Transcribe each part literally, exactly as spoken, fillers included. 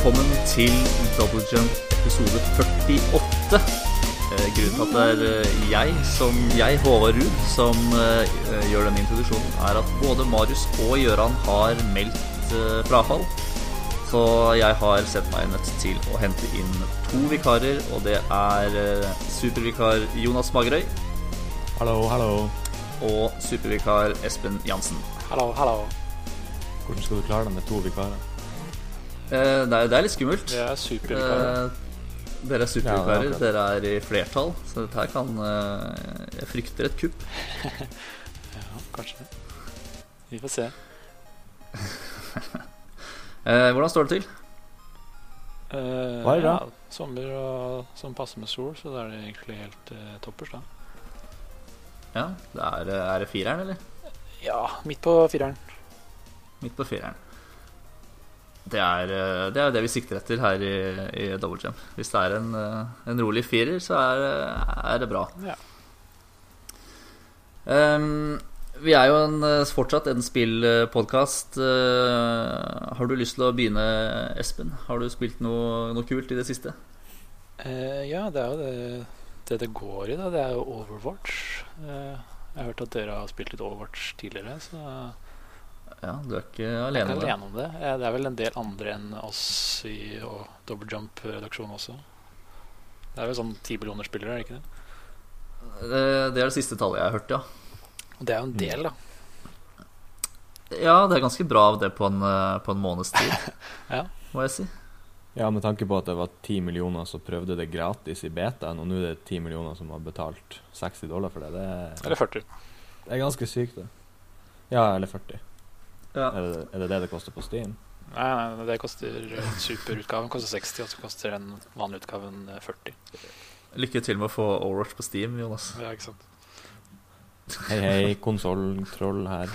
velkommen til Double Jump episode førtiåtte. Eh, grunnen til at det er eh, jeg, som jeg, Håvard Ruud, som eh, gjør denne introduksjonen, er at både Marius og Gjøran har meldt eh, frafall. Så jeg har sett meg nødt til å hente inn to vikarer, og det er eh, supervikar Jonas Magerøy. Hallo, hallo. Og supervikar Espen Jansen. Hallo, hallo. Hvordan skal du klare deg med to vikarer? Eh, det, er, det er litt skummelt. Det er supervikarer. Eh, dere er supervikarer, ja, dere er i flertall, så dette her kan eh, jeg frykter et kupp. Ja, kanskje det. Vi får se. eh, Hvordan står det til? Eh, Hva er det? Ja, sommer og som passer med sol, så da er det egentlig helt eh, toppers da. Ja, det er, er det fireren, eller? Ja, midt på fireren. Midt på fireren. Det er, det er det vi sikter etter her i, i Double Jump. Hvis det er en, en rolig firer, så er, er det bra. Ja. Um, vi er jo en, fortsatt en spillpodcast. Uh, har du lyst til å begynne, Espen? Har du spilt noe, noe kult i det siste? Eh, ja, det er jo det, det det går i da. Det er jo Overwatch. Eh, jeg har hørt at dere har spilt litt Overwatch tidligere, så... Ja, du er ikke Jeg alene er om det. alene om det. Eh, Det er vel en del andre enn oss i og Double Jump-redaksjonen også. Det er vel sånn ti millioner spillere, er det ikke det? Det, det er det siste tallet jeg har hørt, ja. Og det er jo en del, da. Ja, det er ganske bra av det på en, på en måneds tid, Ja. må jeg si. Ja, med tanke på at det var ti millioner som prøvde det gratis i betaen, og nå er det ti millioner som har betalt seksti dollar for det. Det er, Eller førti. det er ganske sykt, det. Ja, eller førti. Ja. Er det, er det det det koster på Steam? Nei, nei, det koster superutgaven koster seksti, og så koster den vanlige utgaven førti. Lykke til med å få Overwatch på Steam, Jonas. Ja, ikke sant? Hei, hei, konsoltroll her.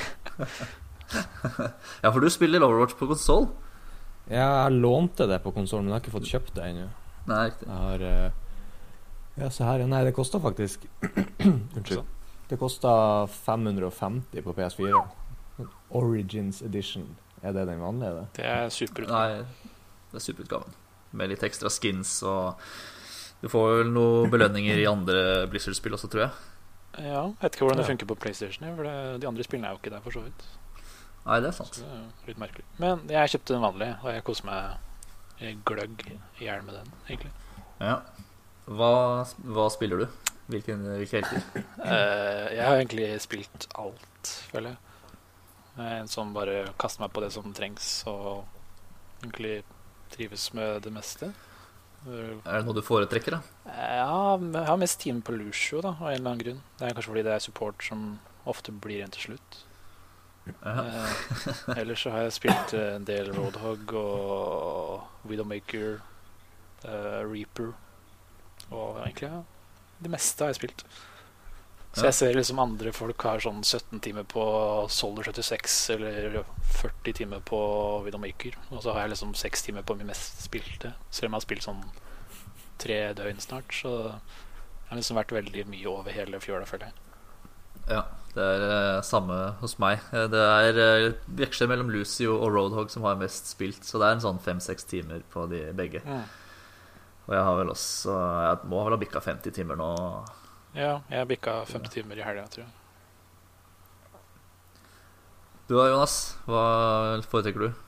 Ja, for du spiller Overwatch på konsol. Ja, jeg lånte det på konsolen, men jeg har ikke fått kjøpt det ennå. Nei, riktig. Jeg har... eh, Ja, så her, nei, det kostet faktisk... Unnskyld. Det kostet fem hundre og femti på P S fire. Origins Edition. Er det den vanlige, det? Det er superutgaven. Nei, det er superutgaven. Med litt ekstra skins, og du får vel noen belønninger i andre Blizzard-spill også, tror jeg. Ja, jeg vet ikke hvordan det Ja. funker på PlayStation, for det, de andre spillene er jo ikke der for så vidt. Nei, det er sant. Så det er jo litt merkelig. Men jeg kjøpte den vanlige, og jeg koser meg i gløgg i hjel med den, egentlig. Ja. Hva, hva spiller du? Hvilken, hvilke helter? Eh, jeg har egentlig spilt alt, føler jeg. Jeg er en som bare kaster meg på det som trengs, og egentlig trives med det meste. Eh, Er det noe du foretrekker, da? Ja, jeg har mest time på Lucio, da, av en eller annen grunn. Det er kanskje fordi det er support som ofte blir igjen til slutt. Ja. Eh, ellers så har jeg spilt eh, en del Roadhog og Widowmaker, eh, Reaper, og egentlig, ja, det meste har jeg spilt. Så jeg ser liksom andre folk har sånn sytten timer på Soldier syttiseks eller førti timer på Widowmaker, og så har jeg liksom seks timer på min mest spilte. Selv om jeg har spilt sånn tre døgn snart, så jeg har liksom vært veldig mye over hele fjøla, føler jeg. Ja, det er eh, samme hos meg. Eh, Det er eh, veksler mellom Lucio og Roadhog som har mest spilt, så det er en sånn fem-seks timer på de begge. Mm. Og jeg har vel også, jeg må vel ha bikka femti timer nå. Ja, jeg bikka femti timer i helga, tror jeg. Du da, Jonas, hva foretrekker du?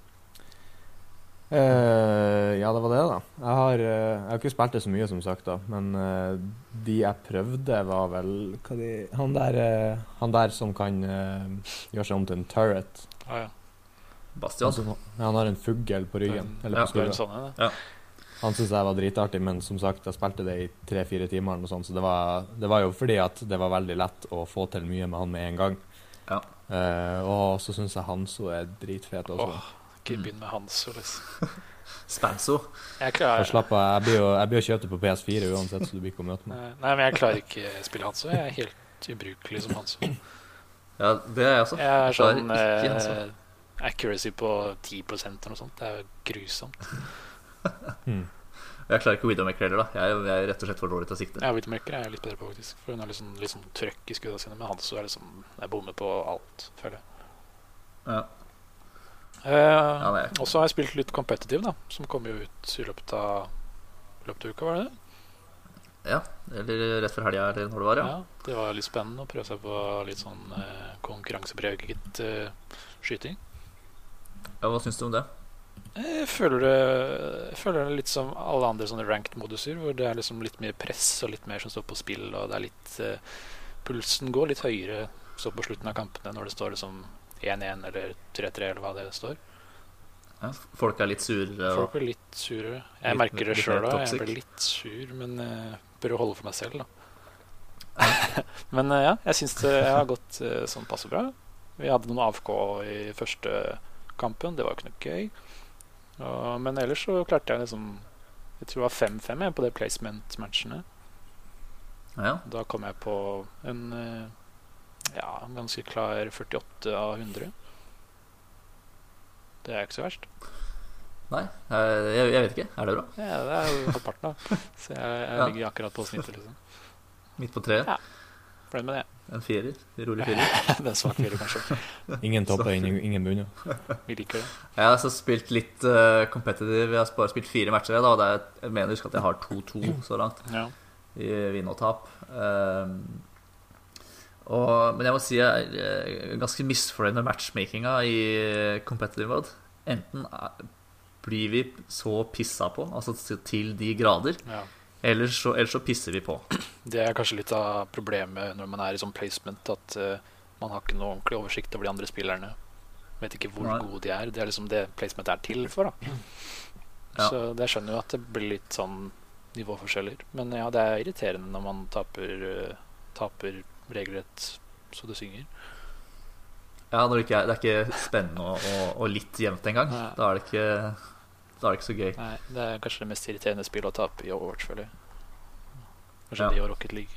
Eh, ja, det var det, da. Jeg har, eh, jeg har ikke spilt det så mye, som sagt, da. Men eh, de jeg prøvde, var vel hva de, han, der, eh, han der som kan eh, gjøre seg om til en turret. Ah, ja. Bastian? Han, som, ja, han har en fugl på ryggen. Den- Eller ja, på det er en skuldra. sånn, det. Han syntes jeg var dritartig, men som sagt, jeg spilte det i tre-fire timer, og sånt, så det var, det var jo fordi at det var veldig lett å få til mye med han med en gang. Ja. Eh, og så synes jeg Hanso er dritfet også. Åh, ikke begynn med Hanso, liksom. Spanso. Jeg Jeg klarer, slapp av, jeg blir jo jeg blir jo kjøpt det på P S fire uansett, så du blir ikke å møte meg. nei, nei, men jeg klarer ikke å spille Hanso. Jeg er helt ubrukelig som Hanso. Ja, det er jeg også. Jeg er klarer sånn ikke Hanso. eh, accuracy på ti prosent eller noe sånt. Det er jo grusomt. Hmm. Jeg klarer ikke Widowmaker heller, da. Jeg er, jeg er rett og slett for dårlig til å sikte. Ja, Widowmaker er jeg litt bedre på, faktisk. For hun har liksom, liksom trøkk i skuddene sine. Men Hanso er liksom Jeg bommer på alt, føler jeg. Ja. Eh, Ja, det er- og så har jeg spilt litt competitive, da, som kom jo ut i løpet av, i løpet av uka, var det det? Ja, eller rett før helga, eller når det var, ja. Ja, det var litt spennende å prøve seg på litt sånn eh, konkurransepreget eh, skyting. Ja, hva syns du om det? Jeg føler det, jeg føler det litt som alle andre sånne ranked-moduser, hvor det er liksom litt mer press og litt mer som står på spill, og det er litt eh, pulsen går litt høyere så på slutten av kampene når det står liksom én én eller tre tre eller hva det står. Ja, folk er litt surere. Og... Folk blir litt surere. Jeg Litt- merker det litt sjøl mer òg. Jeg toxic. blir litt sur, men uh, bør jo holde for meg selv, da. men eh, ja, jeg syns det jeg har gått eh, sånn passe bra. Vi hadde noen A F K i første kampen, det var jo ikke noe gøy. Og, men ellers så klarte jeg liksom Jeg tror det var fem fem på de placement-matchene. Ja, Da kom jeg på en eh, ja, en ganske klar førtiåtte av hundre. Det er ikke så verst. nei, eh, jeg, jeg vet ikke. Er det bra? Ja, det er jo halvparten, da. Så jeg, jeg Ja. ligger akkurat på snittet, liksom. Midt på treet. Ja. Fornøyd med det. En firer. Rolig firer. Det er svak fire, kanskje. Ingen topper, ingen, ingen bunner. Vi liker det. Jeg har så spilt litt uh, competitive. Jeg har bare spilt fire matcher. Da, og det er, jeg mener husk at jeg har to to så langt Ja. i vinn og tap. Um, og, men jeg må si jeg er eh, ganske misfornøyd med matchmakinga i eh, competitive mode. Enten er, blir vi så pissa på, altså til- til de grader, Ja. eller så, eller så pisser vi på. Det er kanskje litt av problemet når man er i sånn placement, at eh, man har ikke noe ordentlig oversikt over de andre spillerne. Vet ikke hvor Nei. gode de er. Det er liksom det placement er til for, da. Ja. Så det skjønner jo at det blir litt sånn nivåforskjeller. Men ja, det er irriterende når man taper, eh, taper regelrett så det synger. Ja, når det, ikke er, det er ikke spennende og, og, og litt jevnt engang. Nei. Da er det ikke Da er det ikke så gøy. Nei, det er kanskje det mest irriterende spillet å tape i Overwatch, føler jeg. Kanskje Ja. det og Rocket League.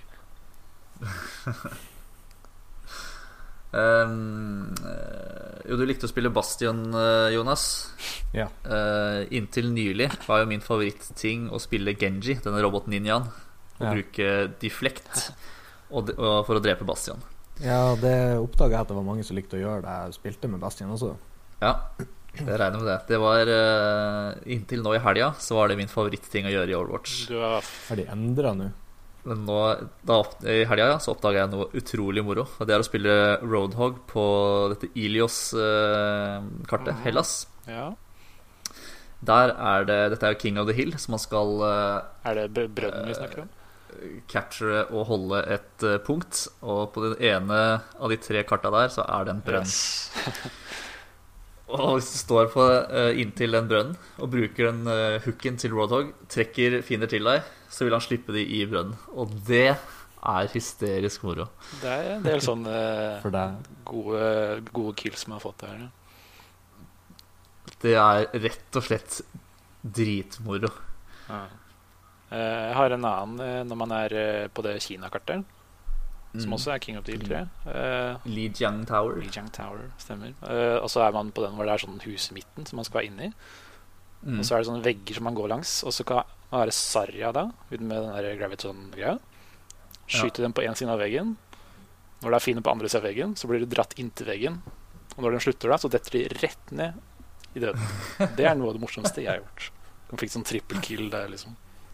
Um, eh, jo, du likte å spille Bastion, eh, Jonas. Ja. Eh, inntil nylig var jo min favorittting å spille Genji, denne robot-ninjaen. Og Ja. bruke deflect og, de- og for å drepe Bastion. Ja, det oppdaga jeg at det var mange som likte å gjøre da jeg spilte med Bastian også. Ja, jeg regner med det. Det var eh, Inntil nå i helga så var det min favorittting å gjøre i Overwatch. Du har Har de endra nå? Men nå, da, opp- i helga ja, så oppdaga jeg noe utrolig moro. Og det er å spille Roadhog på dette Ilios-kartet, Mhm. Hellas. Ja. Der er det Dette er jo King of the Hill, så man skal eh, Er det br- brønnen vi snakker om? capture og holde et eh, punkt. Og på det ene av de tre karta der så er det en brønn. Yes. Og hvis du står på eh, inntil den brønnen og bruker den eh, hooken til Roadhog, trekker fiender til deg, så vil han slippe de i brønnen. Og det er hysterisk moro. Det er en del sånne For deg? gode, gode kills man har fått der. Ja. Det er rett og slett dritmoro. Ja. Eh, Jeg har en annen eh, når man er eh, på det Kina-kartet, som Mm. også er King of the Hill tre. Eh, Lijiang Tower. Lijiang Tower, stemmer. Eh, og så er man på den hvor det er sånn hus i midten som man skal være inni. Mm. Og så er det sånne vegger som man går langs. Og så kan man være Sarja da, uten med den der graviton-greia. Skyte den på én side av veggen. Når det er fiender på andre siden av veggen, så blir du dratt inntil veggen. Og når den slutter da, så detter de rett ned i døden. Det er noe av det morsomste jeg har gjort. Man fikk sånn trippel kill der, liksom.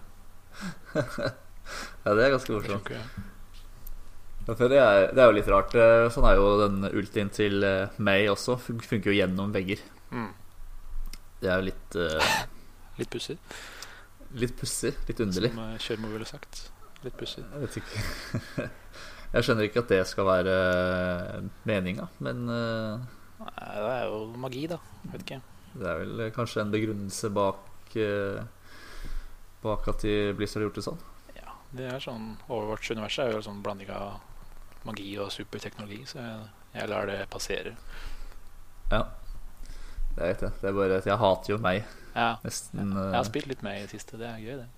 Ja, det er ganske Det morsomt. funker, ja. Ja, for det, er, det er jo litt rart. Eh, Sånn er jo den ultien til eh, May også. Fun- Funker jo gjennom vegger. Mm. Det er jo litt uh, Litt pussig, Litt pussig. Litt underlig. som eh, Kjørmo ville sagt. Litt pussig. Jeg vet ikke. Jeg skjønner ikke at det skal være meninga, men eh, Nei, det er jo magi, da. Vet ikke. det er vel kanskje en begrunnelse bak eh, Bak at de Blizzard har gjort det sånn. Ja, det er sånn Overwatch-universet er jo en sånn blanding av magi og superteknologi, så jeg, jeg lar det passere. Ja, det er greit, det. Det er bare at jeg hater jo meg Ja, nesten. jeg har spilt litt med i det siste. Det er gøy, det.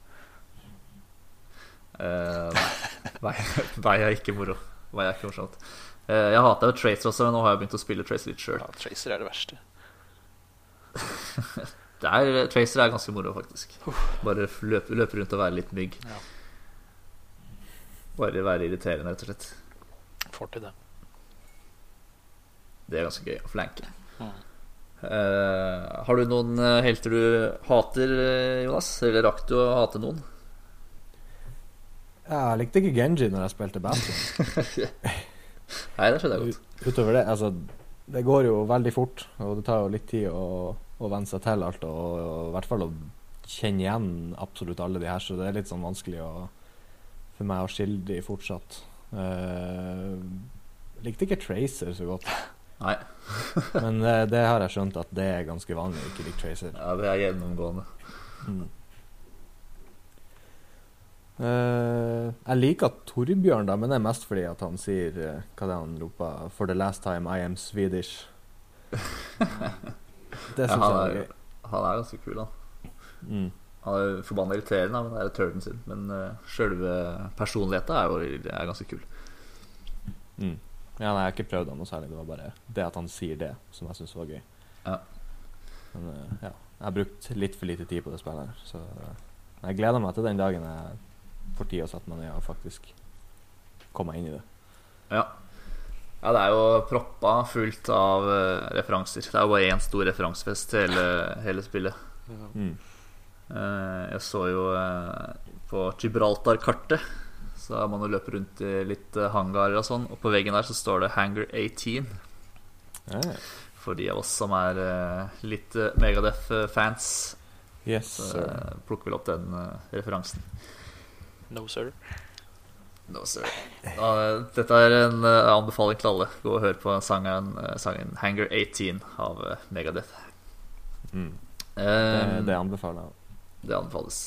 Uh, nei, nei, er ikke moro. Nei, er ikke morsomt. Eh, jeg hater jo Tracer også, men nå har jeg begynt å spille Tracer litt sjøl. Ja, Tracer er det verste. Tracer er ganske moro, faktisk. Bare løpe, løpe rundt og være litt mygg. Ja. Bare være irriterende, rett og slett. Får til det. Det er ganske gøy å flanke. Mm. Eh, har du noen eh, helter du hater, eh, Jonas? Eller rakk du å hate noen? Ja, jeg likte ikke Genji når jeg spilte Bastion. Nei, det skjønner jeg godt. Ut- Utover det, altså det går jo veldig fort, og det tar jo litt tid å, å venne seg til alt, og, og i hvert fall å kjenne igjen absolutt alle de her, så det er litt sånn vanskelig å, for meg å skille de fortsatt. Uh, likte ikke Tracer så godt. Nei. Men det, det har jeg skjønt at det er ganske vanlig å ikke like Tracer. Ja, det er gjennomgående. Mm. Uh, jeg liker Torbjørn da, men det er mest fordi at han sier uh, hva det er han roper, for the last time I am Swedish. Det Ja, synes han, jeg er er, gøy. han er ganske kul, han. Mm. Han er forbannet irriterende, men det er turden sin. Men uh, selve personligheten er jo er ganske kul. Mm. Ja, nei, jeg har ikke prøvd han noe særlig. Det var bare det at han sier det som jeg synes var gøy. Ja. Men uh, ja, jeg har brukt litt for lite tid på det spillet her, så uh, jeg gleder meg til den dagen jeg får tid å sette meg ned og faktisk komme meg inn i det. Ja. Ja, det er jo proppa fullt av uh, referanser. Det er jo bare én stor referansefest til hele, hele spillet. Mm. Uh, jeg så jo uh, på Gibraltar-kartet, så har man jo løpt rundt i litt uh, hangarer og sånn, og på veggen der så står det Hangar atten. Ja. For de av oss som er uh, litt uh, Megadeth-fans, Yes, så sir. uh, plukker vi opp den uh, referansen. No, sir. No, sir. Ja, dette er en uh, anbefaling til alle. Gå og hør på sangen, uh, sangen Hangar atten av uh, Megadeth. Mm. Um, Det, det anbefaler jeg. Det anbefales.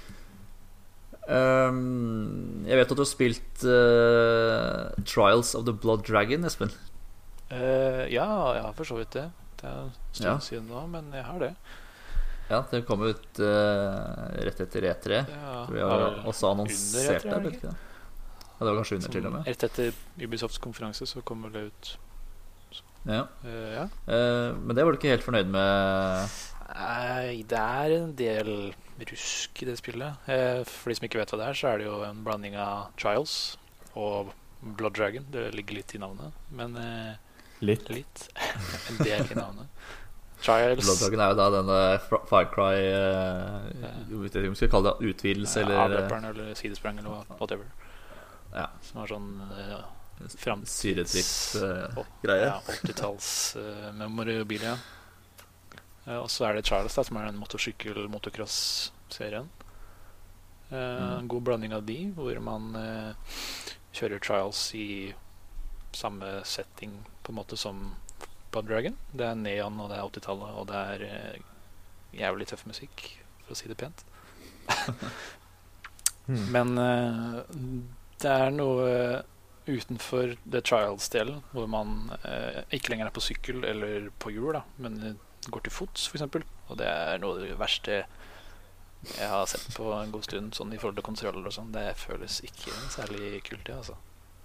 Um, jeg vet at du har spilt uh, Trials of the Blood Dragon, Espen. Eh, ja, jeg har for så vidt det. Det er en stund Ja. siden nå, men jeg har det. Ja, det kom ut uh, rett etter E tre. Ja, Vi har var også under annonsert E tre, det. er det vet ikke det? Ja, det var kanskje under, til og Sånn, med. rett etter Ubisofts konferanse så kommer det ut. Ja. Eh, ja. Uh, men det var du ikke helt fornøyd med? Nei, det er en del rusk i det spillet. Eh, for de som ikke vet hva det er, så er det jo en blanding av Trials og Blood Dragon. Det ligger litt i navnet, men eh, Litt. litt. En del i navnet. Trials. Blood Dragon er jo da denne Fra- Far Cry uh, Jeg vet ikke om vi skal kalle det utvidelse, Ja, eller avløperen eller sidesprang eller hva- whatever. Ja. Som var sånn uh, framtids... syretripp-greie. Ja, åttitalls uh, memorabilia. Uh, og så er det Trials, da, som er den motorsykkel-motocross-serien. Uh, Mm. En god blanding av de, hvor man uh, kjører Trials i samme setting på en måte som Blood Dragon. Det er neon, og det er åttitallet, og det er uh, jævlig tøff musikk, for å si det pent. Mm. Men uh, det er noe utenfor the trials-delen, hvor man uh, ikke lenger er på sykkel eller på hjul, da, men uh, går til fots, for eksempel. Og det er noe av det verste jeg har sett på en god stund, sånn i forhold til kontroller og sånn. Det føles ikke særlig kult, det, altså.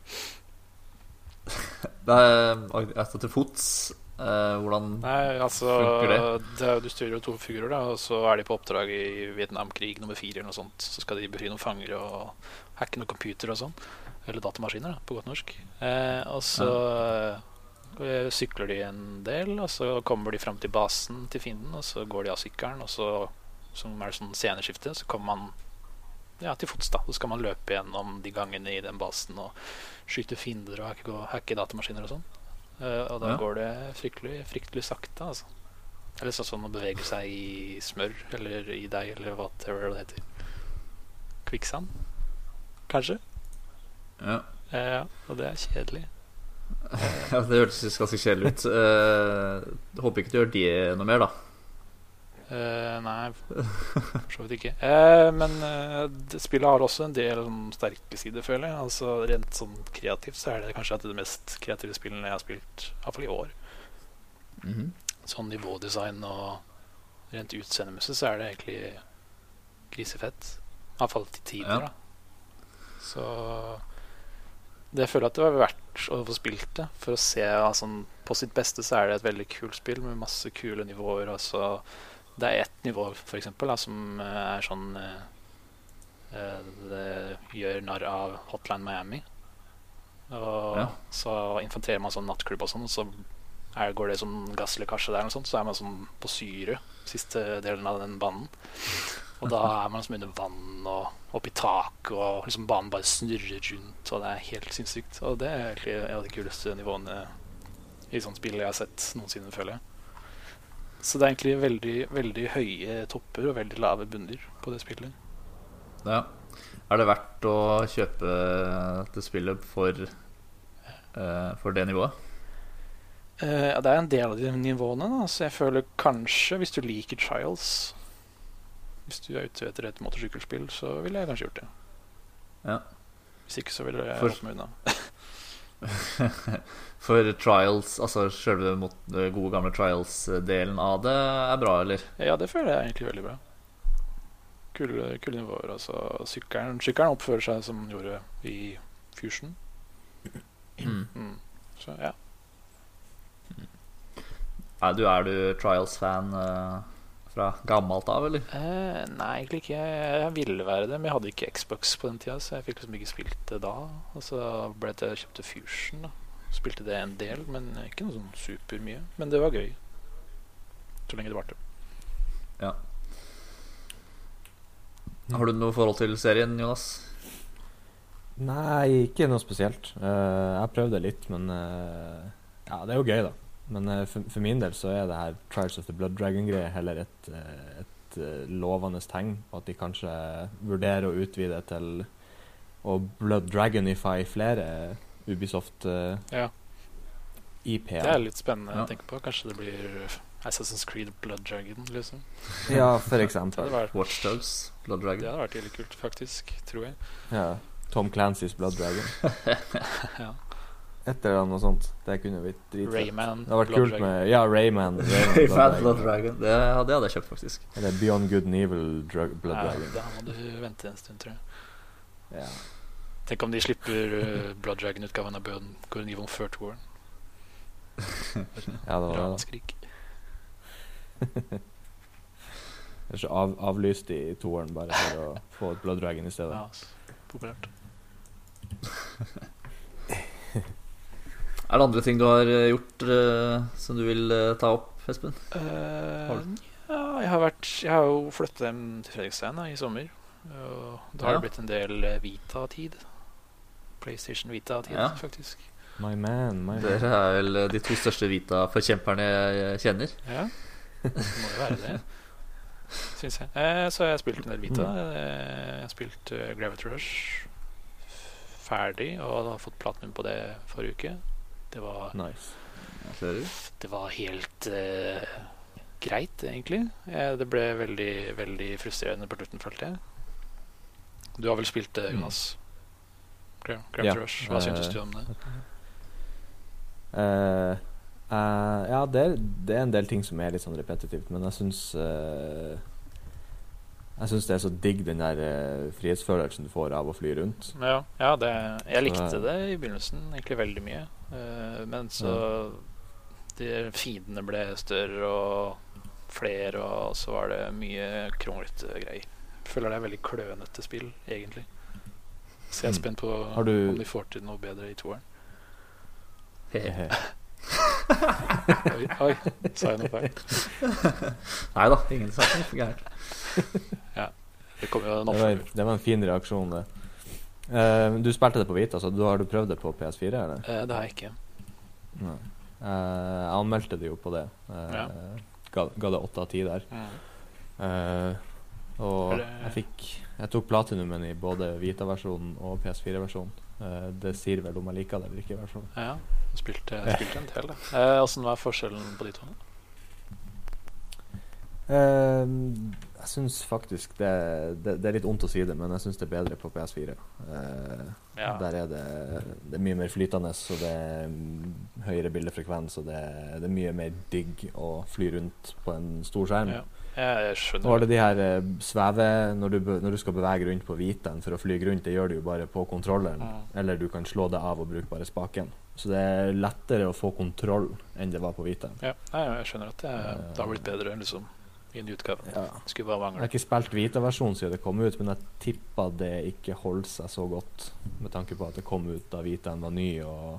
Det er altså til fots. eh, hvordan Nei, altså funker det? det er, du styrer jo to figurer, da, og så er de på oppdrag i Vietnamkrig nummer fire eller noe sånt. Så skal de befri noen fanger og hacke noen computer og sånn. Eller datamaskiner, da, på godt norsk. Eh, og så eh, sykler de en del, og så kommer de frem til basen til fienden, og så går de av sykkelen, og så, som er sånn sceneskifte, så kommer man ja, til fots, da. Så skal man løpe gjennom de gangene i den basen og skyte fiender og hacke, og hacke datamaskiner og sånn. Eh, og da Ja. går det fryktelig, fryktelig sakte, altså. Eller sånn som å bevege seg i smør, eller i deg, eller hva det heter. Kvikksand, kanskje? Ja. Eh, ja, og det er kjedelig. Ja, det hørtes ganske kjedelig ut. Eh, håper ikke du gjør det noe mer, da. Eh, nei, for så vidt ikke. Eh, men eh, det, spillet har også en del sånn, sterke sider, føler jeg. Altså rent sånn kreativt så er det kanskje et av de mest kreative spillene jeg har spilt, i hvert fall i år. Mhm. Sånn nivådesign og rent utseendemessig så er det egentlig grisefett. I hvert fall til tider, Ja. da. Så det jeg føler at det var verdt å få spilt det, for å se altså, på sitt beste så er det et veldig kult spill med masse kule nivåer. Altså, det er ett nivå for eksempel da, som eh, er sånn eh, eh, det gjør narr av Hotline Miami. Og Ja. så infanterer man sånn nattklubb og sånn, og så er, går det som gasslekkasje der, eller noe sånt, så er man sånn på syre siste delen av den banen. Og da er man liksom under vann og opp i tak, og liksom banen bare snurrer rundt, og det er helt sinnssykt. Og det er egentlig en av de kuleste nivåene i sånne spill jeg har sett noensinne, føler jeg. Så det er egentlig veldig, veldig høye topper og veldig lave bunner på det spillet. Ja. Er det verdt å kjøpe dette spillet for, uh, for det nivået? Uh, ja, det er en del av de nivåene, da. Så jeg føler kanskje, hvis du liker Trials, hvis du er ute etter et motorsykkelspill, så ville jeg kanskje gjort det. Ja. Hvis ikke, så ville jeg for... holdt meg unna. For Trials, altså selve gode gamle Trials-delen av det er bra, eller? Ja, det føler jeg egentlig veldig bra. Kule, kule nivåer. Altså, sykkelen, sykkelen oppfører seg som den gjorde i Fusion. Mm. Mm. Så ja. Er du, er du Trials-fan uh, fra gammelt av, eller? Eh, nei, egentlig ikke. Jeg ville være det, men jeg hadde ikke Xbox på den tida, så jeg fikk liksom ikke spilt det da. Og så ble det jeg kjøpte Fusion, da. Spilte det en del, men ikke noe sånn super mye. Men det var gøy. Så lenge det varte. Ja. Har du noe forhold til serien, Jonas? Nei, ikke noe spesielt. Uh, jeg prøvde litt, men uh, ja, det er jo gøy, da. Men uh, for, for min del så er det her Trials of the Blood Dragon-greie heller et, uh, et uh, lovende tegn på at de kanskje vurderer å utvide til å Blood Dragonify flere Ubisoft uh, ja. I P. Det er litt spennende ja. å tenke på. Kanskje det blir Assassin's Creed Blood Dragon, liksom. Ja, for eksempel. Vært, Watch Dogs Blood Dragon. Det hadde vært veldig kult, faktisk, tror jeg. Ja, Tom Clancy's Blood Dragon. Ja. Et eller annet sånt. Det kunne vært dritfett. Rayman Det hadde vært Blood kult Dragon. med Ja, Rayman, Rayman Blood, Blood Blood Dragon. Dragon. Det, det hadde jeg kjøpt, faktisk. Eller Beyond Good and Evil drug, Blood Ja, Dragon. da må du vente en stund, tror jeg. Ja. Tenk om de slipper uh, Blood Dragon-utgaven av Beyond Good and Evil før toeren. Ja, det var det. Ramaskrik. Det er så av, avlyst i toeren bare for å få et Blood Dragon i stedet. Ja, altså, populært. Er det andre ting du har uh, gjort uh, som du vil uh, ta opp, Espen? Uh, ja, jeg har vært Jeg har jo flyttet hjem til Fredrikstein da, i sommer. Og da har Ja. det blitt en del uh, Vita-tid. PlayStation Vita-tid, Ja. faktisk. My man, my man. Dere er vel uh, de to største Vita-forkjemperne jeg kjenner. Ja, det må jo være det, synes jeg. Eh, så jeg har spilt en del Vita. Mm. Eh, jeg har spilt uh, Gravity Rush ferdig, og har fått platinum på det forrige uke. Det var, Nice. Ser du? det var helt uh, greit, egentlig. Eh, det ble veldig, veldig frustrerende på slutten, følte jeg. Du har vel spilt det, Jonas? Gra- Gravity Ja, Rush. Hva eh, syntes du om det? Eh, eh, ja, det er, det er en del ting som er litt sånn repetitivt, men jeg syns eh, Jeg syns det er så digg den der eh, frihetsfølelsen du får av å fly rundt. Ja, ja det, jeg likte Så, det i begynnelsen egentlig veldig mye. Eh, men så de feedene ble større og flere, og så var det mye kronglete greier. Jeg føler det er veldig klønete spill, egentlig. Så jeg er Mm. spent på Har du- om de får til noe bedre i toeren. Hehe. Oi, oi, sa jeg noe feil? Nei da, ingen sak er for gærent. Det kommer jo en Det var, oppfølger. det var en fin reaksjon, det. Eh, du spilte det på Vita, så du, har du prøvd det på P S fire, eller? Eh, det har jeg ikke. Nei. Eh, jeg anmeldte det jo på det. Eh, Ja. ga, ga det åtte av ti der. Eh, og Er det- jeg fikk Jeg tok platinumen i både Vita-versjonen og P S fire-versjonen. Eh, det sier vel om jeg liker det eller ikke. Versjonen. Ja, jeg spilte, jeg spilte en del, da. Eh, Hvordan var forskjellen på de to? Eh, jeg syns faktisk det, det Det er litt vondt å si det, men jeg syns det er bedre på P S fire. Eh, Ja. Der er det, det er mye mer flytende, og det er mm, høyere bildefrekvens, og det, det er mye mer digg å fly rundt på en stor skjerm. Ja. Jeg Nå skjønner. var det de her eh, sveve når du, be- når du skal bevege rundt på Vitaen for å fly rundt, det gjør du jo bare på kontrolleren. Mm. Eller du kan slå det av og bruke bare spaken. Så det er lettere å få kontroll enn det var på Vitaen. Ja, nei, jeg skjønner at det, det har blitt bedre liksom, i en utgave. Ja. Skulle bare Jeg har mangle. ikke spilt Vita-versjonen siden det kom ut, men jeg tippa det ikke holdt seg så godt, med tanke på at det kom ut da Vitaen var ny, og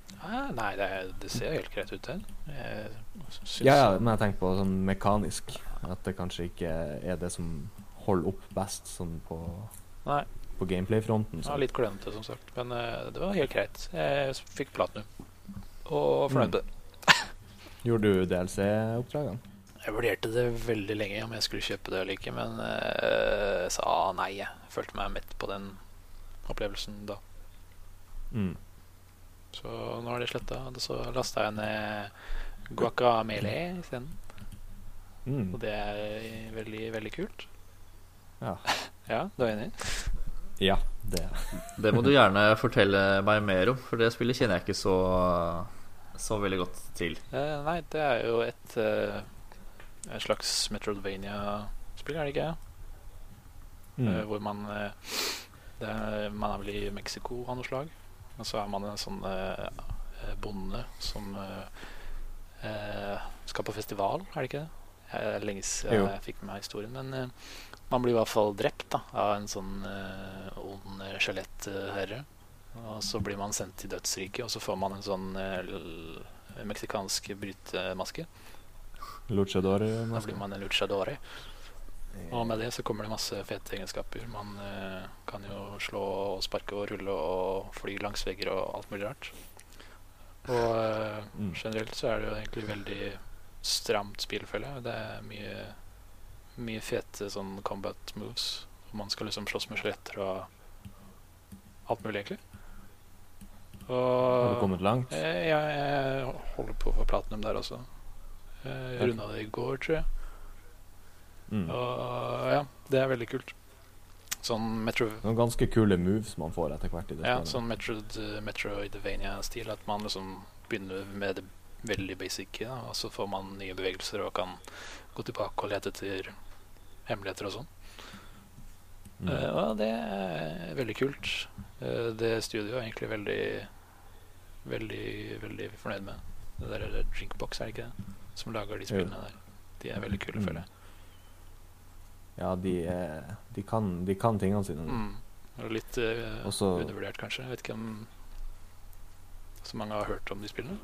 Ah, nei, det, er, det ser helt greit ut her. Jeg syns Ja, ja, men jeg tenker på sånn mekanisk. At det kanskje ikke er det som holder opp best sånn på, Nei. på gameplay-fronten. Ja, Så. litt klønete, som sagt. Men uh, det var helt greit. Jeg fikk platinum. Og fornøyd med det. Gjorde du D L C-oppdragene? Jeg vurderte det veldig lenge om jeg skulle kjøpe det eller ikke, men uh, jeg sa nei. Jeg følte meg mett på den opplevelsen da. Mm. Så nå har de sletta. Så lasta jeg ned Guacamele isteden. Mm. Og det er veldig, veldig kult. Ja. Ja, du er enig? Ja, det Det må du gjerne fortelle meg mer om, for det spillet kjenner jeg ikke så, så veldig godt til. Eh, nei, det er jo et, eh, et slags Metroidvania-spill, er det ikke? mm. Eh, hvor man eh, det er, Man er vel i Mexico av noe slag. Og så er man en sånn eh, bonde som eh, eh, skal på festival, er det ikke det? Jeg, det er lenge siden jeg fikk med meg historien, men eh, man blir i hvert fall drept da, av en sånn eh, ond skjelettherre. Og så blir man sendt til dødsriket, og så får man en sånn eh, meksikansk brytemaske. Luchador. Da blir man en luchadore. Og med det så kommer det masse fete egenskaper. Man eh, kan jo slå og sparke og rulle og fly langs vegger og alt mulig rart. Og eh, Mm. generelt så er det jo egentlig veldig stramt spill, føler jeg. Det er mye, mye fete sånn combat moves. Og man skal liksom slåss med skjeletter og alt mulig, egentlig. Har du Og kommet langt? eh, jeg, jeg holder på å få platinum der også. Jeg Ok. runda det i går, tror jeg. Mm. Og ja, det er veldig kult. Sånn Metro Noen ganske kule moves man får etter hvert i det Ja, spillet. sånn Metroid, Metroidvania-stil. At man liksom begynner med det veldig basic, da, og så får man nye bevegelser og kan gå tilbake og lete etter hemmeligheter og sånn. Mm. Eh, og det er veldig kult. Eh, det studioet er egentlig veldig Veldig, veldig fornøyd med. Det der er det Drinkbox, er det ikke det? Som lager de spillene der. De er veldig kule, Mm. føler jeg. Ja, de, er, de, kan, de kan tingene sine. Mm. Og litt eh, Også- undervurdert, kanskje. Jeg vet ikke om så mange har hørt om de spillene.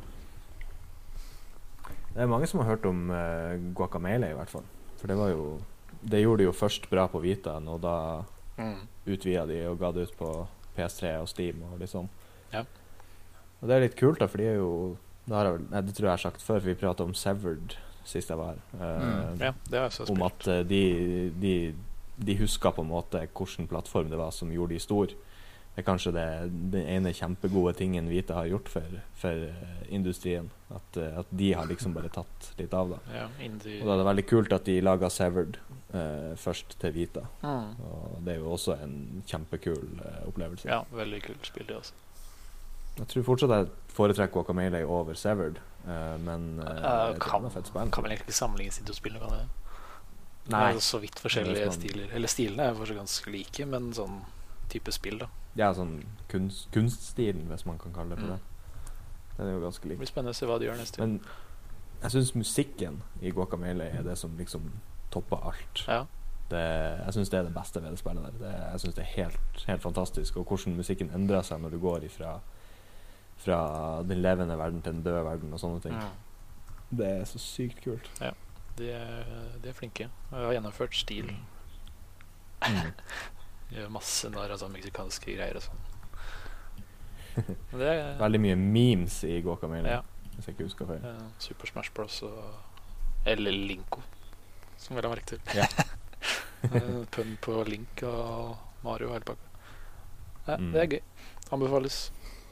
Det er mange som har hørt om uh, Guacamele, i hvert fall. For det var jo Det gjorde de jo først bra på Vitaen, og da Mm. utvida de og ga det ut på P S tre og Steam og liksom. Ja. Og det er litt kult, da, for de er jo det, har jeg, vel- nei, det tror jeg jeg har sagt før, for vi prata om Severed sist jeg var her. eh, Mm. Ja, det har jeg også om spilt. at eh, de, de, de huska på en måte hvilken plattform det var som gjorde de stor. Det er kanskje det, den ene kjempegode tingen Vita har gjort for, for eh, industrien. At, eh, at de har liksom bare tatt litt av, da. Ja, indie. Og da er det veldig kult at de laga Severed eh, først til Vita. Mm. Og det er jo også en kjempekul eh, opplevelse. Ja, veldig kult spill, det også. Jeg tror fortsatt jeg foretrekker Guacamele over Severed, eh, men eh, Uh, jeg tror kan, det er fett spill. kan vel egentlig ikke sammenlignes de to spillene, kan det? Nei. Det er så vidt forskjellige Det er sånn- stiler. Eller stilene er fortsatt ganske like, men sånn type spill, da. Ja, sånn kunst, kunststilen, hvis man kan kalle det for Mm. det. Den er jo ganske Det lik. blir spennende å se hva de gjør neste gang. Men jeg syns musikken i Guacamele er det som liksom topper alt. Ja. Det, jeg syns det er det beste ved det spillet der. Det, jeg syns det er helt, helt fantastisk. Og hvordan musikken endrer seg når du går ifra fra den levende verden til den døde verden og sånne ting. Mm. Det er så sykt kult. De, er, de er flinke. Og har gjennomført stil. Mm. Gjør masse narr av sånne meksikanske greier og sånn. Men det er Veldig mye memes i Guacamele, Ja. hvis jeg ikke husker feil. eh, Super Smash Bros. Og eller Linko, som vel har merket til. Ja. Eh, Pønn på Link og Mario og hele pakka. Ja, Mm. det er gøy. Anbefales.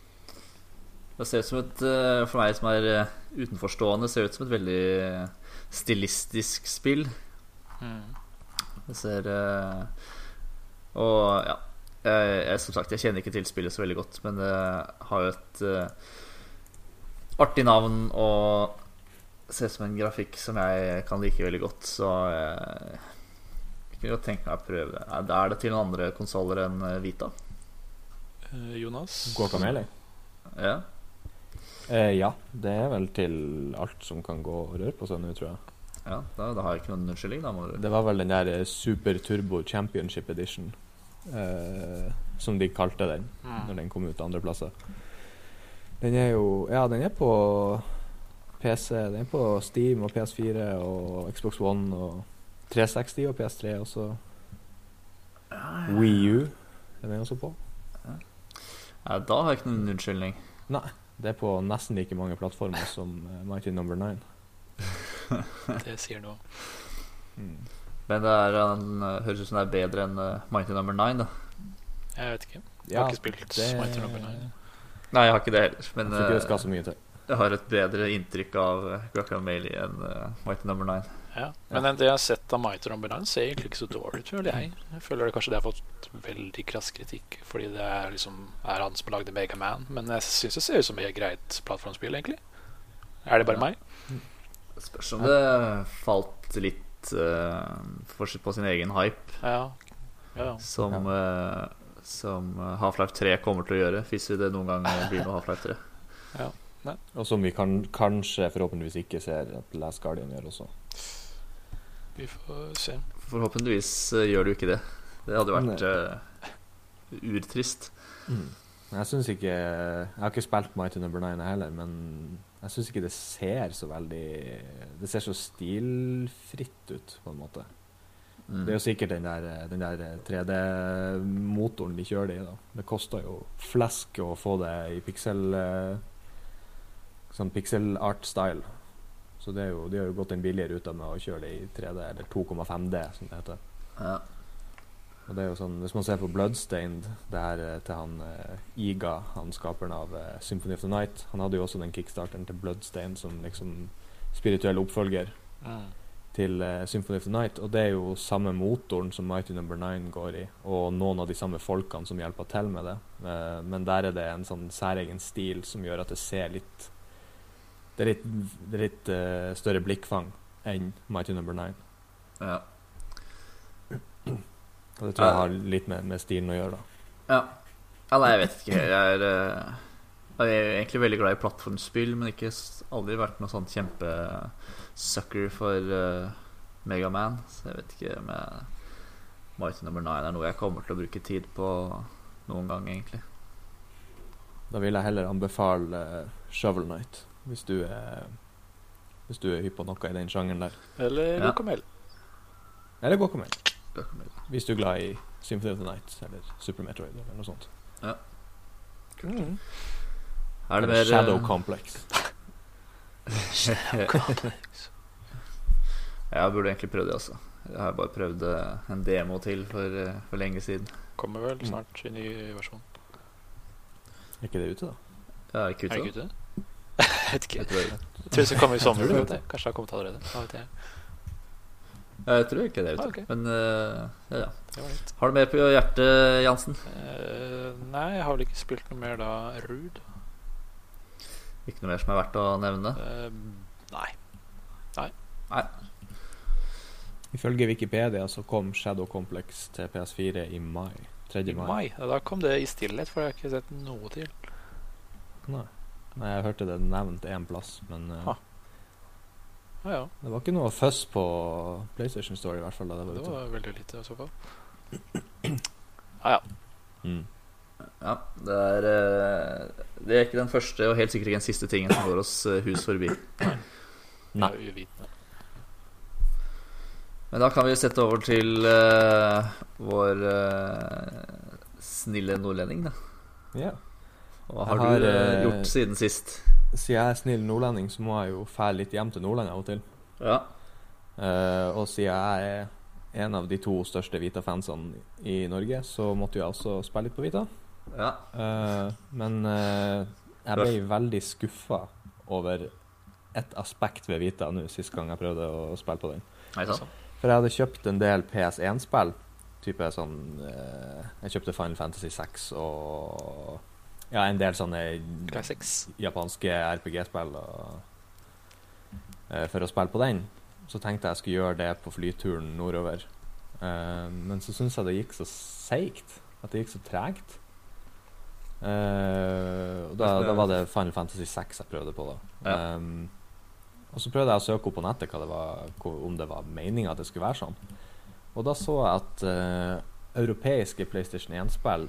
Det ser ut som et, eh, for meg som er eh, utenforstående, ser ut som et veldig eh, stilistisk spill. Mm. Det ser eh, Og ja jeg, jeg, som sagt, jeg kjenner ikke til spillet så veldig godt, men det har jo et eh, artig navn og ser ut som en grafikk som jeg kan like veldig godt, så jeg, jeg kunne godt tenke meg å prøve det. Er er det til noen andre konsoller enn eh, Vita? Eh, Jonas? Guacamele? Ja. Eh, ja, det er vel til alt som kan gå og røre på seg nå, tror jeg. Ja, da, da har jeg ikke noen unnskyldning, da. Må du. Det var vel den der eh, Super Turbo Championship Edition, eh, som de kalte den når Mm. den kom ut andre plasser. Den er jo Ja, den er på P C. Den er på Steam og P S fire og Xbox One og tre seksti og P S tre også. Wii U er den også på. Ja, da har jeg ikke noen unnskyldning. Nei, det er på nesten like mange plattformer som uh, Mighty Number Nine. Det sier noe. Mm. Men det er, han høres ut som det er bedre enn uh, Mighty Number Nine, da. Jeg vet ikke. Jeg Ja, har ikke spilt det- Mighty Number Nine. Nei, jeg har ikke det heller. Men Jeg tror ikke det skal uh, så mye til. jeg har et bedre inntrykk av uh, Guacamelee enn uh, Mighty Number Nine. Ja. Men det jeg har sett av Mighty Number Nine ser egentlig ikke så dårlig ut, føler jeg. Jeg føler det kanskje det har fått veldig krass kritikk, fordi det er liksom er han som lagde Mega Man. Men jeg syns det ser ut som et greit plattformspill, egentlig. Er det bare Ja. meg? Spørs om det falt litt uh, for, på sin egen hype, Ja. ja. som, uh, som Half-Life tre kommer til å gjøre, hvis det noen gang blir noe Half-Life tre. Og som vi kan, kanskje forhåpentligvis ikke ser at Last Guardian gjør også. Vi får se. Forhåpentligvis uh, gjør du ikke det. Det hadde jo vært uh, urtrist. Mm. Jeg synes ikke Jeg har ikke spilt Mighty Number Nine heller, men jeg synes ikke det ser så veldig Det ser så stilfritt ut, på en måte. Mm. Det er jo sikkert den der, den der tre D-motoren de kjører det i, da. Det koster jo flesk å få det i pixel eh, sånn pixel art-style. Så det er jo, de har jo gått en billigere ut av med å kjøre det i tre D, eller to komma fem D, som det heter. Ja. Og det er jo sånn, hvis man ser på Bloodstained, det her eh, til han eh, Iga, han skaperen av eh, Symphony of the Night, han hadde jo også den kickstarteren til Bloodstained som liksom spirituell oppfølger Mm. til uh, Symphony of the Night, og det er jo samme motoren som Mighty Number Nine går i, og noen av de samme folkene som hjelper til med det, uh, men der er det en sånn særegen stil som gjør at det ser litt det er litt, det er litt uh, større blikkfang enn Mighty Number Nine, Ja. og det tror jeg har litt med, med stilen å gjøre, da. Ja. ja, nei, jeg vet ikke. Jeg er, uh, jeg er egentlig veldig glad i plattformspill, men ikke s- aldri vært noe sånn kjempesucker for uh, Mega Man. Så jeg vet ikke om jeg, Mighty Number Nine er noe jeg kommer til å bruke tid på noen gang, egentlig. Da vil jeg heller anbefale uh, Shovel Knight, hvis du er hvis du er hypp på noe i den sjangeren der. Eller Ja. Guacamele. Eller Guacamele, hvis du er glad i Symphony of the Night eller Super Metroid eller noe sånt. Mm. Er det Eller mer Shadow uh, Complex. Jeg burde egentlig prøvd det, altså. Jeg har bare prøvd uh, en demo til for, uh, for lenge siden. Kommer vel snart i ny versjon. Er ikke det ute, da? Jeg er ikke Er det ute, ikke ute? Jeg vet ikke. jeg tror det. Jeg tror det skal komme i sommer. Jeg tror du det. vet det. Kanskje det har kommet allerede. Hva vet jeg. Jeg tror ikke det er ute. Ah, ok. Men uh, ja. Det var litt. Har du mer på hjertet, Jansen? Eh, nei, jeg har vel ikke spilt noe mer da. Rude? Ikke noe mer som er verdt å nevne? Eh, nei. Nei. Ifølge Wikipedia så kom Shadow Complex til P S fire i mai. I tredje mai. mai. Ja, da kom det i stillhet, for jeg har ikke sett noe til. Nei. Nei, jeg hørte det nevnt en plass, men uh, Ah. Ah, ja, det var ikke noe fuss på PlayStation Store i hvert fall da det var det ute. var veldig lite i så fall. Ah, ja. Mm. Ja, det er uh, Det er ikke den første og helt sikkert ikke den siste tingen som går oss uh, hus forbi. Nei. Jeg er uvitende. Men da kan vi sette over til uh, vår uh, snille nordlending, da. Ja. Hva har, Jeg har, du uh, eh, gjort siden sist? Siden jeg er snill nordlending, så må jeg jo fære litt hjem til Nordland av og til. Ja. Eh, og siden jeg er en av de to største Vita-fansene i Norge, så måtte jeg også spille litt på Vita. ja. Eh, men eh, jeg ble veldig skuffa over et aspekt ved Vita nå sist gang jeg prøvde å spille på den. Nei, sant. For jeg hadde kjøpt en del P S én-spill, type sånn eh, jeg kjøpte Final Fantasy seks og ja, en del sånne Classics. japanske R P G-spill og, eh, for å spille på den. Så tenkte jeg skulle gjøre det på flyturen nordover. Eh, men så syntes jeg det gikk så seigt, at det gikk så tregt. Eh, og da, da var det Final Fantasy seks jeg prøvde på da. Ja. Um, og så prøvde jeg å søke opp på nettet hva det var, hvor, om det var meningen at det skulle være sånn. Og da så jeg at eh, europeiske PlayStation én-spill,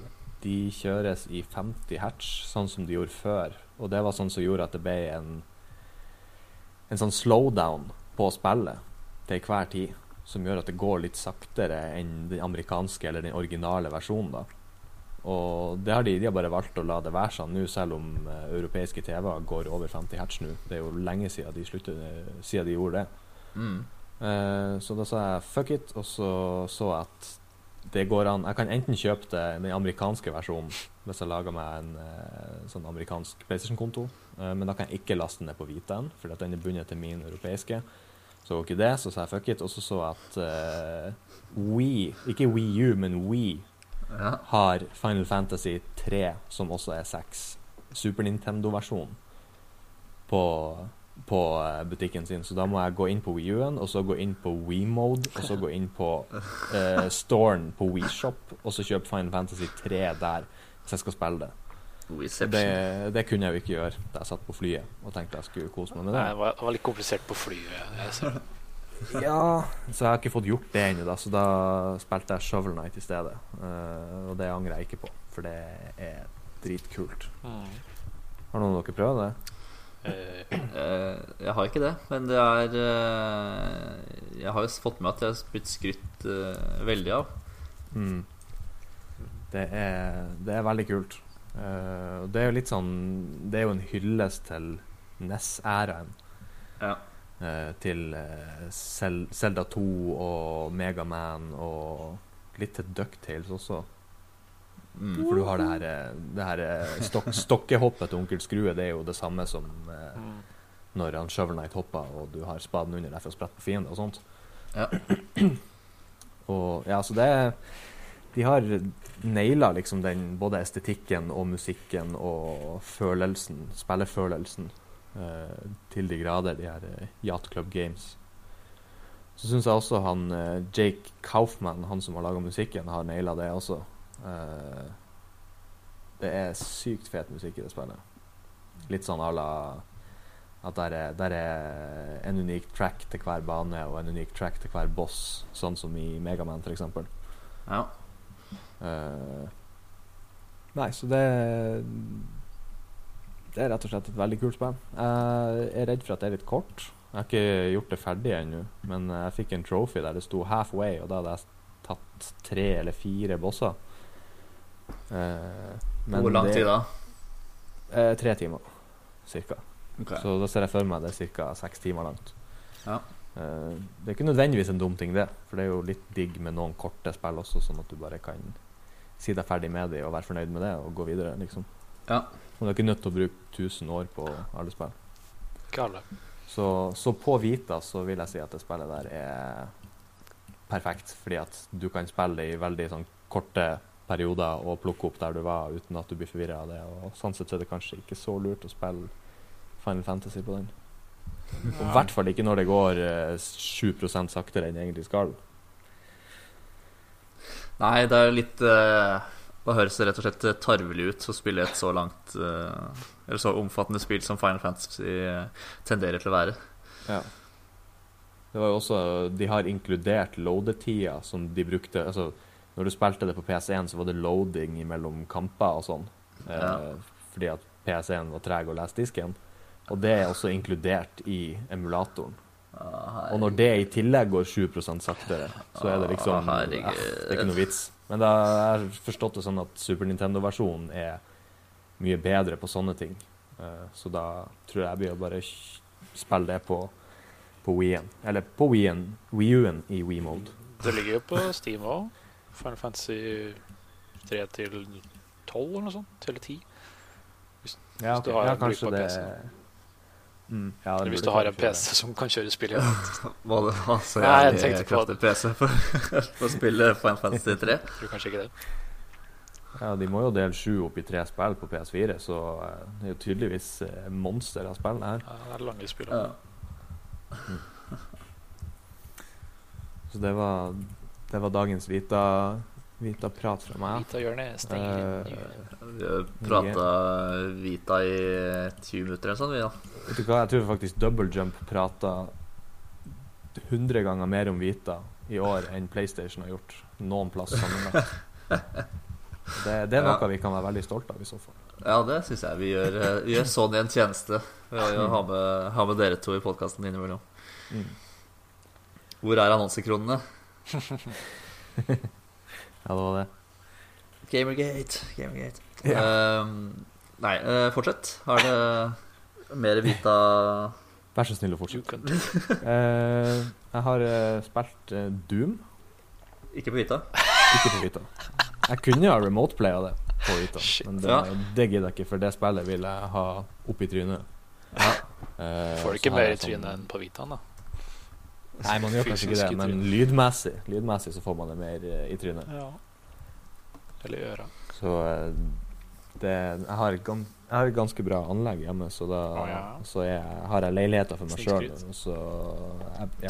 de kjøres i femti hertz, sånn som de gjorde før. Og det var sånn som gjorde at det ble en, en sånn slowdown på spillet til hver tid, som gjør at det går litt saktere enn den amerikanske eller den originale versjonen da. Og det har de, de har bare valgt å la det være sånn nå, selv om uh, europeiske T V går over femti hertz nå. Det er jo lenge siden de, sluttet, uh, siden de gjorde det. Mm. Uh, så da sa jeg fuck it, og så så at det går an. Jeg kan enten kjøpe det, den amerikanske versjonen hvis jeg lager meg en uh, sånn amerikansk PlayStation-konto, uh, men da kan jeg ikke laste den ned på Vitaen, fordi at den er bundet til min europeiske. Så ikke det, så sa jeg fuck it, og så så at uh, Wii, ikke Wii U, men Wii, ja. Har Final Fantasy tre, som også er seks, Super Nintendo-versjon på, på butikken sin. Så da må jeg gå inn på Wii U-en, og så gå inn på Wii Mode, og så gå inn på uh, storen på Wii Shop, og så kjøpe Final Fantasy tre der, hvis jeg skal spille det. Det, det kunne jeg jo ikke gjøre da jeg satt på flyet og tenkte jeg skulle kose meg med det. Nei, det var, det var litt komplisert på flyet. Jeg ser. Ja, så jeg har ikke fått gjort det ennå, da, så da spilte jeg Shovel Knight i stedet. Uh, og det angrer jeg ikke på, for det er dritkult. Mm. Har noen av dere prøvd det? Uh, uh, jeg har ikke det, men det er uh, jeg har jo fått med at jeg har blitt skrytt uh, veldig av. Mm. Det, er, det er veldig kult. Uh, det er jo litt sånn, det er jo en hyllest til N E S-æraen. Ja. Uh, til uh, Zel- Zelda to og Mega Man og litt til DuckTales også. Mm. For du har det her, det her stok- stokkehoppet til Onkel Skrue. Det er jo det samme som uh, mm. når han Shovel Knight hopper og du har spaden under deg for å sprette på fiender og sånt. Ja. Og ja, så det er, de har nailet liksom den, både estetikken og musikken og følelsen, spillefølelsen uh, til de grader, de her uh, Yacht Club Games. Så synes jeg også han uh, Jake Kaufman, han som har laget musikken, har nailet det også. Uh, det er sykt fet musikk i det spillet. Litt sånn à la at der er, der er en unik track til hver bane og en unik track til hver boss, sånn som i Mega Man for eksempel. Ja. Uh, nei, så det det er rett og slett et veldig kult spill. Jeg er redd for at det er litt kort. Jeg har ikke gjort det ferdig ennå, men jeg fikk en trophy der det sto halfway, og da hadde jeg tatt tre eller fire bosser. Uh, Hvor lang tid da? Uh, tre timer, cirka. Okay. Så da ser jeg for meg det er cirka seks timer langt. Ja. Uh, det er ikke nødvendigvis en dum ting det, for det er jo litt digg med noen korte spill også, sånn at du bare kan si deg ferdig med det og være fornøyd med det og gå videre, liksom. Ja. Og du er ikke nødt til å bruke tusen år på alle spill. Ikke alle. Så, så på Vita så vil jeg si at det spillet der er perfekt, fordi at du kan spille det i veldig sånn korte perioder og plukke opp der du var uten at du blir forvirret av det, og sånn sett så er det kanskje ikke så lurt å spille Final Fantasy på den. Og i hvert fall ikke når det går uh, sju prosent saktere enn det egentlig skal. Nei, det er litt uh, det høres rett og slett tarvelig ut å spille et så langt uh, eller så omfattende spill som Final Fantasy uh, tenderer til å være. Ja. Det var jo også, de har inkludert loadetida som de brukte, altså når du spilte det på P S en så var det loading mellom kamper og sånn, uh, ja. Fordi at P S en var treg å lese disken. Og det er også inkludert i emulatoren. Ah, og når det i tillegg går sju prosent saktere, så er det liksom ah, eh, det er ikke noe vits. Men da har jeg forstått det sånn at Super Nintendo-versjonen er mye bedre på sånne ting. Uh, så da tror jeg jeg blir å bare spille det på, på Wii-en. Eller på Wii-en, Wii U-en i Wii Mode. Det ligger jo på Steam også. Final Fantasy tre til tolv eller noe sånt, eller ti. Hvis, ja, okay. hvis du har ja, kanskje det... Mm. Ja, eller hvis du har en P C som kan kjøre spill igjen. Hva det var så jeg, jeg, jeg kraftig P C for, for å spille Final Fantasy tre? Jeg tror kanskje ikke det. Ja, de må jo dele sju opp i tre spill på P S fire, så det er jo tydeligvis monster av spill her. Ja, det er lange spill. Ja. Mm. Så det var det var dagens Vita Vita prat fra meg. Vita gjør det, stenger uh, Vi har pratet Vita i tjue minutter eller sånn, vi da. Vet du hva, jeg tror faktisk Double Jump pratet hundre ganger mer om Vita i år enn PlayStation har gjort noen plass sammenlagt. Det, det er noe Ja. vi kan være veldig stolte av i så fall. Ja, det synes jeg vi gjør, eh, vi gjør Sony en tjeneste ved å ha med, ha med dere to i podcasten innimellom. Mm. Hvor er annonsekronene? Ja, det var det. Gamergate, Gamergate. Ja. Ehm, nei, eh, fortsett. Har det mer Vita? Vær så snill å You fortsette. can Eh, jeg har eh, spilt eh, Doom, Ikke på Vita? ikke på Vita. Jeg kunne ha remote-playa det på Vita, Shit. men det, Ja. det gidder jeg ikke, for det spillet vil jeg ha opp i trynet. Ja. Eh, Får du så ikke har mer i jeg sånn- trynet enn på Vitaen, da? Nei, man gjør kanskje ikke det, Fysisk i men trynet. lydmessig, lydmessig så får man det mer eh, i trynet. Ja. Eller i øra. Så eh, det, jeg, har et gan, jeg har et ganske bra anlegg hjemme, så da Å, ja. så er jeg, har jeg leiligheter for meg sjøl. Snikskryt. Så jeg, ja.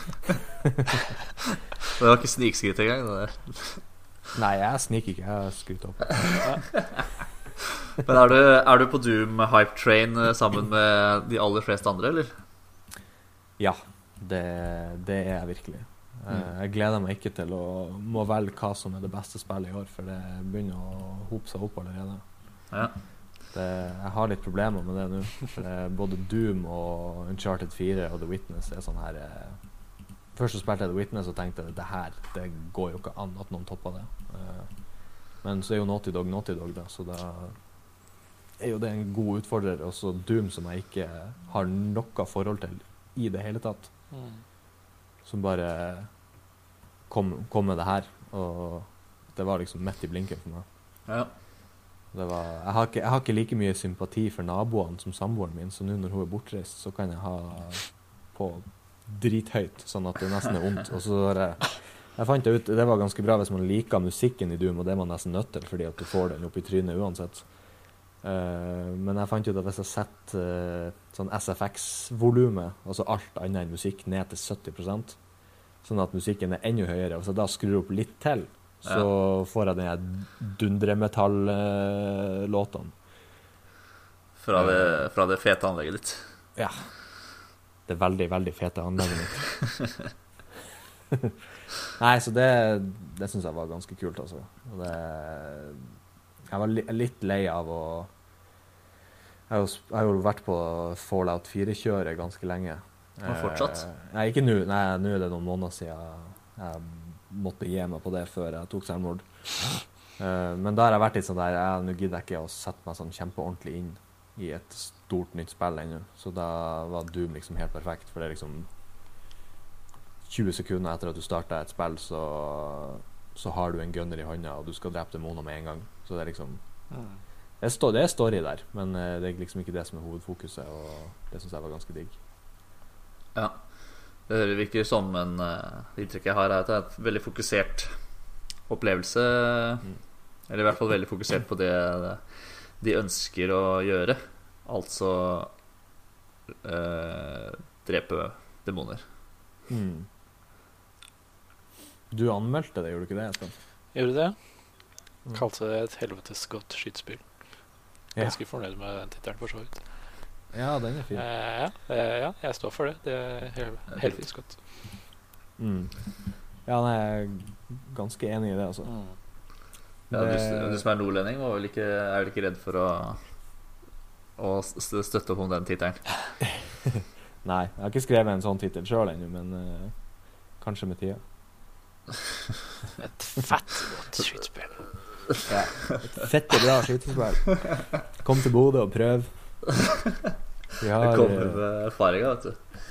Det var ikke snikskryt engang. Det der. Nei, jeg sniker ikke. Jeg skryter opp. Men er du, er du på Doom hype train eh, sammen med de aller fleste andre, eller? Ja, det, det er jeg virkelig. Eh, Mm. Jeg gleder meg ikke til å må velge hva som er det beste spillet i år, for det begynner å hope seg opp allerede. Ja. Det, jeg har litt problemer med det nå. For det, er både Doom og Uncharted fire og The Witness er sånn her eh, Først så spilte jeg The Witness og tenkte det her, det går jo ikke an at noen topper det. Eh, men så er jo Naughty Dog Naughty Dog, da, så da er jo det en god utfordrer. Og så Doom, som jeg ikke har noe forhold til i det hele tatt, Mm. som bare kom, kom med det her. Og det var liksom midt i blinken for meg. Ja. Det var, jeg, har ikke, jeg har ikke like mye sympati for naboene som samboeren min, så nå når hun er bortreist, så kan jeg ha på drithøyt, sånn at det nesten er vondt. Og så har jeg, jeg fant det ut, det var ganske bra hvis man liker musikken i Doom, og det er man nesten nødt til, fordi at du får den opp i trynet uansett. Uh, men jeg fant ut at hvis jeg setter uh, sånn S F X-volumet, altså alt annet enn musikk, ned til sytti prosent, sånn at musikken er enda høyere, og så da skrur opp litt til, så ja. får jeg den her dundremetall-låtene. Fra, det- fra det fete anlegget ditt. Ja. Det veldig, veldig fete anlegget mitt. Nei, så det, det synes jeg var ganske kult, altså. Og det, jeg var li, litt lei av å Jeg har jo, sp- jeg har jo vært på Fallout fire-kjøret ganske lenge. Og fortsatt? Eh, nei, ikke nå. Nei, nå er det noen måneder siden jeg måtte gi meg på det før jeg tok selvmord. Eh, men da har jeg vært litt sånn der, jeg, nå gidder jeg ikke å sette meg sånn kjempeordentlig inn i et stort nytt spill ennå. Så da var Doom liksom helt perfekt, for det er liksom tjue sekunder etter at du startet et spill, så, så har du en gunner i hånda, og du skal drepe demoner med en gang. Så det er liksom Mm. det, står, det er story der, men eh, det er liksom ikke det som er hovedfokuset, og det synes jeg var ganske digg. Ja. Det virker som en uh, inntrykk jeg har, er at det er et veldig fokusert opplevelse. Mm. Eller i hvert fall veldig fokusert på det de ønsker å gjøre. Altså uh, drepe demoner. Mm. Du anmeldte det, gjorde du ikke det, Espen? Gjorde det? Mm. Kalte det et helvetes godt skytespill. Ja. Ganske fornøyd med den tittelen, for så vidt. Ja, den er fin. Eh, ja, eh, ja, jeg står for det. Det er hel- heldigvis godt. Mm. Ja, nei, jeg er ganske enig i det, altså. Mm. Ja, du, Det- du som er nordlending, var vel ikke, er vel ikke redd for å, å st- støtte opp om den tittelen? Nei, jeg har ikke skrevet en sånn titel selv ennå, men eh, kanskje med tida. Et fett godt skytespill. Ja. Et fette bra skytespill. Kom til Bodø og prøv. Vi Det har kommer eh, med erfaringa, vet du.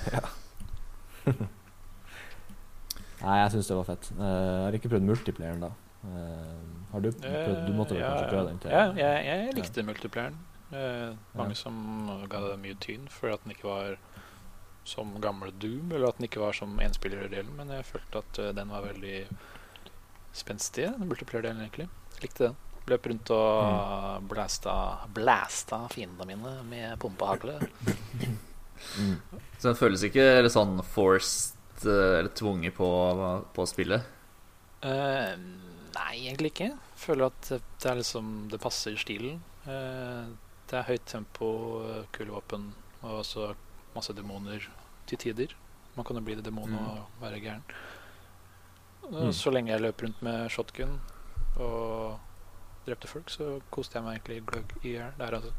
Nei, jeg synes det var fett. Eh, jeg har ikke prøvd multiplayeren da. Eh, har du prøvd? Du måtte vel Eh, kanskje ja, prøve den til? Ja, jeg, jeg likte multiplayeren. Eh, mange Ja. som ga det mye tyn for at den ikke var som gamle Doom, eller at den ikke var som enspillerdelen, men jeg følte at eh, den var veldig spenstig, den multiplayer-delen egentlig. Likte den. Løp rundt og Mm. blæsta, blæsta fiendene mine med pumpehagle. Mm. Så den føles ikke eller sånn forced eh, eller tvunget på, på spillet. Eh, nei, egentlig ikke. Føler at det er liksom det passer stilen. Eh, det er høyt tempo, eh, kule våpen og også masse demoner til tider. Man kan jo bli det demon Mm. og være gæren. Eh, Mm. Så lenge jeg løper rundt med shotgun og drepte folk, så koste jeg meg egentlig gløgg i hjel der, altså.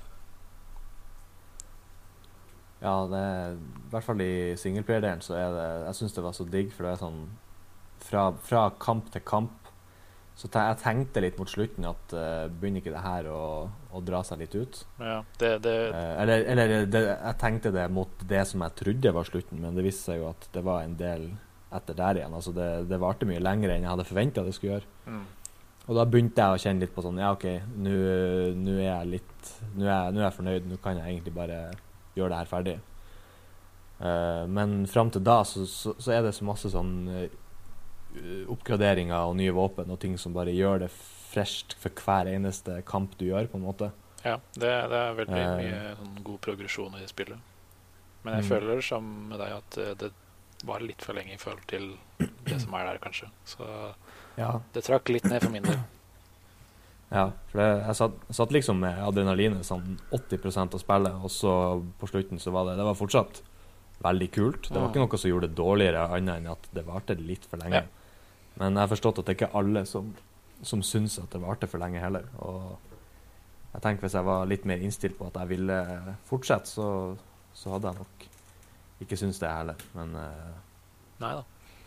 Ja, det er, i hvert fall i singleplayer-delen så er det, jeg synes det var så digg, for det er sånn, fra, fra kamp til kamp, så te, jeg tenkte litt mot slutten at uh, begynner ikke det her å, å dra seg litt ut. Ja, det... det uh, eller eller det, jeg tenkte det mot det som jeg trodde var slutten, men det viste seg jo at det var en del etter der igjen. Altså det, det varte mye lenger enn jeg hadde forventet det skulle gjøre. Mm. Og da begynte jeg å kjenne litt på sånn, ja ok, nå er jeg litt, nå er, nå er jeg fornøyd, nå kan jeg egentlig bare gjøre det her ferdig. Uh, men frem til da så, så, så er det så masse sånn uh, oppgraderinger og nye våpen og ting som bare gjør det fresht for hver eneste kamp du gjør, på en måte. Ja, det, det er veldig uh, mye sånn, god progresjon i spillet. Men jeg mm. føler som med deg at det var litt for lenge i forhold til det som er der, kanskje. Så ja. Det trakk litt ned for min del. Ja, for det, jeg satt, satt liksom med adrenalinet sånn åtti prosent av spillet, og så på slutten så var det, det var fortsatt veldig kult. Det var ikke noe som gjorde det dårligere annet enn at det varte litt for lenge. Ja. Men jeg har forstått at det ikke er alle som, som synes at det varte for lenge heller. Og jeg tenker hvis jeg var litt mer innstilt på at jeg ville fortsette, så, så hadde jeg nok ikke synes det heller. Men uh... Neida.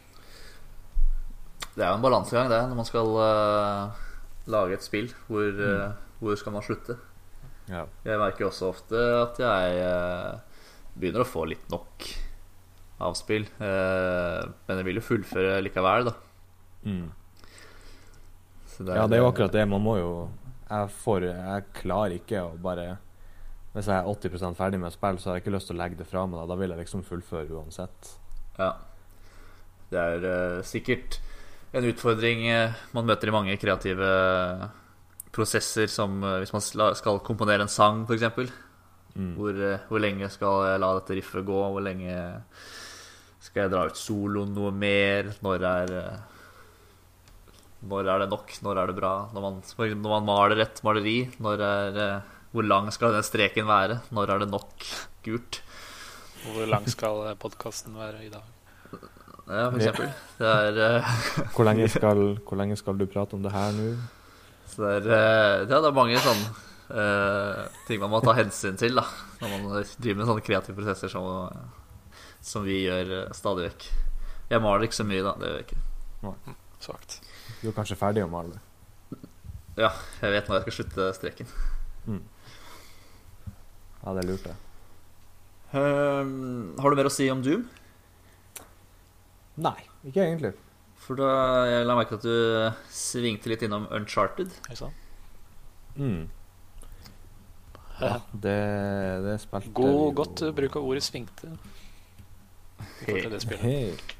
Det er jo en balansegang det, når man skal uh, lage et spill. Hvor, uh, mm. hvor skal man slutte? Ja. Jeg merker jo også ofte at jeg uh, begynner å få litt nok av spill. Uh, men jeg vil jo fullføre likevel, da. Mm. Det er, ja, det er jo akkurat det. Man må jo jeg, får, jeg klarer ikke å bare hvis jeg er åtti prosent ferdig med spill, så har jeg ikke lyst til å legge det fra meg. Da vil jeg liksom fullføre uansett. Ja. Det er uh, sikkert en utfordring uh, man møter i mange kreative prosesser, som uh, hvis man skal komponere en sang, for eksempel. Mm. Hvor, uh, hvor lenge skal jeg la dette riffet gå? Hvor lenge skal jeg dra ut soloen noe mer? Når er uh, Når er det nok? Når er det bra? Når man, når man maler et maleri, når er, hvor lang skal den streken være? Når er det nok gult? Hvor lang skal podcasten være i dag? Ja, for eksempel. Det er, uh, hvor, lenge skal, hvor lenge skal du prate om det her nå? Så det, er, uh, ja, det er mange sånne uh, ting man må ta hensyn til da, når man driver med sånne kreative prosesser som, som vi gjør uh, stadig vekk. Jeg maler ikke så mye da, det gjør jeg ikke. Ja. Svagt. Du er kanskje ferdig å male? Ja, jeg vet når jeg skal slutte streken. Mm. Ja, det er lurt det. Um, har du mer å si om Doom? Nei, ikke egentlig. For da, jeg la merke at du svingte litt innom Uncharted. Mm. Ja, det, det spilte God, jo... Godt bruk av ordet svingte i forhold til det spillet.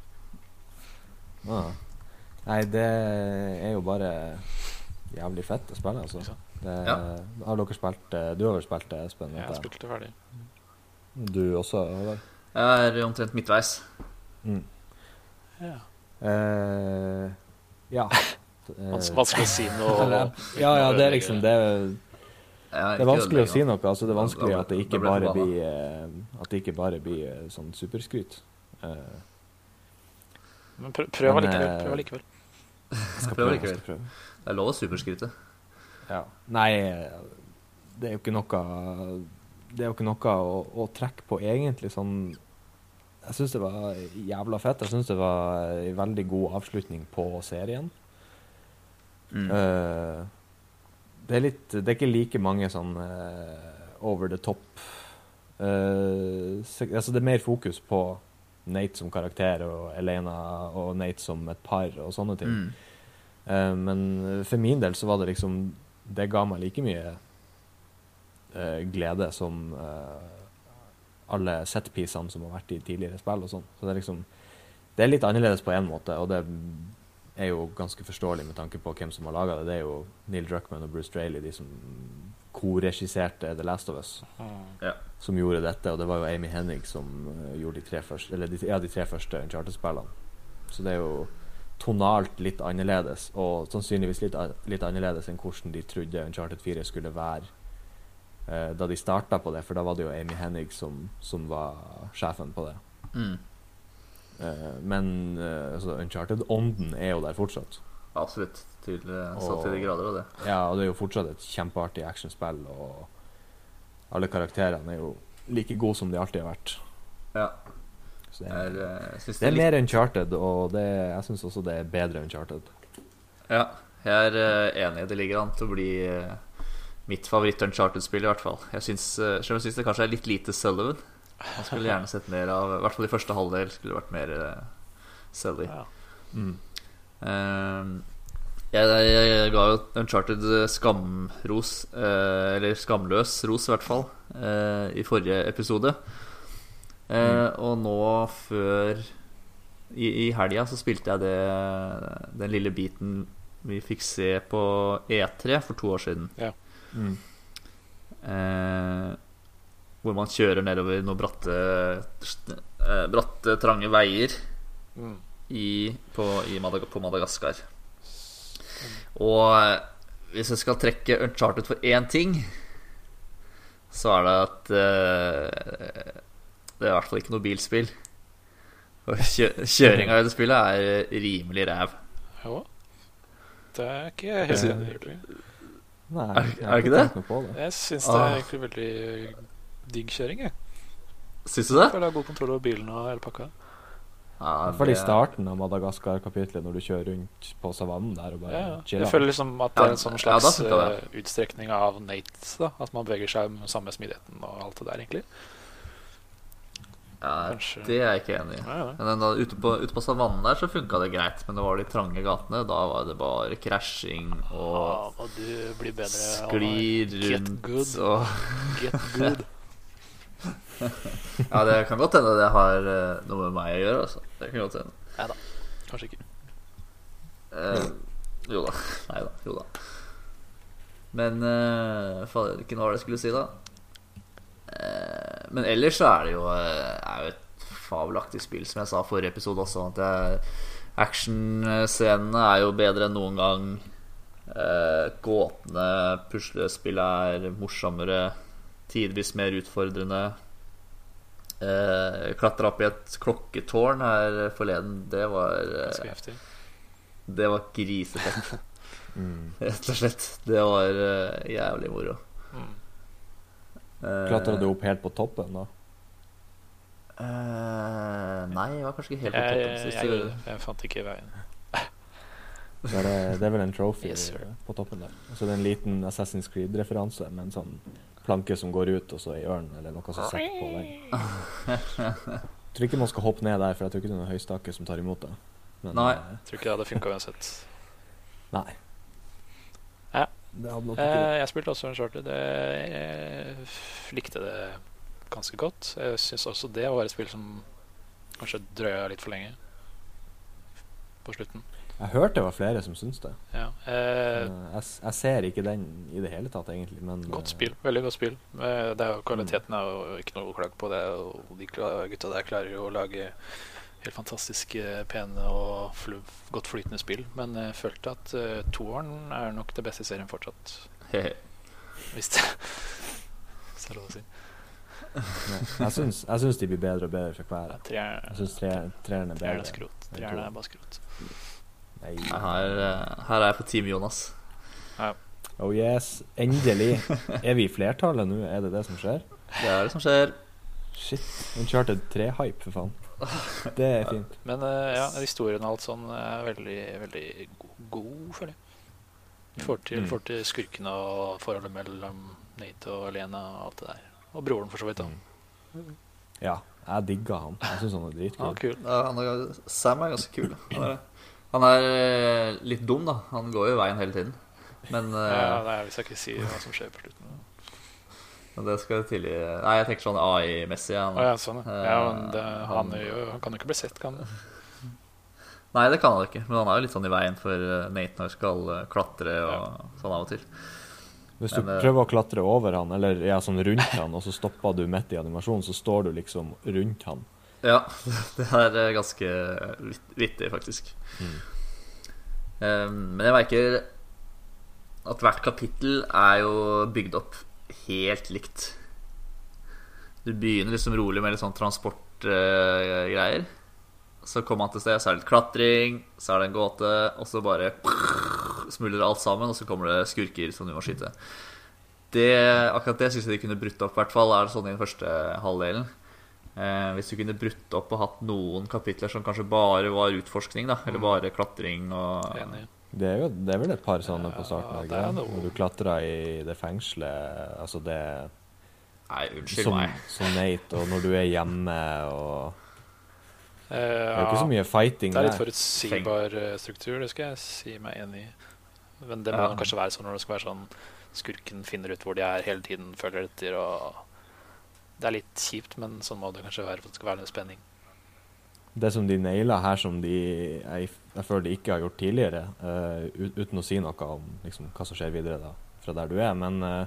Hey. Ah. Nei, det er jo bare jævlig fett å spille, altså. Det, ja. Har dere spilt, du har vel spilt det, Espen? Jeg har spilt det ferdig. Du også, eller? Jeg er omtrent midtveis. Mm. Ja. Eh, ja. Vanskelig å si noe. Ja, ja, det er liksom det, det er vanskelig å si noe, altså det er vanskelig at det ikke bare blir at det ikke bare blir sånn superskryt. Eh, Men prøv, prøv allikevel, prøv allikevel. Jeg skal prøve, jeg skal prøve. Det er lov å superskryte. Ja. Nei, det er jo ikke noe Det er jo ikke noe å, å trekke på egentlig sånn. Jeg synes det var jævla fett. Jeg synes det var en veldig god avslutning på serien. Mm. Uh, det er litt Det er ikke like mange sånn uh, over the top uh, se, altså det er mer fokus på Nate som karakter og Elena og Nate som et par og sånne ting. Mm. Uh, men for min del så var det liksom det ga meg like mye uh, glede som uh, alle setpiecene som har vært i tidligere spill og sånn. Så det er liksom det er litt annerledes på en måte, og det er jo ganske forståelig med tanke på hvem som har laget det. Det er jo Neil Druckmann og Bruce Straley, de som koregisserte The Last of Us, ja. som gjorde dette, og det var jo Amy Hennig som uh, gjorde de tre første, eller de, ja, de tre første Uncharted-spillene. Så det er jo tonalt litt annerledes, og sannsynligvis litt, litt annerledes enn hvordan de trodde Uncharted fire skulle være uh, da de startet på det, for da var det jo Amy Hennig som, som var sjefen på det. Mm. Uh, men uh, altså, Uncharted-ånden er jo der fortsatt. Absolutt. til, så til de grader av det. Ja, og det er jo fortsatt et kjempeartig actionspill, og alle karakterene er jo like gode som de alltid har vært. Ja. Så det er, Jeg synes det er litt- mer Uncharted, og det, jeg synes også det er bedre Uncharted. Ja, jeg er eh, enig. Det ligger an til å bli eh, mitt favoritt-Uncharted-spill i hvert fall. Jeg synes, eh, selv om jeg synes det kanskje er litt lite Sullivan. Man skulle gjerne sett mer av, i hvert fall i første halvdel skulle det vært mer uh, Sully. Ja. Mm. Uh, jeg, jeg, jeg ga jo Uncharted skamros, uh, eller skamløs ros i hvert fall, uh, i forrige episode. Uh, Mm. Og nå før I, i helga så spilte jeg det, den lille biten vi fikk se på E tre for to år siden. Ja. Mm. Uh, hvor man kjører nedover noen bratte, eh, bratte trange veier Mm. i, på, i Madag på Madagaskar. Og eh, hvis jeg skal trekke Uncharted for én ting, så er det at eh, det er i hvert fall ikke noe bilspill. Og kjø kjøringa i det spillet er rimelig ræv. Jo. Det er ikke jeg helt enig i, egentlig. Nei, Er- jeg er har ikke det? tenkt noe på det. Jeg syns det er Ah. egentlig veldig digg kjøring, jeg. Syns du det? Føler jeg har god kontroll over bilen og hele pakka. Ja, I hvert fall i det- starten av Madagaskar-kapitlet, når du kjører rundt på savannen der og bare Ja, ja. chiller. Jeg føler liksom at det er en sånn Ja, da slags funker det. eh, utstrekning av Nate, da. At man beveger seg med samme smidigheten og alt det der, egentlig. ja, Kanskje. det er jeg ikke enig i. Ja, ja. Men den da, ute, på, ute på savannen der så funka det greit. Men det var de trange gatene. Da var det bare krasjing og Ah, og du blir bedre sklir Get rundt good. og Get good. Ja, det kan godt hende det har eh, noe med meg å gjøre. Altså. Det kan godt hende. Nei da, kanskje ikke. Eh, jo da. Nei da. Jo da. Men uh, fader, ikke noe hva jeg skulle si, da. Eh, men ellers så er det jo eh, er jo et fabelaktig spill, som jeg sa i forrige episode også. At jeg, actionscenene er jo bedre enn noen gang. Eh, gåtene, puslespillet er morsommere, tidvis mer utfordrende. Eh, klatra opp i et klokketårn her forleden. Det var eh, Ganske heftig. Det var grisefett, Mm. rett og slett. Det var eh, jævlig moro. Mm. Eh, Klatret du opp helt på toppen da? eh, Nei, jeg var kanskje ikke helt på Jeg, toppen jeg, sist. jeg, jeg fant ikke veien. Det er, det, det er vel en trophy Yes, sir. på toppen der. Og så er det en liten Assassin's Creed-referanse med en sånn planke som går ut, og så ei ørn eller noe som setter på veggen. Jeg tror ikke man skal hoppe ned der, for jeg tror ikke det er noen høystake som tar imot det. Men, Nei. eh, Jeg tror ikke det hadde funka uansett. Nei. Ja. Det hadde nok ikke Eh, det. jeg spilte også Uncharted. Jeg likte det ganske godt. Jeg syns også det var et spill som kanskje drøya litt for lenge på slutten. Jeg hørte det var flere som syns det. Ja. Eh, Eh, Jeg, s- jeg ser ikke den i det hele tatt, egentlig. Men, Godt eh, spill. Veldig godt spill. Eh, Det er jo, kvaliteten er jo ikke noe å klage på. Det er jo, de kla- gutta der klarer jo å lage helt fantastiske, pene og fl godt flytende spill. Men jeg følte at uh, toeren er nok det beste i serien fortsatt. Hehe. Hvis det, hvis det er lov å si. Nei, jeg, syns, jeg syns de blir bedre og bedre for hver. Ja, treeren Jeg syns tre, treeren er treeren er bedre. skrot. enn Treeren toeren. er bare skrot. Nei. Her, eh, her er jeg på Team Jonas. Oh yes, endelig. Er vi i flertallet nå? Er det det som skjer? Det er det som skjer. Shit. Uncharted tre-hype, for faen. Det er fint. Men eh, ja, historien og alt sånn er veldig, veldig god, god føler jeg. Vi får til, Mm. får til skurkene og forholdet mellom Nate og Lena og alt det der. Og broren for så vidt da. Mm. Ja, jeg digger han. Jeg syns han er Ja, dritkul. kul. Ja, han er, Sam er ganske kul. Han er, han er eh, litt dum, da. Han går jo i veien hele tiden. Men eh, Ja, nei, hvis jeg ikke sier hva som skjer på slutten. men det skal tidlig Nei, jeg tenker sånn A I-messig. Å han- ja, sånn ja. ja men det, Eh, han, han- er jo, han kan jo ikke bli sett, kan han? Nei, det kan han ikke. Men han er jo litt sånn i veien for eh, Nate når han skal eh, klatre og sånn av og til. Hvis du Men, eh, prøver å klatre over han, eller ja, sånn rundt han, og så stopper du midt i animasjonen, så står du liksom rundt han. Ja, det er eh, ganske vitt- vittig, faktisk. Mm. Eh, men jeg merker at hvert kapittel er jo bygd opp helt likt. Du begynner liksom rolig med litt sånn transportgreier. Så kommer man til sted, så er det litt klatring, så er det en gåte, og så bare smuldrer alt sammen, og så kommer det skurker som du må skyte. Det, akkurat det synes jeg de kunne brutt opp, i hvert fall er det sånn i den første halvdelen. Eh, hvis du kunne brutt opp og hatt noen kapitler som kanskje bare var utforskning, da, eller bare klatring og Enig. Det er jo det er vel et par sånne på starten, Ja, ikke det er det? noe. Når du klatrer i det fengselet, altså det Nei, unnskyld som, meg. som Nate, og når du er hjemme, og Eh, det er jo ikke ja, så mye fighting det er litt der. forutsigbar eh, struktur, det skal jeg si meg enig i. Men det må Ja. kanskje være sånn når det skal være sånn skurken finner ut hvor de er hele tiden, følger etter, og det er litt kjipt, men sånn må det kanskje være for at det skal være noe spenning. Det som de nailer her, som de jeg, jeg føler de ikke har gjort tidligere, eh, ut- uten å si noe om liksom, hva som skjer videre da, fra der du er, men eh,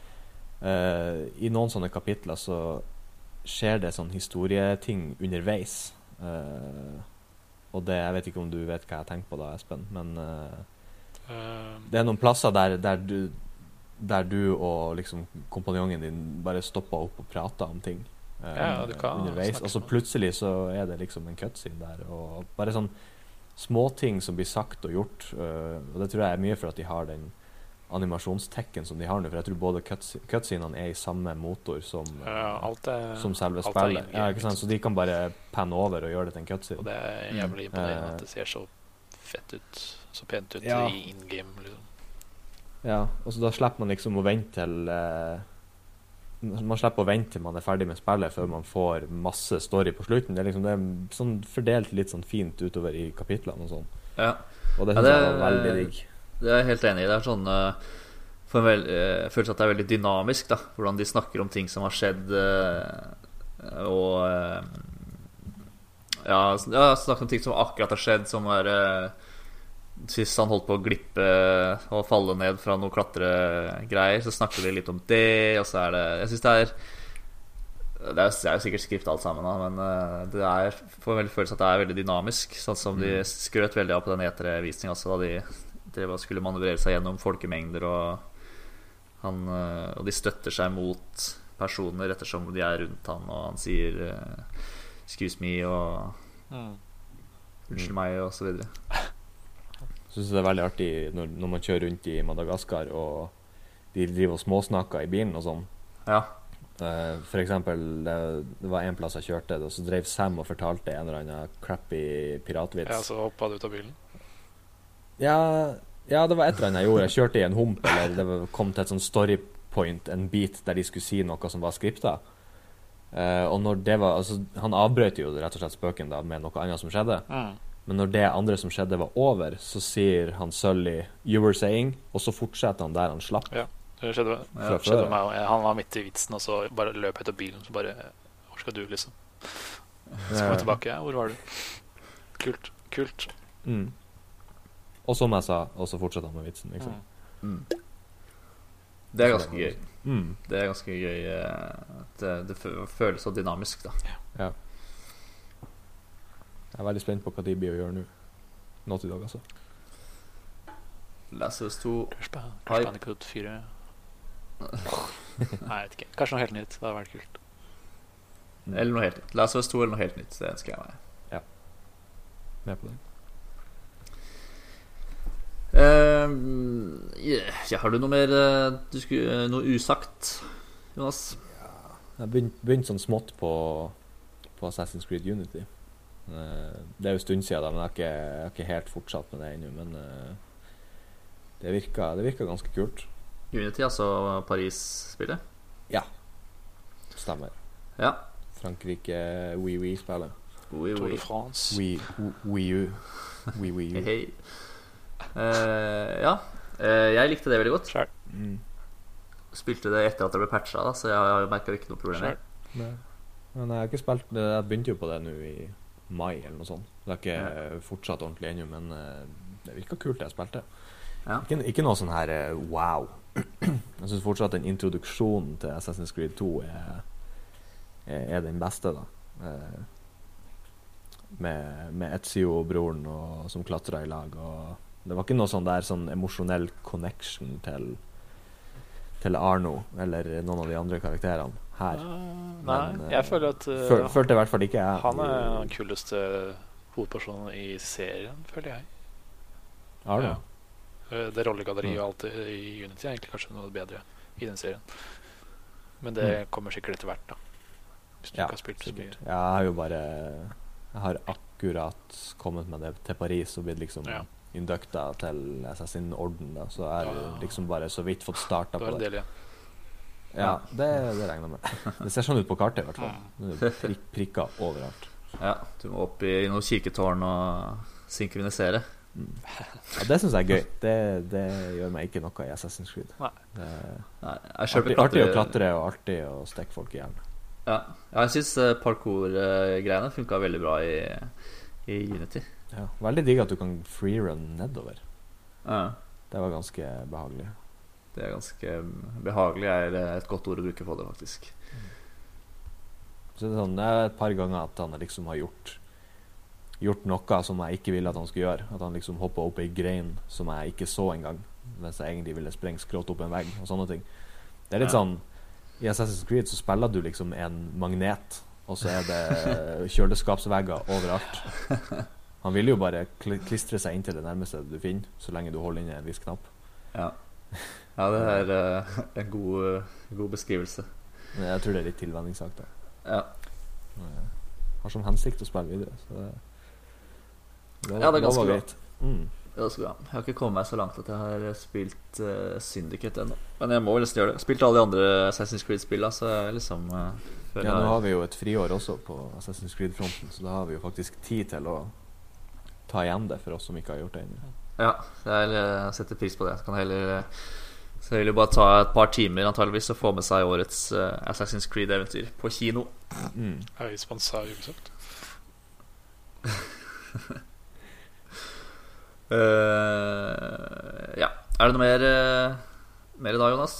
eh, i noen sånne kapitler så skjer det sånn historieting underveis. Eh, og det, jeg vet ikke om du vet hva jeg tenker på da, Espen, men eh, Eh, det er noen plasser der, der, du, der du og liksom kompanjongen din bare stopper opp og prater om ting eh, Ja, du kan underveis, snakke og så med- plutselig så er det liksom en cutscene der, og bare sånn småting som blir sagt og gjort, eh, og det tror jeg er mye for at de har den animasjonstekken som de har nå, for jeg tror både cuts- cutscenene er i samme motor som, ja, alt er, som selve alt er spillet. in-game, Ja, ikke sant? Så de kan bare panne over og gjøre det til en og cutscene. det er jævlig imponerende Eh, at det ser så fett ut, så pent ut Ja. i in game, liksom. Ja, og så da slipper man liksom å vente til eh, Man slipper å vente til man er ferdig med spillet før man får masse story på slutten. Det er liksom det er sånn fordelt litt sånn fint utover i kapitlene og sånn. Ja, Og det Ja, synes det- jeg var veldig digg. det er jeg helt enig i. Det er sånn eh, for en vel, eh, føles at det er veldig dynamisk, da. Hvordan de snakker om ting som har skjedd, eh, og eh, ja, sn- ja, snakker om ting som akkurat har skjedd, som er eh, Hvis han holdt på å glippe og falle ned fra noen klatregreier, så snakker de litt om det, og så er det Jeg synes det er Det er, det er jo sikkert skrift alt sammen, da, men eh, det er får en veldig følelse at det er veldig dynamisk. Sånn som de skrøt veldig av på den E tre-visningen, altså, da de drev og skulle manøvrere seg gjennom folkemengder, og, han, eh, og de støtter seg mot personer ettersom de er rundt han, og han sier eh, 'excuse me' og Mm. 'unnskyld meg' og så videre. Så synes jeg det er veldig artig når, når man kjører rundt i Madagaskar, og de driver og småsnakker i bilen og sånn. Ja. Eh, for eksempel, det, det var en plass jeg kjørte, og så drev Sam og fortalte en eller annen crappy piratvits. Ja, så hoppa du ut av bilen. Ja, ja, det var et eller annet jeg gjorde. Jeg kjørte i en hump, eller det var- kom til et sånn story point, en bit der de skulle si noe som var skripta. Eh, og når det var altså, han avbrøt jo rett og slett spøken da med noe annet som skjedde. Mm. Men når det andre som skjedde var over, så sier han Sully 'you were saying', og så fortsetter han der han slapp. Ja, det skjedde, Fra det skjedde før. med meg. Han var midt i vitsen, og så bare løp jeg ut av bilen. Så bare Hvor skal du, liksom? Så kom jeg tilbake. Ja, hvor var du? Kult. Kult. Mm. Og som jeg sa, og så fortsetter han med vitsen, liksom. Mm. Mm. Det er ganske gøy. Mm. Det er ganske gøy eh, at det, det fø- føles så dynamisk, da. Ja. Jeg er veldig spent på hva de blir å gjøre nå. Naughty Dog, altså. Last of Us to Crash Ban- Hype. Crash Bandicoot fire. Nei, jeg vet ikke. Kanskje noe helt nytt. Det hadde vært kult. Eller noe helt nytt. Last of Us to eller noe helt nytt. Det ønsker jeg meg. Med på det. Ehm, ja, har du noe mer eh, du skulle, eh, Noe usagt, Jonas? Jeg har begynt, begynt sånn smått på, på Assassin's Creed Unity. Eh, det er jo en stund siden da, men jeg har ikke, jeg har ikke helt fortsatt med det ennå. Men eh, det, virker, det virker ganske kult. Unity, altså Paris-spillet? Stemmer. Ja. Frankrike Wii Wii-spillet. Oui, Tour oui. de France. Wii Wii U. Wii Wii Hei, U. hei. Eh, ja, eh, jeg likte det veldig godt. Skjær. Mm. Spilte det etter at det ble patcha, da, så jeg merka ikke noe problem. Skjær. Nei. Men jeg har ikke spilt det. Jeg begynte jo på det nå i mai eller noe sånt. Det har ikke eh, fortsatt ordentlig ennå, men eh, det virka kult det jeg spilte. Ja. Ikke, ikke noe sånn her eh, wow. Jeg syns fortsatt den introduksjonen til Assassin's Creed to er, er, er den beste, da. Eh, med, med Ezio-broren og, som klatra i lag. Og det var ikke noe sånn der sånn emosjonell connection til til Arno eller noen av de andre karakterene her. Uh, nei, Men, eh, jeg føler at uh, Føl, følte i hvert fall ikke jeg. han er den kuleste hovedpersonen i serien, føler jeg. Arno? Ja. Eh, Det rollegalleriet Mm. og alt i i Unity er egentlig kanskje noe bedre i den serien. Men det kommer sikkert etter hvert, da. Hvis du Ja, ikke har spilt så mye. sikkert. Ja, jeg har jo bare Jeg har akkurat kommet med det til Paris og blitt liksom Ja. inducta til Assassin-orden, da, så jeg har Ja. liksom bare så vidt fått starta Du har på en det. del igjen. Ja, det, det regner jeg med. Det ser sånn ut på kartet, i hvert fall. Mm. Det er prik, prikker overalt. Ja, du må opp i noe kirketårn og synkronisere. Mm. Ja, det syns jeg er gøy. Det, det gjør meg ikke noe i Assassin's Creed. Nei. Det er Nei, jeg artig, kjøper artig å klatre og artig å stikke folk i hjel. Ja, ja jeg syns parkour-greiene funka veldig bra i, i Unity. Ja, veldig digg at du kan freerun nedover. Ja, Det var ganske behagelig. det er ganske behagelig, er et godt ord å bruke på det, faktisk. Så det er sånn, det er et par ganger at han liksom har gjort Gjort noe som jeg ikke ville at han skulle gjøre. At han liksom hoppa opp ei grein som jeg ikke så engang, mens jeg egentlig ville sprenge skrått opp en vegg og sånne ting. Det er litt Ja. sånn I Assassin's Creed så spiller du liksom en magnet, og så er det kjøleskapsvegger overalt. Han vil jo bare kl klistre seg inntil det nærmeste du finner, så lenge du holder inne en viss knapp. Ja, ja det er eh, en god, god beskrivelse. Men jeg tror det er litt tilvenningssak, da. Ja, Jeg har som hensikt å spille videre, så det, det, Ja, det er ganske var bra. greit. Mm. det er også bra. Jeg har ikke kommet meg så langt at jeg har spilt uh, Syndicate ennå. Men jeg må vel nesten gjøre det. Spilt alle de andre Assassin's Creed-spillene, så jeg liksom uh, føler Ja, nå jeg- har vi jo et friår også på Assassin's Creed-fronten, så da har vi jo faktisk tid til å ta igjen det for oss som ikke har gjort det ennå. Ja, jeg eh, setter pris på det. Så kan jeg heller, eh, så jeg vil jo bare ta et par timer antageligvis og få med seg årets eh, Assassin's Creed-eventyr på kino. Mm. Er vi sponsa av Ubisoft? Eh, ja. Er det noe mer, eh, mer i dag, Jonas?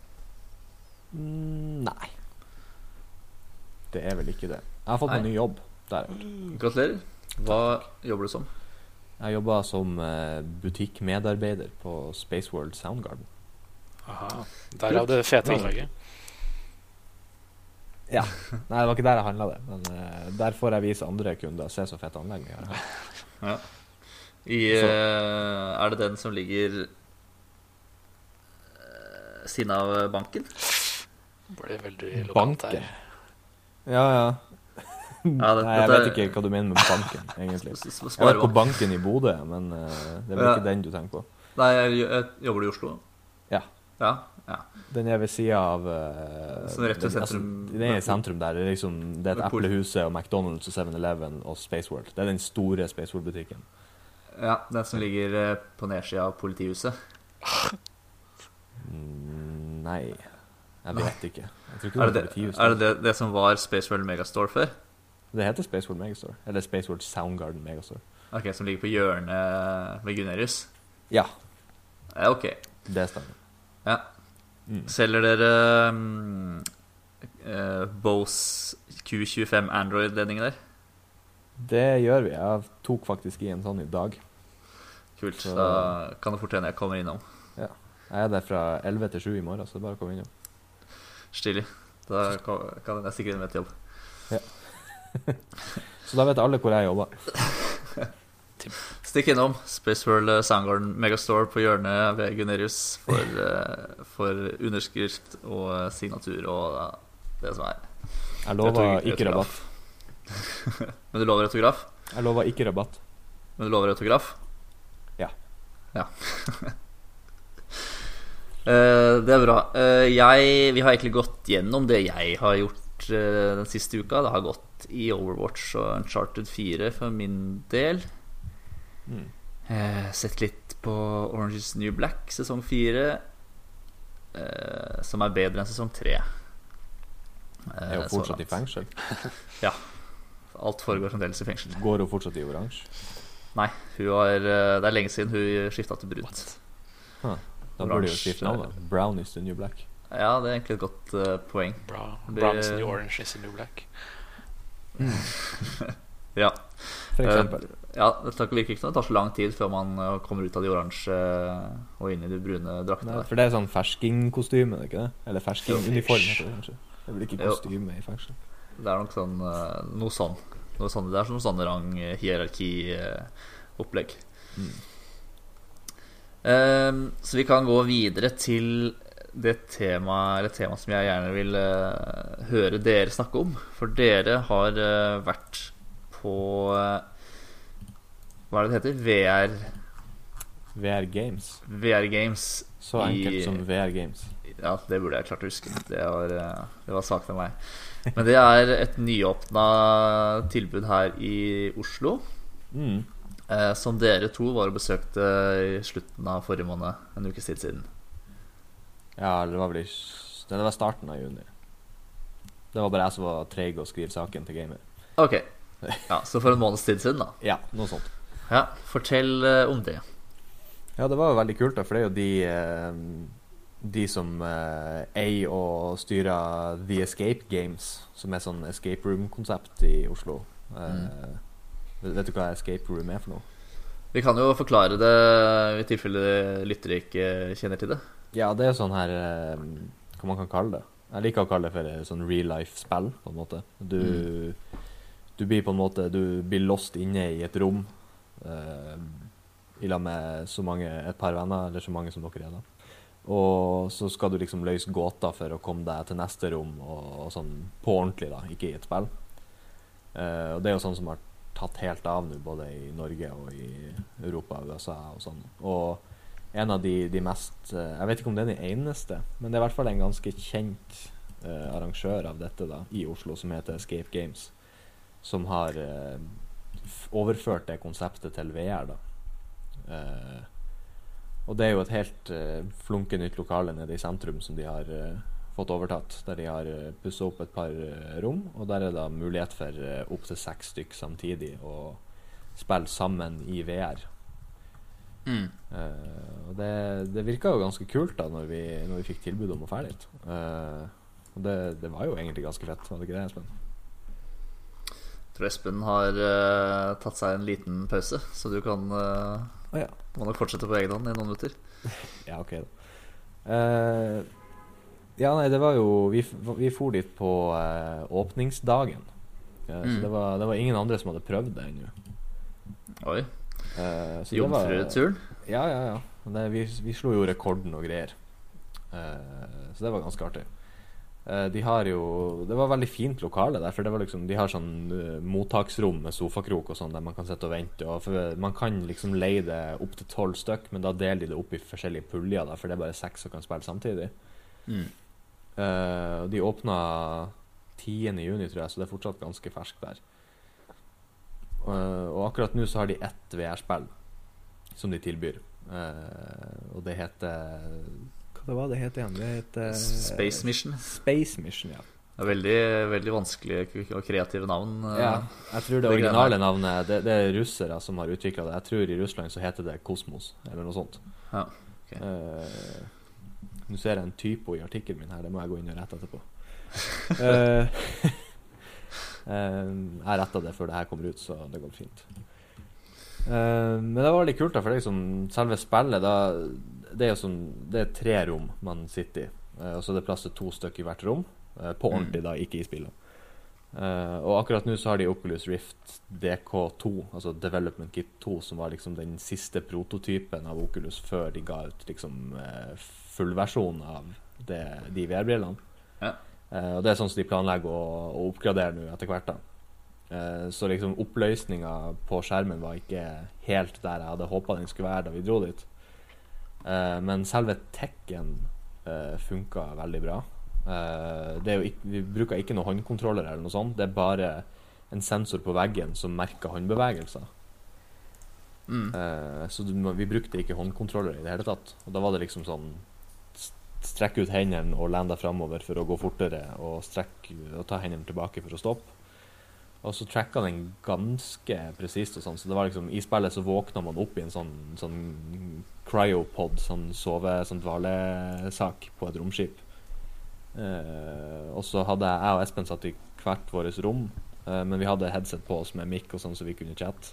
Mm, nei. Det er vel ikke det. Jeg har fått meg Nei. ny jobb. Der. Gratulerer. Hva jobber du som? Jeg jobba som eh, butikkmedarbeider på Spaceworld Soundgarden. Aha. Derav det fete innlegget. Ja. Nei, det var ikke der jeg handla det, men eh, der får jeg vise andre kunder se så fett anlegg vi har. Ja. I, Så- eh, er det den som ligger uh, siden av banken? Ble det veldig lokalt Banken. her. Ja, ja. Ja, det- Nei, jeg dette vet er- ikke hva du mener med banken, egentlig. S- s- Jeg vet Sparebank. på banken i Bodø, men eh, det er vel Ja. ikke den du tenker på. Nei, jeg, jeg, jobber du i Oslo? Ja. Ja, ja. Den er ved sida av uh, Så rett ved sentrum- Den er i sentrum der. Det er, liksom, det er et Med pol- Eplehuset og McDonald's og seven eleven og Spaceworld. Det er den store Spaceworld-butikken. Ja, den som ligger eh, på nedsida av politihuset. Mm, nei, jeg vet ikke. Jeg tror ikke Er det det er det, politihuset. er det, det, det som var Spaceworld Megastore før? Det heter Spaceworld Megastore. Eller Spaceworld Soundgarden Megastore. Ok, som ligger på hjørnet ved Gunerius? Ja, Ja, ok. det stemmer. Ja. Mm. Selger dere um, uh, Bose Q tjuefem Android-ledninger der? Det gjør vi. Jeg tok faktisk i en sånn i dag. Kult. Så- Da kan det fort hende jeg kommer innom. Jeg er der fra elleve til sju i morgen, så det er bare å komme innom. Stilig. Da kan kan jeg stikke inn med et jobb. Så da vet alle hvor jeg jobber. Stikk innom Spaceworld Soundgarden Megastore på hjørnet ved Gunerius for, eh, for underskrift og signatur og eh, det som er. Jeg lover Autograf. ikke rabatt. Men du lover autograf? Jeg lover ikke rabatt. Men du lover autograf? Ja. Ja. Eh, det er bra. Eh, jeg, vi har egentlig gått gjennom det jeg har gjort eh, den siste uka. Det har gått i Overwatch og Uncharted fire for min del. Mm. Eh, sett litt på Orange is New Black sesong fire, eh, som er bedre enn sesong tre. Jeg er jo fortsatt i fengsel. Alt foregår fremdeles i fengsel. Går hun fortsatt i oransje? Nei, hun har, eh, det er lenge siden hun skifta til brunt. Huh. Da burde de jo Oransje. skifte navn. da. Brown is the new black. Ja, det er egentlig et godt eh, poeng. Bra. Det- Brown is the new orange is the new black. Ja, For eksempel. ja det tar ikke like ikke noe. Det tar så lang tid før man eh, kommer ut av de oransje eh, og inn i de brune draktene. Nei, der. for det er sånn ferskingkostyme, ikke det? Eller ferskinguniform, heter det kanskje. Det er vel ikke Jo. kostyme i fengsel. Det er nok sånn eh, noe sånn. Noe sånn det er som sånn rang-hierarki-opplegg. Mm. Um, så vi kan gå videre til det temaet, eller tema som jeg gjerne vil uh, høre dere snakke om. For dere har uh, vært på uh, hva er det det heter? V R V R Games. V R Games. Så enkelt i, som V R Games. Ja, det burde jeg klart å huske. Det var, uh, det var saken av meg. Men det er et nyåpna tilbud her i Oslo. Mm. Uh, som dere to var og besøkte i slutten av forrige måned. En ukes tid siden. Ja, det var vel i, det var starten av juni. Det var bare jeg som var treg å skrive saken til gamer. Ok, ja, så for en måneds tid siden da. Ja, noe sånt. Ja, fortell uh, om det. Ja, det var jo veldig kult da, for det er jo de uh, De som uh, eier og styrer The Escape Games, som er sånn escape room-konsept i Oslo. uh, mm. Vet du hva escape room er for noe? Vi kan jo forklare det i tilfelle lyttere ikke kjenner til det. Ja, det er sånn her uh, hva man kan kalle det. Jeg liker å kalle det for sånn real life-spill, på en måte. Du, mm. du blir på en måte Du blir lost inne i et rom uh, i lag med så mange, et par venner, eller så mange som dere er da. Og så skal du liksom løse gåter for å komme deg til neste rom, og, og sånn på ordentlig da, ikke i et spill. Uh, og det er jo sånn som har tatt helt av nå, både i Norge og i Europa og U S A og sånn. Og en av de, de mest uh, jeg vet ikke om det er den eneste, men det er i hvert fall en ganske kjent uh, arrangør av dette da, i Oslo, som heter Escape Games, som har uh, overført det konseptet til V R da. Uh, og det er jo et helt uh, flunke nytt lokale nede i sentrum som de har uh, fått overtatt, der de har uh, pusset opp et par uh, rom, og der er det mulighet for uh, opp til seks stykk samtidig å spille sammen i V R. Mm. Uh, og det, det virka jo ganske kult da når vi, når vi fikk tilbud om å fære litt. Uh, og det, det var jo egentlig ganske fett, var det ikke det, Espen? Jeg tror Espen har uh, tatt seg en liten pause, så du kan uh, oh, ja. må nok fortsette på egen hånd i noen minutter. Ja, ok da. Uh, ja, nei, det var jo vi, vi for dit på uh, åpningsdagen. Uh, mm. Så det var, det var ingen andre som hadde prøvd det ennå. Oi. Uh, Jomfruturen? Ja, ja, ja. Det, vi, vi slo jo rekorden og greier. Uh, så det var ganske artig. Uh, de har jo Det var veldig fint lokale der, for det var liksom, de har sånn uh, mottaksrom med sofakrok og sånn, der man kan sitte og vente, og for, man kan liksom leie det opp til tolv stykk, men da deler de det opp i forskjellige puljer da, for det er bare seks som kan spille samtidig. Mm. Uh, de åpnet tiende juni, tror jeg, så det er fortsatt ganske ferskt der. Uh, og akkurat nå så har de ett V R-spill som de tilbyr, uh, og det heter hva var det heter igjen? Det heter Space Mission. Space Mission, ja. Det er veldig, veldig vanskelig og kreative navn. Ja, jeg tror det originale navnet det, det er russere som har utviklet det. Jeg tror i Russland så heter det Kosmos eller noe sånt. Ja, okay. uh, Nå ser jeg en typo i artikkelen min her, det må jeg gå inn og rette etterpå. uh, uh, jeg rettet det før det her kommer ut, så det går fint. Uh, men det var veldig kult da, for det er liksom selve spillet da, det er jo sånn, det er tre rom man sitter i, uh, og så er det plass til to stykker i hvert rom, uh, på ordentlig da, ikke i spillet. Uh, og akkurat nå så har de Oculus Rift D K to, altså Development Kit to, som var liksom den siste prototypen av Oculus før de ga ut liksom uh, fullversjonen av det, de V R-brillene. Ja. Uh, og det er sånn som de planlegger å, å oppgradere nå etter hvert da. Uh, så liksom oppløsningen på skjermen var ikke helt der jeg hadde håpet den skulle være da vi dro dit. Uh, men selve tekken uh, funket veldig bra. Uh, det er jo ikke, vi bruker ikke noe håndkontroller eller noe sånt. Det er bare en sensor på veggen som merker håndbevegelser. Mm. Uh, så du, vi brukte ikke håndkontroller i det hele tatt. Og da var det liksom sånn strekke ut hendene og lene deg fremover for å gå fortere, og, strekke, og ta hendene tilbake for å stoppe. Og så tracka den ganske presist og sånn, så det var liksom, i spillet så våkna man opp i en sånn, sånn cryopod, sånn sove, sånn dvalesak på et romskip. Uh, og så hadde jeg og Espen satt i hvert vårt rom, uh, men vi hadde headset på oss med mic og sånn, så vi kunne chatte.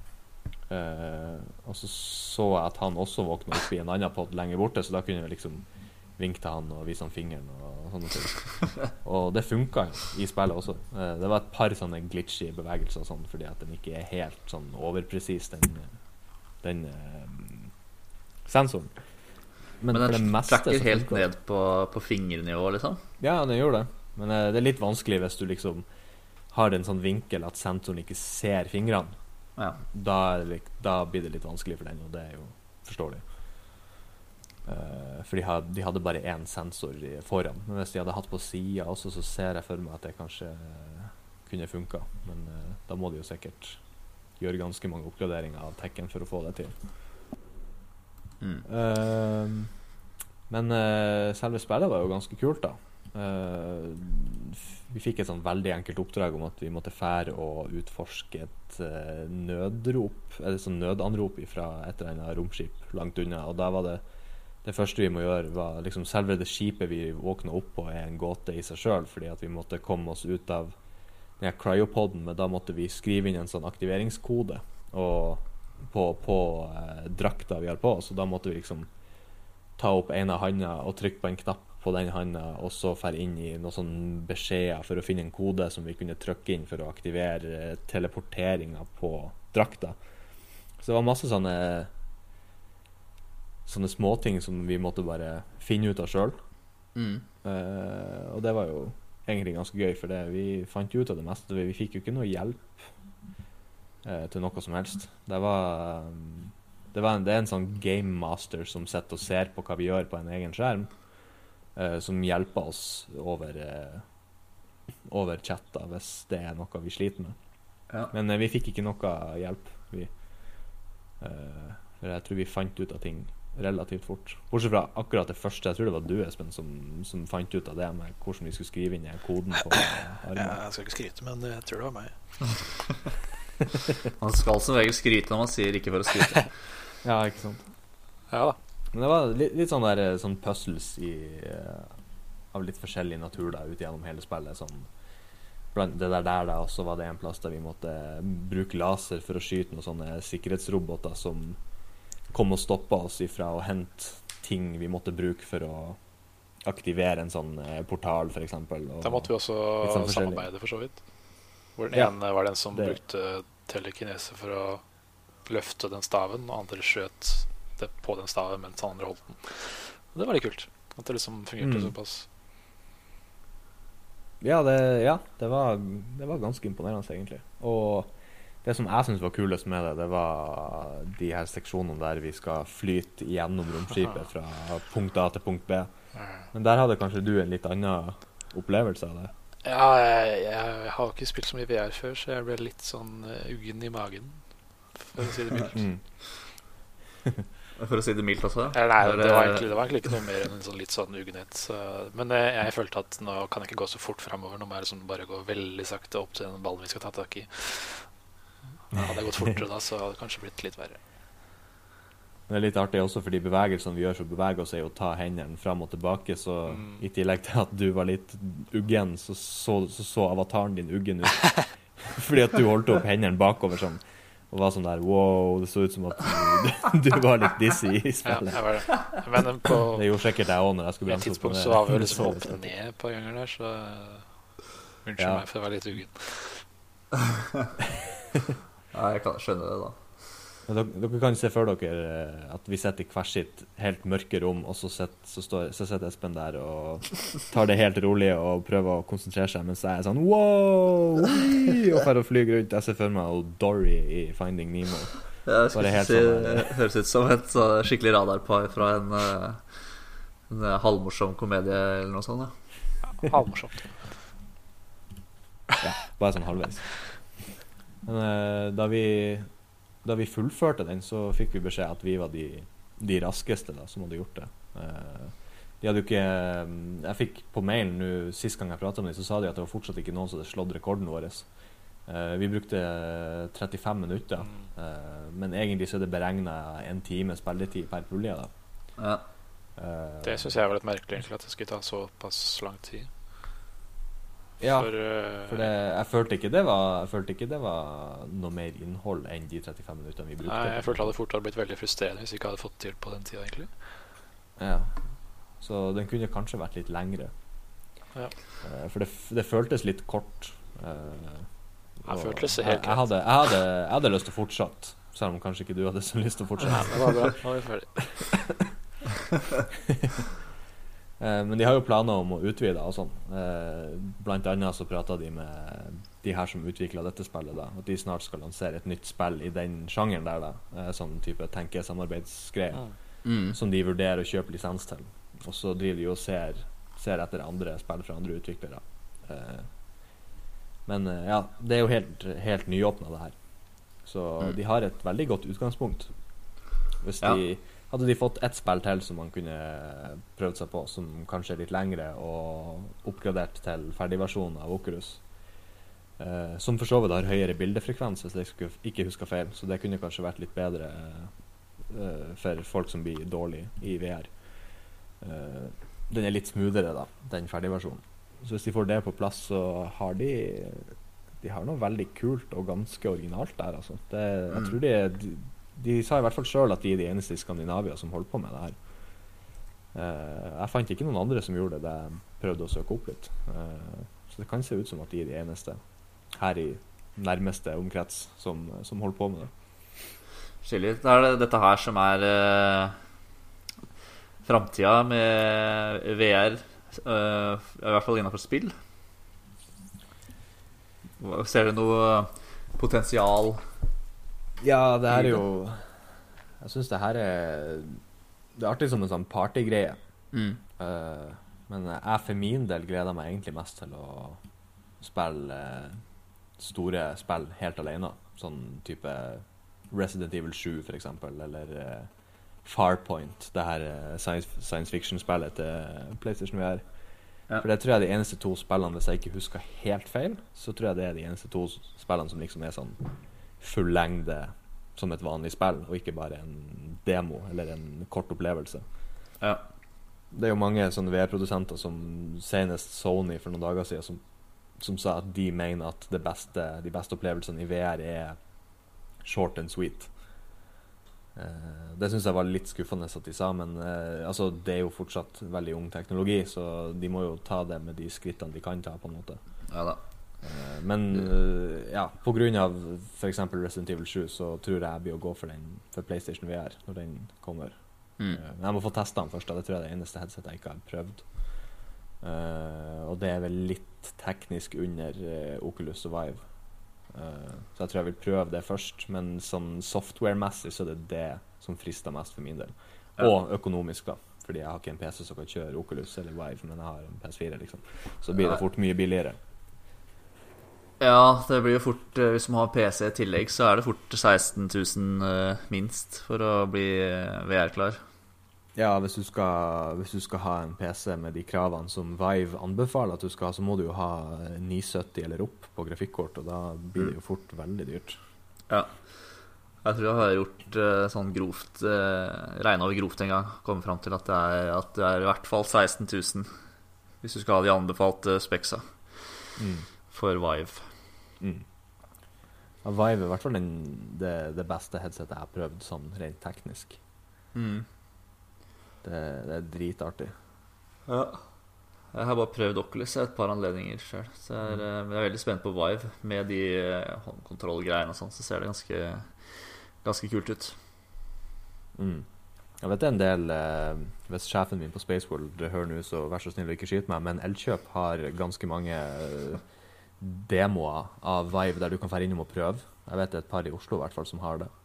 Uh, og så så jeg at han også våkna opp i en annen pod lenger borte, så da kunne vi liksom vinke til han og vise han fingeren og sånne ting. Og det funket jo i spillet også. Uh, det var et par sånne glitchy bevegelser og sånn, fordi at den ikke er helt sånn overpresis, den, den uh, sensoren. Men, men den tracker helt funker. Ned på, på fingernivå, liksom? Ja, den gjør det. Men uh, det er litt vanskelig hvis du liksom har en sånn vinkel at sensoren ikke ser fingrene. Ja. Da, da blir det litt vanskelig for den, og det er jo forståelig. Uh, for de, had, de hadde bare én sensor foran. Men hvis de hadde hatt på siden også, så ser jeg for meg at det kanskje uh, kunne funka. Men uh, da må de jo sikkert gjøre ganske mange oppgraderinger av tekken for å få det til. Mm. Uh, men uh, selve spillet var jo ganske kult, da. Uh, vi fikk et sånn veldig enkelt oppdrag om at vi måtte fære og utforske et uh, nødrop, eller sånn nødanrop fra et eller annet romskip langt unna. Og da var det det første vi må gjøre, var liksom selve det skipet vi våkna opp på er en gåte i seg selv, fordi at vi måtte komme oss ut av den her cryopoden, men da måtte vi skrive inn en sånn aktiveringskode og på, på eh, drakta vi har på, så da måtte vi liksom ta opp ene handa og trykke på en knapp på den handa, og så fære inn i noen sånn beskjeder for å finne en kode som vi kunne trykke inn for å aktivere teleporteringa på drakta. Så det var masse sånne sånne småting som vi måtte bare finne ut av selv. Mm. Uh, og det var jo egentlig ganske gøy, for det, vi fant ut av det meste. Vi, vi fikk jo ikke noe hjelp uh, til noe som helst. Det var, um, det var en, det er en sånn game master som sitter og ser på hva vi gjør på en egen skjerm, uh, som hjelper oss over, uh, over chat da, hvis det er noe vi sliter med. Ja. Men uh, vi fikk ikke noe hjelp. Vi, uh, for jeg tror vi fant ut av ting relativt fort. Bortsett fra akkurat det første, jeg tror det var du, Espen, som, som fant ut av det med hvordan vi skulle skrive inn koden på armen. Ja, jeg skal ikke skryte, men jeg tror det var meg. Man skal som regel skryte når man sier ikke for å skryte. Ja, ikke sant? Ja da. Men det var litt, litt sånn der sånn puzzles i, uh, av litt forskjellig natur da, ut gjennom hele spillet. Sånn, blant det der der da, og så var det en plass der vi måtte bruke laser for å skyte noen sånne sikkerhetsroboter som kom og stoppet oss ifra å hente ting vi måtte bruke for å aktivere en sånn eh, portal, for eksempel. Og da måtte vi også sånn samarbeide, for så vidt. Hvor den ja, ene var den som det. brukte telekinese for å løfte den staven, og andre skjøt det på den staven mens han andre holdt den. Og det var litt kult, at det liksom fungerte mm. såpass. Ja, det, ja det, var, det var ganske imponerende, egentlig. Og det som jeg synes var kulest med det, det var de her seksjonene der vi skal flyte gjennom romskipet fra punkt A til punkt B. Men der hadde kanskje du en litt annen opplevelse av det? Ja, jeg, jeg har ikke spilt så mye V R før, så jeg ble litt sånn uh, uggen i magen, for å si det mildt. Mm. For å si det mildt også? Ja, nei, det var, egentlig, det var egentlig ikke noe mer enn en sånn, litt sånn ugenhet. Så, men jeg, jeg følte at nå kan jeg ikke gå så fort fremover, nå må jeg liksom bare gå veldig sakte opp til den ballen vi skal ta tak i. Hadde jeg gått fortere da, så hadde det kanskje blitt litt verre. Det er litt artig også, fordi bevegelsene vi gjør, så beveger oss er å ta hendene frem og tilbake, så mm. i tillegg til at du var litt uggen, så så, så, så avataren din uggen ut. Fordi at du holdt opp hendene bakover sånn, og var sånn der, wow, det så ut som at du, du var litt dizzy i spillet. Ja, jeg var det. Men på det gjorde sikkert jeg også når jeg skulle bremse opp. I et tidspunkt så var vi liksom opp ned et par ganger der, så unnskyld ja. meg for jeg var litt uggen. Ja, jeg kan skjønne det da. Men dere, dere kan se for dere at vi sitter i hver sitt helt mørke rom, og så sitter, så står, så sitter Espen der og tar det helt rolig og prøver å konsentrere seg, mens jeg er sånn wow, ui, og for å flyge rundt. Jeg ser for meg og Dory i Finding Nemo. Ja, jeg skulle si, sånn, høres ut som et så, skikkelig radarpar fra en, en halvmorsom komedie eller noe sånt. Ja, halvmorsomt. Ja, bare sånn halvveis. Men uh, da vi da vi fullførte den, så fikk vi beskjed at vi var de, de raskeste da, som hadde gjort det. Uh, de hadde jo ikke jeg fikk på mailen nå, sist gang jeg pratet med dem, så sa de at det var fortsatt ikke noen som hadde slått rekorden vår. Uh, vi brukte trettifem minutter, uh, men egentlig så er det beregnet en time spilletid per pulje da. Ja. Uh, det synes jeg var litt merkelig egentlig, at det skulle ta såpass lang tid. Ja, for, uh, for det, jeg følte ikke det var jeg følte ikke det var noe mer innhold enn de trettifem minuttene vi brukte. Nei, jeg følte det hadde fort hadde blitt veldig frustrerende hvis vi ikke hadde fått til på den tiden egentlig. Ja, så den kunne kanskje vært litt lengre. Ja. Uh, for det, det føltes litt kort uh, Jeg følte det så jeg, helt jeg, hadde, jeg, hadde, jeg hadde lyst til å fortsette, selv om kanskje ikke du hadde så lyst til å Nei, fortsette. det var bra. Nå er vi ferdig. Eh, Men de har jo planer om å utvide og sånn. Eh, Blant annet så pratet de med de her som utviklet dette spillet da, at de snart skal lansere et nytt spill i den sjangeren der da, eh, sånn type tenke-samarbeidsgreie, Mm. Mm. som de vurderer å kjøpe lisens til. Og så driver de og ser, ser etter andre spill fra andre utviklere. Eh, Men eh, ja, det er jo helt, helt nyåpnet det her. Så Mm. de har et veldig godt utgangspunkt. Hvis Ja. de Hadde de fått ett spill til som man kunne prøvd seg på, som kanskje er litt lengre og oppgradert til ferdigversjonen av Oculus, eh, som for så vidt har høyere bildefrekvens, hvis jeg skulle ikke husker feil, så det kunne kanskje vært litt bedre eh, for folk som blir dårlig i V R. Eh, den er litt smoothere da, den ferdigversjonen. Så hvis de får det på plass, så har de de har noe veldig kult og ganske originalt der, altså. Det, jeg Mm. tror de, er- de De sa i hvert fall selv at de er de eneste i Skandinavia som holder på med det her. Eh, jeg fant ikke noen andre som gjorde det da jeg prøvde å søke opp litt. Eh, så det kan se ut som at de er de eneste her i nærmeste omkrets som, som holder på med det. Skillig. Det er det, dette her som er uh, framtida med V R, eh, i hvert fall innenfor spill. Hva- Ser du noe potensial? Ja, det her er jo Jeg synes det her er Det er artig som en sånn partygreie. Mm. Eh, men jeg for min del gleder meg egentlig mest til å spille eh, store spill helt alene. Sånn type Resident Evil sju for eksempel, eller eh, Farpoint, det her eh, science, science fiction-spillet til PlayStation V R. Ja. For det tror jeg er de eneste to spillene, hvis jeg ikke husker helt feil, så tror jeg det er de eneste to spillene som liksom er sånn full lengde som et vanlig spill, og ikke bare en demo eller en kort opplevelse. Ja. Det er jo mange sånne V R-produsenter, som senest Sony for noen dager siden, som, som sa at de mener at det beste, de beste opplevelsene i V R er short and sweet. Eh, det synes jeg var litt skuffende at de sa, men eh, altså, det er jo fortsatt veldig ung teknologi, så de må jo ta det med de skrittene de kan ta, på en måte. Ja da. Eh, men eh, ja, på grunn av for eksempel Resident Evil sju, så tror jeg jeg blir å gå for den for PlayStation V R når den kommer. Mm. Eh, men jeg må få testet den først da. Det tror jeg er det eneste headsetet jeg ikke har prøvd. Eh, og det er vel litt teknisk under eh, Oculus og Vive. Eh, så jeg tror jeg vil prøve det først, men sånn software-messig så er det det som frister mest for min del. Ja. Og økonomisk da, fordi jeg har ikke en P C som kan kjøre Oculus eller Vive, men jeg har en P S fire liksom. Så blir det Nei. fort mye billigere. Ja, det blir jo fort eh, hvis man har P C i tillegg, så er det fort seksten tusen eh, minst for å bli eh, V R-klar. Ja, hvis du, skal, hvis du skal ha en P C med de kravene som Vive anbefaler at du skal ha, så må du jo ha ni sytti eller opp på grafikkort, og da blir det jo fort veldig dyrt. Ja. Jeg tror jeg har gjort eh, sånn grovt eh, regnet over grovt en gang. Kommet fram til at det, er, at det er i hvert fall seksten tusen hvis du skal ha de anbefalte speksa Mm. for Vive. Mm. Ja, Vive er i hvert fall den, det, det beste headsetet jeg har prøvd sånn rent teknisk. Mm. Det, det er dritartig. Ja. Jeg har bare prøvd Oculus et par anledninger selv, så jeg er, eh, jeg er veldig spent på Vive. Med de eh, håndkontrollgreiene og sånn, så ser det ganske, ganske kult ut. Mm. Jeg vet det er en del eh, hvis sjefen min på Spaceworld hører nå, så vær så snill å ikke skyte meg, men Elkjøp har ganske mange eh, demoer av Vive der du kan fære innom og prøve. Jeg vet det er et par i Oslo i hvert fall som har det.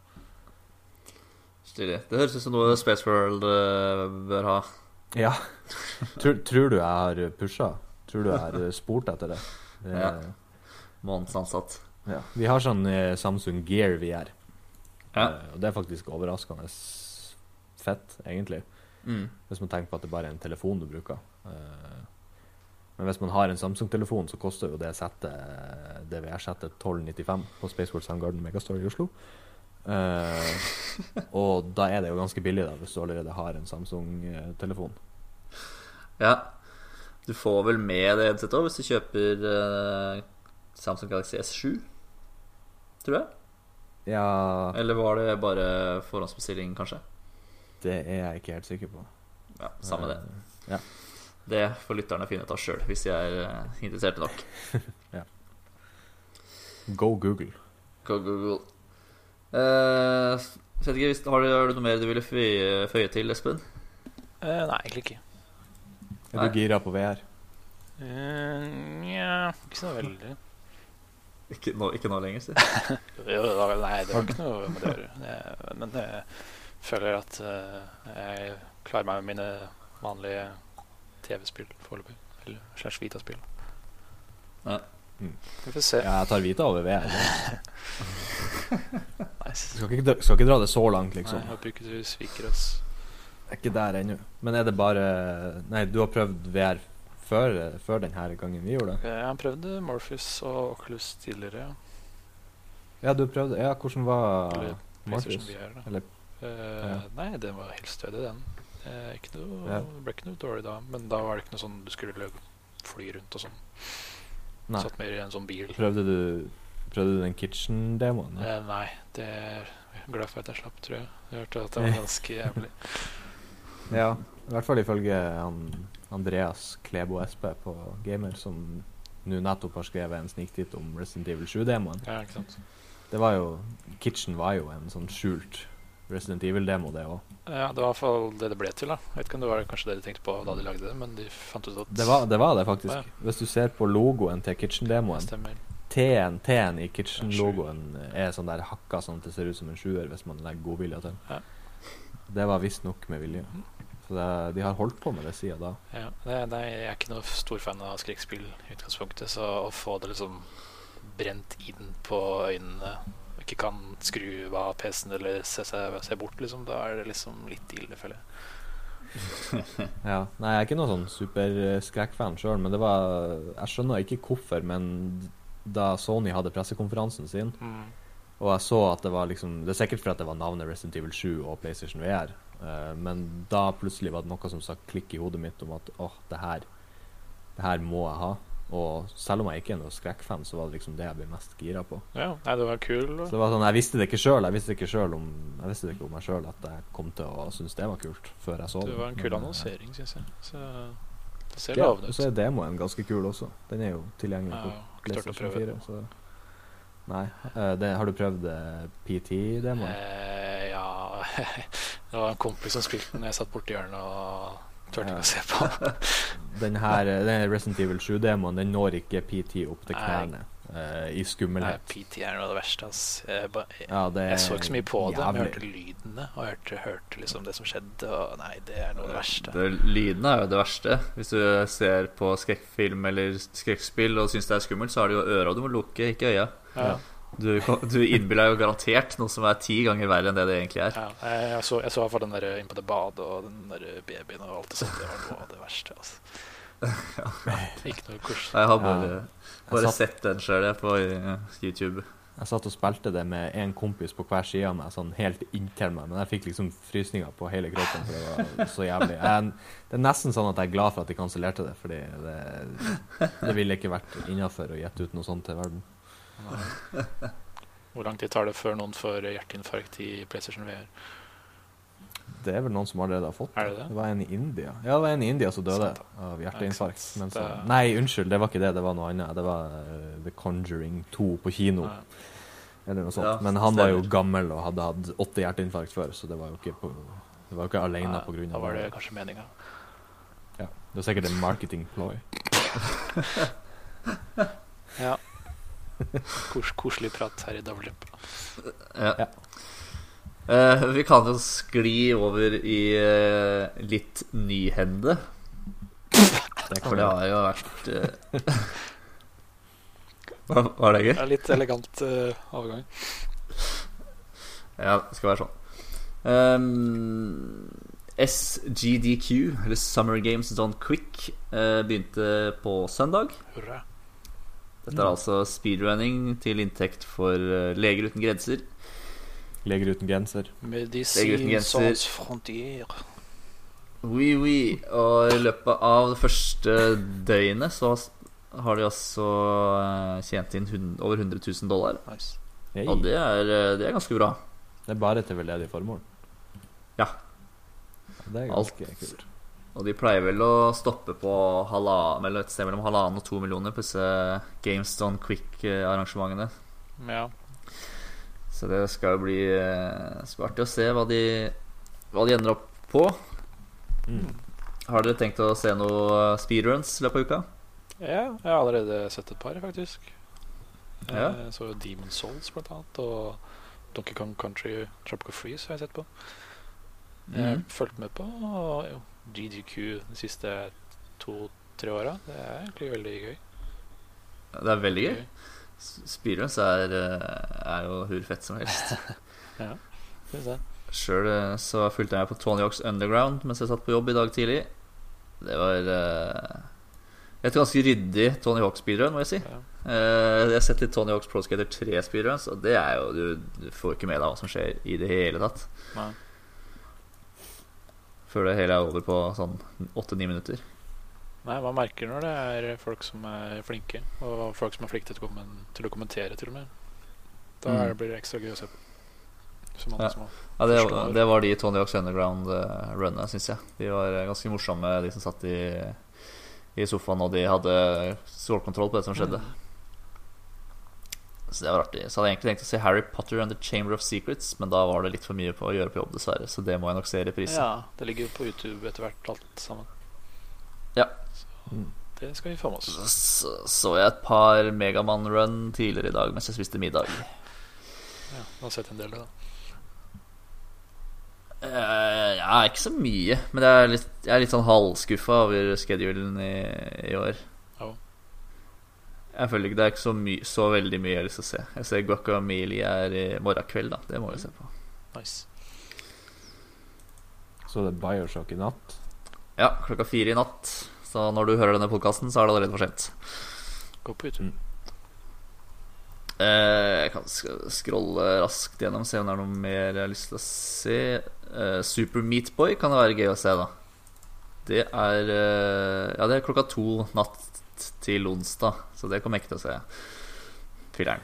Stilig. Det høres ut som noe Spaceworld uh, bør ha. Ja. tror, tror du jeg har pusha? Tror du jeg har spurt etter det? det Ja. Månedsansatt. ja. Vi har sånn eh, Samsung Gear V R. Ja. Eh, og det er faktisk overraskende fett, egentlig. Mm. Hvis man tenker på at det bare er en telefon du bruker. Eh, men hvis man har en Samsung-telefon, så koster jo det settet, det V R-settet tolv nittifem på Spaceworld Soundgarden Megastore i Oslo. Eh, og da er det jo ganske billig da, hvis du allerede har en Samsung-telefon. Ja. Du får vel med det headsetet også, hvis du kjøper uh, Samsung Galaxy S sju, tror jeg. Ja, Eller var det bare forhåndsbestilling, kanskje? det er jeg ikke helt sikker på. Ja, samme det. Ja. Det får lytterne finne ut av selv, hvis de er uh, interesserte nok. Go Google. Go Google. Uh, vet ikke, hvis, har, du, har du noe mer du ville føye, føye til, Espen? Uh, nei, egentlig ikke. Er du gira på V R? Uh, Nja, ikke så veldig. Ikke nå, ikke nå lenger, si. Jo, nei, det var ikke noe med det å gjøre. Jeg- Men jeg føler at uh, jeg klarer meg med mine vanlige T V-spill foreløpig. Eller slash Vita-spill. Ja. Mm. Vi får se. Ja, jeg tar Vita over V R. Nice. Skal ikke, dra- skal ikke dra det så langt, liksom. Nei, jeg håper ikke du sviker oss. Jeg er ikke der ennå. Men er det bare Nei, du har prøvd V R før, før denne gangen vi gjorde det? Jeg har prøvd Morpheus og Oculus tidligere. Ja, du prøvde Ja, hvordan var Eller PlayStation Morpheus? V R, da. Eller, Eh, ja. Nei, den var helt stødig, den. Eh, ikke noe, Ja. Det ble ikke noe dårlig da, men da var det ikke noe sånn du skulle lø- fly rundt og sånn. nei. Satt mer i en sånn bil. Prøvde du Prøvde du den kitchen-demoen? Ja? Eh, nei, det er jeg glad for at jeg slapp, tror jeg. Jeg hørte at det var ganske jævlig. Ja, i hvert fall ifølge han, Andreas Klebo S P på Gamer, som nå nettopp har skrevet en sniktitt om Resident Evil sju-demoen. Ja, ikke sant. Det var jo Kitchen var jo en sånn skjult Resident Evil-demo, det òg. Ja, det var i hvert fall det det ble til, da. Jeg vet ikke om det var kanskje det de tenkte på da de lagde det, men de fant ut at Det var det, var det faktisk. Ja. Hvis du ser på logoen til Kitchen-demoen, stemmer. T-en T-en i Kitchen-logoen er sånn der hakka sånn at det ser ut som en sjuer hvis man legger godvilje til. Ja. Det var visstnok med vilje. Så det, de har holdt på med det siden da. Ja, nei, nei, jeg er ikke noe stor fan av skrekkspill i utgangspunktet, så å få det liksom brent inn på øynene, og ikke kan skru av P C-en eller se, se, se bort, liksom, da er det liksom litt ille, føler jeg. Ja. Nei, jeg er ikke noen sånn superskrekkfan sjøl, men det var Jeg skjønner ikke hvorfor, men da Sony hadde pressekonferansen sin, Mm. og jeg så at det var liksom Det er sikkert fordi at det var navnet Resident Evil sju og PlayStation V R, eh, men da plutselig var det noe som sa klikk i hodet mitt om at åh, det her Det her må jeg ha. Og selv om jeg ikke er noen skrekkfan, så var det liksom det jeg ble mest gira på. Ja, nei, det var kul. Så det var sånn, Jeg visste det ikke sjøl Jeg visste ikke selv om Jeg visste det ikke om meg sjøl at jeg kom til å synes det var kult før jeg så det. Det var en kul Men, eh, annonsering, synes jeg. Så det ser Ja, lovende og ut. så er demoen ganske kul også. Den er jo tilgjengelig Ja, på ikke tørt å PlayStation prøve fire. den. Så. Nei. eh, det, har du prøvd eh, P T-demoen? Eh, ja Det var en kompis som spilte den. Jeg satt borti hjørnet og turte Ja. ikke å se på. Den her eh, den Resident Evil sju-demoen Den når ikke P T opp til Nei. knærne eh, i Nei, skummelhet. P T er noe av det verste. ass. Jeg, ba, jeg, Ja, det er jeg så ikke så mye på det, men jeg jævlig. hørte lydene og jeg hørte, hørte liksom det som skjedde. Og nei, det er noe av det verste. Det, lyden er jo det verste. Hvis du ser på skrekkfilm eller skrekkspill og syns det er skummelt, så er det jo øra du må lukke, ikke øya. Ja. Du, du innbiller deg jo garantert noe som er ti ganger verre enn det det egentlig er. Ja, jeg, jeg så, jeg så for den der inn på det badet og den der babyen og alt det sånt. Det var noe av det verste. Altså. Ikke noe koselig. Jeg har bare, Ja. bare Jeg satt- sett den sjøl på eh, YouTube. Jeg satt og spilte det med en kompis på hver side av meg, sånn helt inntil meg, men jeg fikk liksom frysninger på hele kroppen, for det var så jævlig. Jeg, det er nesten sånn at jeg er glad for at de kansellerte det, fordi det, det ville ikke vært innenfor å gjette ut noe sånt til verden. Hvor lang tid tar det før noen får hjerteinfarkt i PlayStation V R? Det er vel noen som allerede har fått Er det det? Det var en i India. Ja, det var en i India som døde Sant. av Ja, hjerteinfarkt. ikke sant. Men så, Det- nei, unnskyld, det var ikke det. Det var noe annet. Det var eh, The Conjuring to på kino, Ja. eller noe sånt. Ja, Men han var jo stemmer. gammel og hadde hatt åtte hjerteinfarkt før, så det var jo ikke, på, det var jo ikke alene Ja, på grunn Da av var det kanskje meninga. Ja, det var sikkert en marketing ploy. Ja. Kos, koselig prat her i Double Jump. Ja. Ja. Eh, vi kan jo skli over i eh, litt nyhende. Det kan For det vi. har jo vært eh, Var var det gøy? Det er litt elegant uh, overgang. Ja, det skal være sånn. Um, S G D Q, eller Summer Games Done Quick, eh, begynte på søndag. Hurra. Dette er altså speedrunning til inntekt for eh, Leger uten grenser. Leger uten grenser. Leger uten Medicine grenser. sans frontier. Oui, oui. Og i løpet av det første døgnet så har de altså eh, tjent inn hund- over hundre tusen dollar. Nice. Hey. Og det er, eh, det er ganske bra. Det er bare til veldedig formål. Ja. Det er Alt. ganske kult. Og de pleier vel å stoppe på halva, mellom et sted mellom halvannen og to millioner på disse Games Done Quick-arrangementene. Ja. Så det skal jo bli eh, skal bli artig å se hva de, hva de ender opp på. Mm. Har dere tenkt å se noe speedruns i løpet av uka? Ja, jeg har allerede sett et par, faktisk. Ja. Jeg så jo Demon Souls, blant annet, og Donkey Kong Country Tropical Freeze har jeg sett på. Jeg har Mhm. fulgt med på og, jo, G D Q de siste to-tre åra. Det er egentlig veldig gøy. Det er veldig gøy. S- Speedruns er, eh, er jo hvor fett som helst. Ja, synes jeg. Sjøl så fulgte jeg med på Tony Hawk's Underground mens jeg satt på jobb i dag tidlig. Det var eh, et ganske ryddig Tony Hawk speedrun, må jeg si. Ja. Eh, jeg har sett litt Tony Hawk's Pro Skater tre speedruns, og det er jo du, du får ikke med deg hva som skjer i det hele tatt. Nei. Før det hele er over på sånn åtte-ni minutter. Nei, man merker når det er folk som er flinke, og folk som er flinke til å, kommen- til å kommentere, til og med. Da Mm. er det blir det ekstra gøy å se på. Som Ja. andre små. Ja, det, Forstår. det var de Tony Hawk's Underground-runene, syns jeg. De var eh, ganske morsomme, de som satt i, i sofaen, og de hadde stålkontroll på det som skjedde. Så det var artig. Så hadde jeg egentlig tenkt å se Harry Potter and the Chamber of Secrets, men da var det litt for mye på å gjøre på jobb, dessverre. Så det må jeg nok se i reprise. Ja, det ligger jo på YouTube etter hvert, alt sammen. Ja. Mm. Det skal vi få med oss. Så så jeg et par Megaman-run tidligere i dag mens jeg spiste middag. Ja, du har sett en del, da. Eh, ja, ikke så mye, men jeg er litt, jeg er litt sånn halvskuffa over schedulen i, i år. Ja. Jeg føler ikke det er ikke så, my, så veldig mye jeg har lyst til å se. Jeg ser Guacamole er i morgen kveld, da. Det må jeg se på. Nice. Så det er Bioshock i natt. Ja, klokka fire i natt. Så når du hører denne podcasten, så er det allerede for sent. Gå på YouTube. Mm. Eh, jeg kan sk- scrolle raskt gjennom, se om det er noe mer jeg har lyst til å se. eh, Super Meat Boy kan det være gøy å se, da. Det er eh, Ja, det er klokka to natt til onsdag, så det kommer jeg ikke til å se. Filler'n.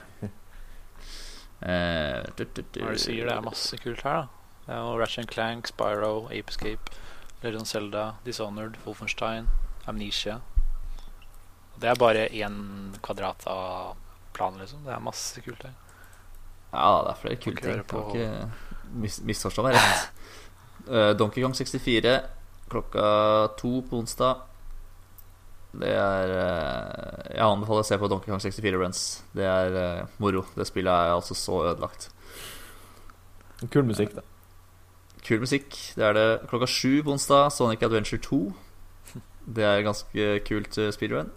Eh, du, du, du. Hva er det du sier? Det er masse kult her, da. Det er jo Ratchet and Clank, Spyro, Ape Escape, Legend of Zelda, Dishonored, Wolfenstein, Amnesia. Det er bare én kvadrat av planen, liksom. Det er masse kult her. Ja, det er flere kule Kan ikke ting. høre på- Kan ikke mis misforstå meg rett. Eh, Donkey Kong sekstifire klokka to på onsdag. Det er eh, Jeg anbefaler å se på Donkey Kong sekstifire runs. Det er eh, moro. Det spillet er altså så ødelagt. Kul musikk, da. Kul musikk. Det er det klokka sju på onsdag. Sonic Adventure to. Det er ganske kult eh, speedrun.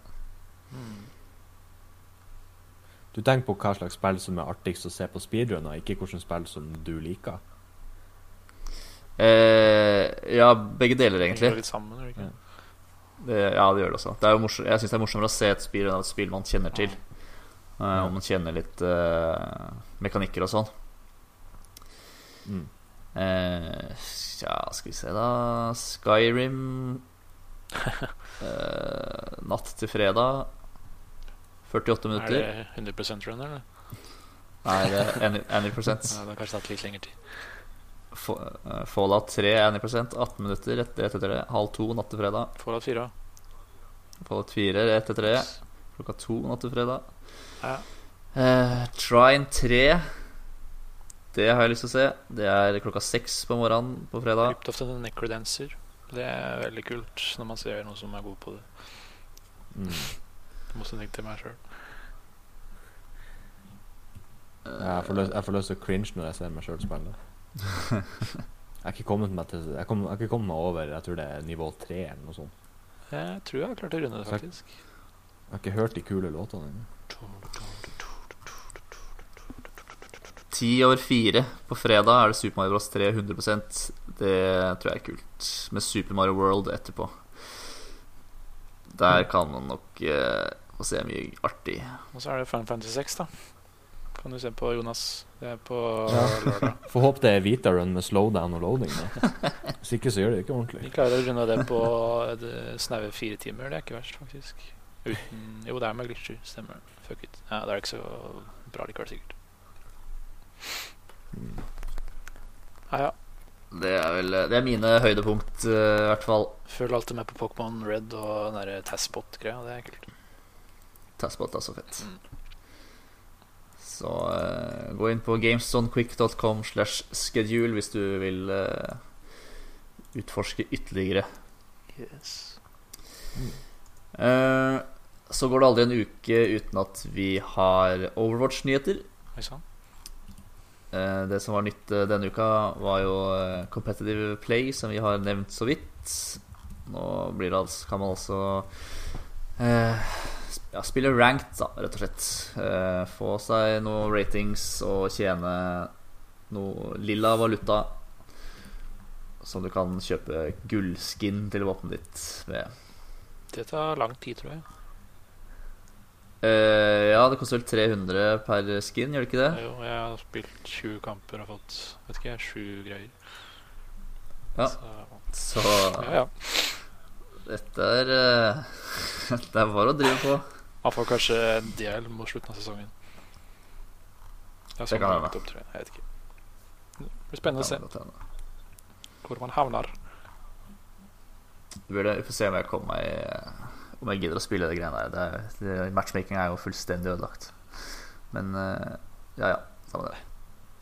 Du tenker på hva slags spill som er artigst å se på speedrun, og ikke hvilket spill som du liker. Eh, ja, begge deler, Henger egentlig. litt sammen, gjør det ikke? Ja. Det, ja, det gjør det også. Det er jo morsom, jeg syns det er morsommere å se et speedrun av et spill man kjenner til. Eh, Om man kjenner litt eh, mekanikker og sånn. Mm. Eh, ja, skal vi se, da. Skyrim. eh, natt til fredag. førtiåtte Er minutter. det hundre prosent run, eller? Nei, det er any- any percent. Ja, det har kanskje tatt litt lengre tid. Fa- eh, Fallout tre any percent. atten minutter rett, rett etter det. Halv to natt til fredag. Fallout fire. Fallout fire rett etter det. Klokka to natt til fredag. Ja. Eh, Trine tre. Det har jeg lyst til å se. Det er klokka seks på morgenen på fredag. Crypt of the Necrodancer. Det er veldig kult når man ser noen som er god på det. Mm. Jeg måtte tenke til meg selv. Jeg får lyst- jeg får lyst til å cringe når jeg ser meg sjøl spille. Jeg har ikke kommet meg til Jeg, kom, jeg har ikke kommet meg over. Jeg tror det er nivå tre eller noe sånt. Jeg tror jeg har klart å runde det, Takk. faktisk. Jeg har ikke hørt de kule låtene ennå. Ti over fire på fredag er det Super Mario Bros. tre hundre prosent. Det tror jeg er kult. Med Super Mario World etterpå. Der kan man nok eh, få se mye artig. Og så er det Final Fantasy seks, da. Kan du se på, Jonas. Det er på Ja. lørdag. Får håpe det er Vita-run med slowdown og loading. Da. Hvis ikke så gjør det ikke Vi ordentlig. klarer å runde det på det snaue fire timer. Det er ikke verst, faktisk. Uten, jo, det er med glitcher. Stemmer. Fuck it. Ja, det er ikke så bra likevel, sikkert. Mm. Ja, ja. Det er vel Det er mine høydepunkt, eh, i hvert fall. Følg alltid med på Pokémon Red og den der Tasspot-greia. Det er kult. Tasspot er så fett. Mm. Så uh, gå inn på gamestonquick dot com slash schedule hvis du vil uh, utforske ytterligere. Yes. uh, Så går det aldri en uke uten at vi har Overwatch-nyheter. Oi sann. uh, Det som var nytt uh, denne uka var jo uh, Competitive Play, som vi har nevnt så vidt. Nå blir det altså, kan man altså uh, ja, spille ranked, da, rett og slett. uh, Få seg noen ratings og tjene noe lilla valuta som du kan kjøpe gullskin til våpenet ditt med. Det tar lang tid, tror jeg. uh, Ja, det koster vel tre hundre per skin, gjør det ikke det? Jo, jeg har spilt tjue kamper og fått, vet ikke, sju greier. Ja. Så, Så ja, ja. dette er uh, det er bare å drive på. Man får kanskje en del mot slutten av sesongen. Det er sånn kan det hende. opp, tror jeg. Jeg vet ikke. Det blir spennende å se Ja, det kan hende. hvor man havner. Du burde, vi får se om jeg kommer meg om jeg gidder å spille det greiene der. Det er, det, matchmaking er jo fullstendig ødelagt. Men uh, ja, ja, samme det.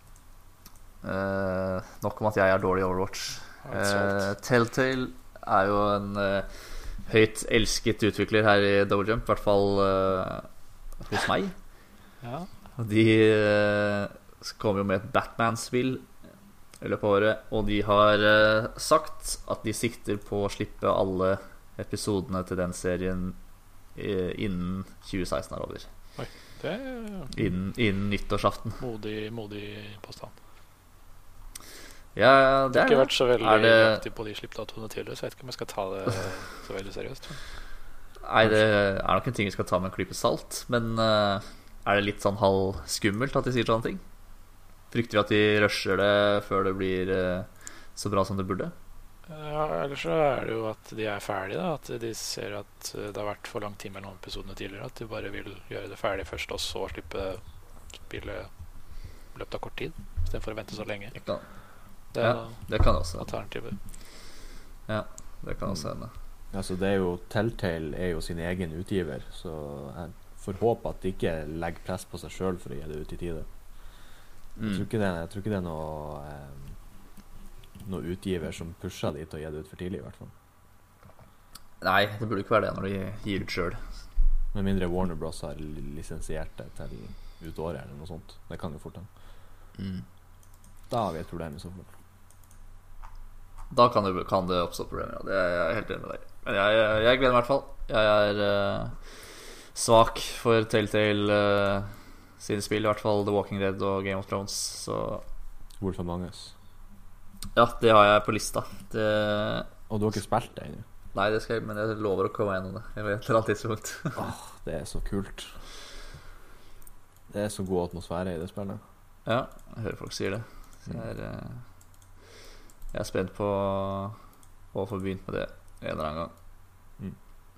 Uh, nok om at jeg er dårlig i Overwatch. uh, Telltale er jo en uh, høyt elsket utvikler her i Double Jump, i hvert fall uh, hos meg. Ja. Og de uh, kommer jo med et Batman-spill i løpet av året, og de har uh, sagt at de sikter på å slippe alle episodene til den serien uh, innen tjue seksten er over. Oi, det er Innen, innen nyttårsaften. modig, modig påstand. Ja, det Jeg har er ikke det. vært så veldig Er det- aktiv på de slippdatoene tidligere, så jeg vet ikke om jeg skal ta det så veldig seriøst. Nei, det er nok en ting vi skal ta med en klype salt. Men uh, er det litt sånn halv skummelt at de sier sånne ting? Frykter vi at de rusher det før det blir uh, så bra som det burde? Ja, ellers så er det jo at de er ferdige, da. At de ser at det har vært for lang tid mellom episodene tidligere. At de bare vil gjøre det ferdig først, og så slippe spillet i løpet av kort tid. Istedenfor å vente så lenge. Det kan, Det er ja, det kan også. alternativet. Ja, det kan også hende. Altså det er jo Telltale er jo sin egen utgiver, så jeg får håpe at de ikke legger press på seg selv for å gi det ut i tide. Jeg tror Mm. ikke det, jeg tror ikke det er noe eh, noe utgiver som pusher de til å gi det ut for tidlig, i hvert fall. Nei, det burde ikke være det når de gir ut sjøl. Med mindre Warner Bros har li- lisensiert det til ut året eller noe sånt. Det kan jo fort hende. Mm. Da har vi et problem i så fall. Da kan det, kan det oppstå problemer. Ja. Det er jeg helt enig med deg. Men jeg, jeg, jeg gleder meg i hvert fall. Jeg er uh, svak for Telltale uh, sine spill, i hvert fall The Walking Dead og Game of Thrones. Så Wolf Among Us. ja, det har jeg på lista. Det, Og du har ikke spilt det ennå? nei, det skal jeg, men jeg lover å komme gjennom det. Jeg vet et eller annet tidspunkt. Åh, det er så kult. Det er så god atmosfære i det spillet. Ja, jeg hører folk sier det. Så jeg er, uh, jeg er spent på å få begynt med det en eller annen gang. Mm.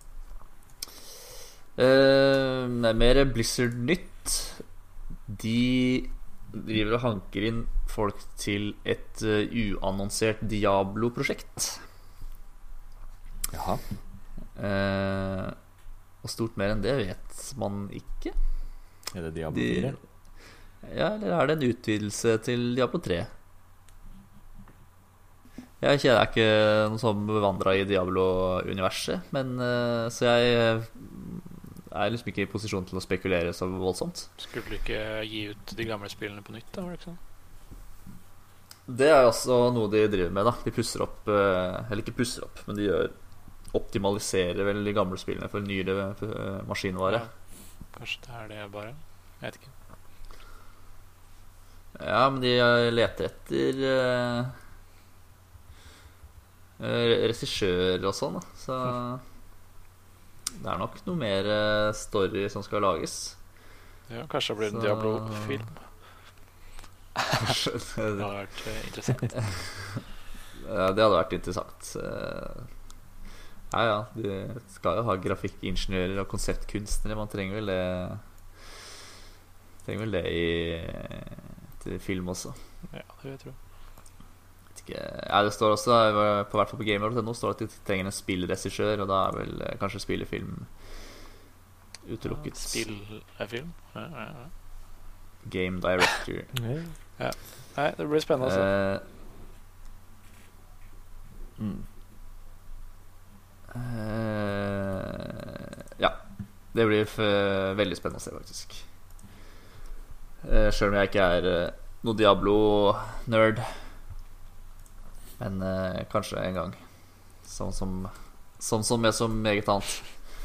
Uh, mer Blizzard-nytt. De driver og hanker inn folk til et uh, uannonsert Diablo-prosjekt. Jaha. Uh, og stort mer enn det vet man ikke. Er det Diablo De- fire? Ja, eller er det en utvidelse til Diablo tre? Jeg kjenner ikke noen som bevandra i Diablo-universet, men uh, så jeg uh, er liksom ikke i posisjon til å spekulere så voldsomt. Skulle du ikke gi ut de gamle spillene på nytt, da? Var det ikke sånn? Det er også noe de driver med, da. De pusser opp, uh, eller ikke pusser opp, men de gjør optimaliserer vel de gamle spillene for nyere uh, maskinvare. Ja, kanskje det er det bare. Jeg vet ikke. Ja, men de uh, leter etter uh, uh, regissører og sånn, da. Så det er nok noe mer uh, story som skal lages. Ja, kanskje det blir en Så- Diablo-film. Det hadde vært eh, interessant. Ja, det hadde vært interessant. Uh, ja, ja, de skal jo ha grafikkingeniører og konseptkunstnere. Man trenger vel det Trenger vel det i til film også. Ja, det vil jeg tro. Vet ikke. Ja, det står også på hvert fall på gamer punkt no står det at de trenger en spillregissør, og da er vel eh, kanskje spillefilm utelukket. Spill er film. Ja, ja, ja. Game Director. Ja. Nei, det blir spennende altså. Uh, mm. uh, Ja. Det blir f- veldig spennende å se, faktisk. Uh, Selv om jeg ikke er uh, noe Diablo-nerd. Men uh, kanskje en gang. Sånn som Sånn som med så meget annet.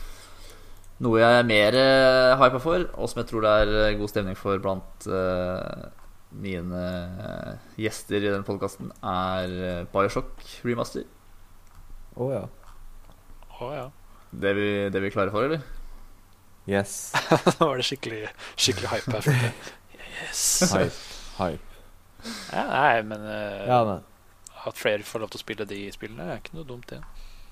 Noe jeg er mer uh, hypa for, og som jeg tror det er uh, god stemning for blant uh, mine uh, gjester i den podcasten, er uh, Bioshock Remaster. Å oh, ja. Å ja. Det er vi, det er vi klare for, eller? Yes. Da var det skikkelig, skikkelig hype her. Yes. Hype. Hype. Ja, nei, men uh, Ja, nei. at flere får lov til å spille de spillene er ikke noe dumt, det.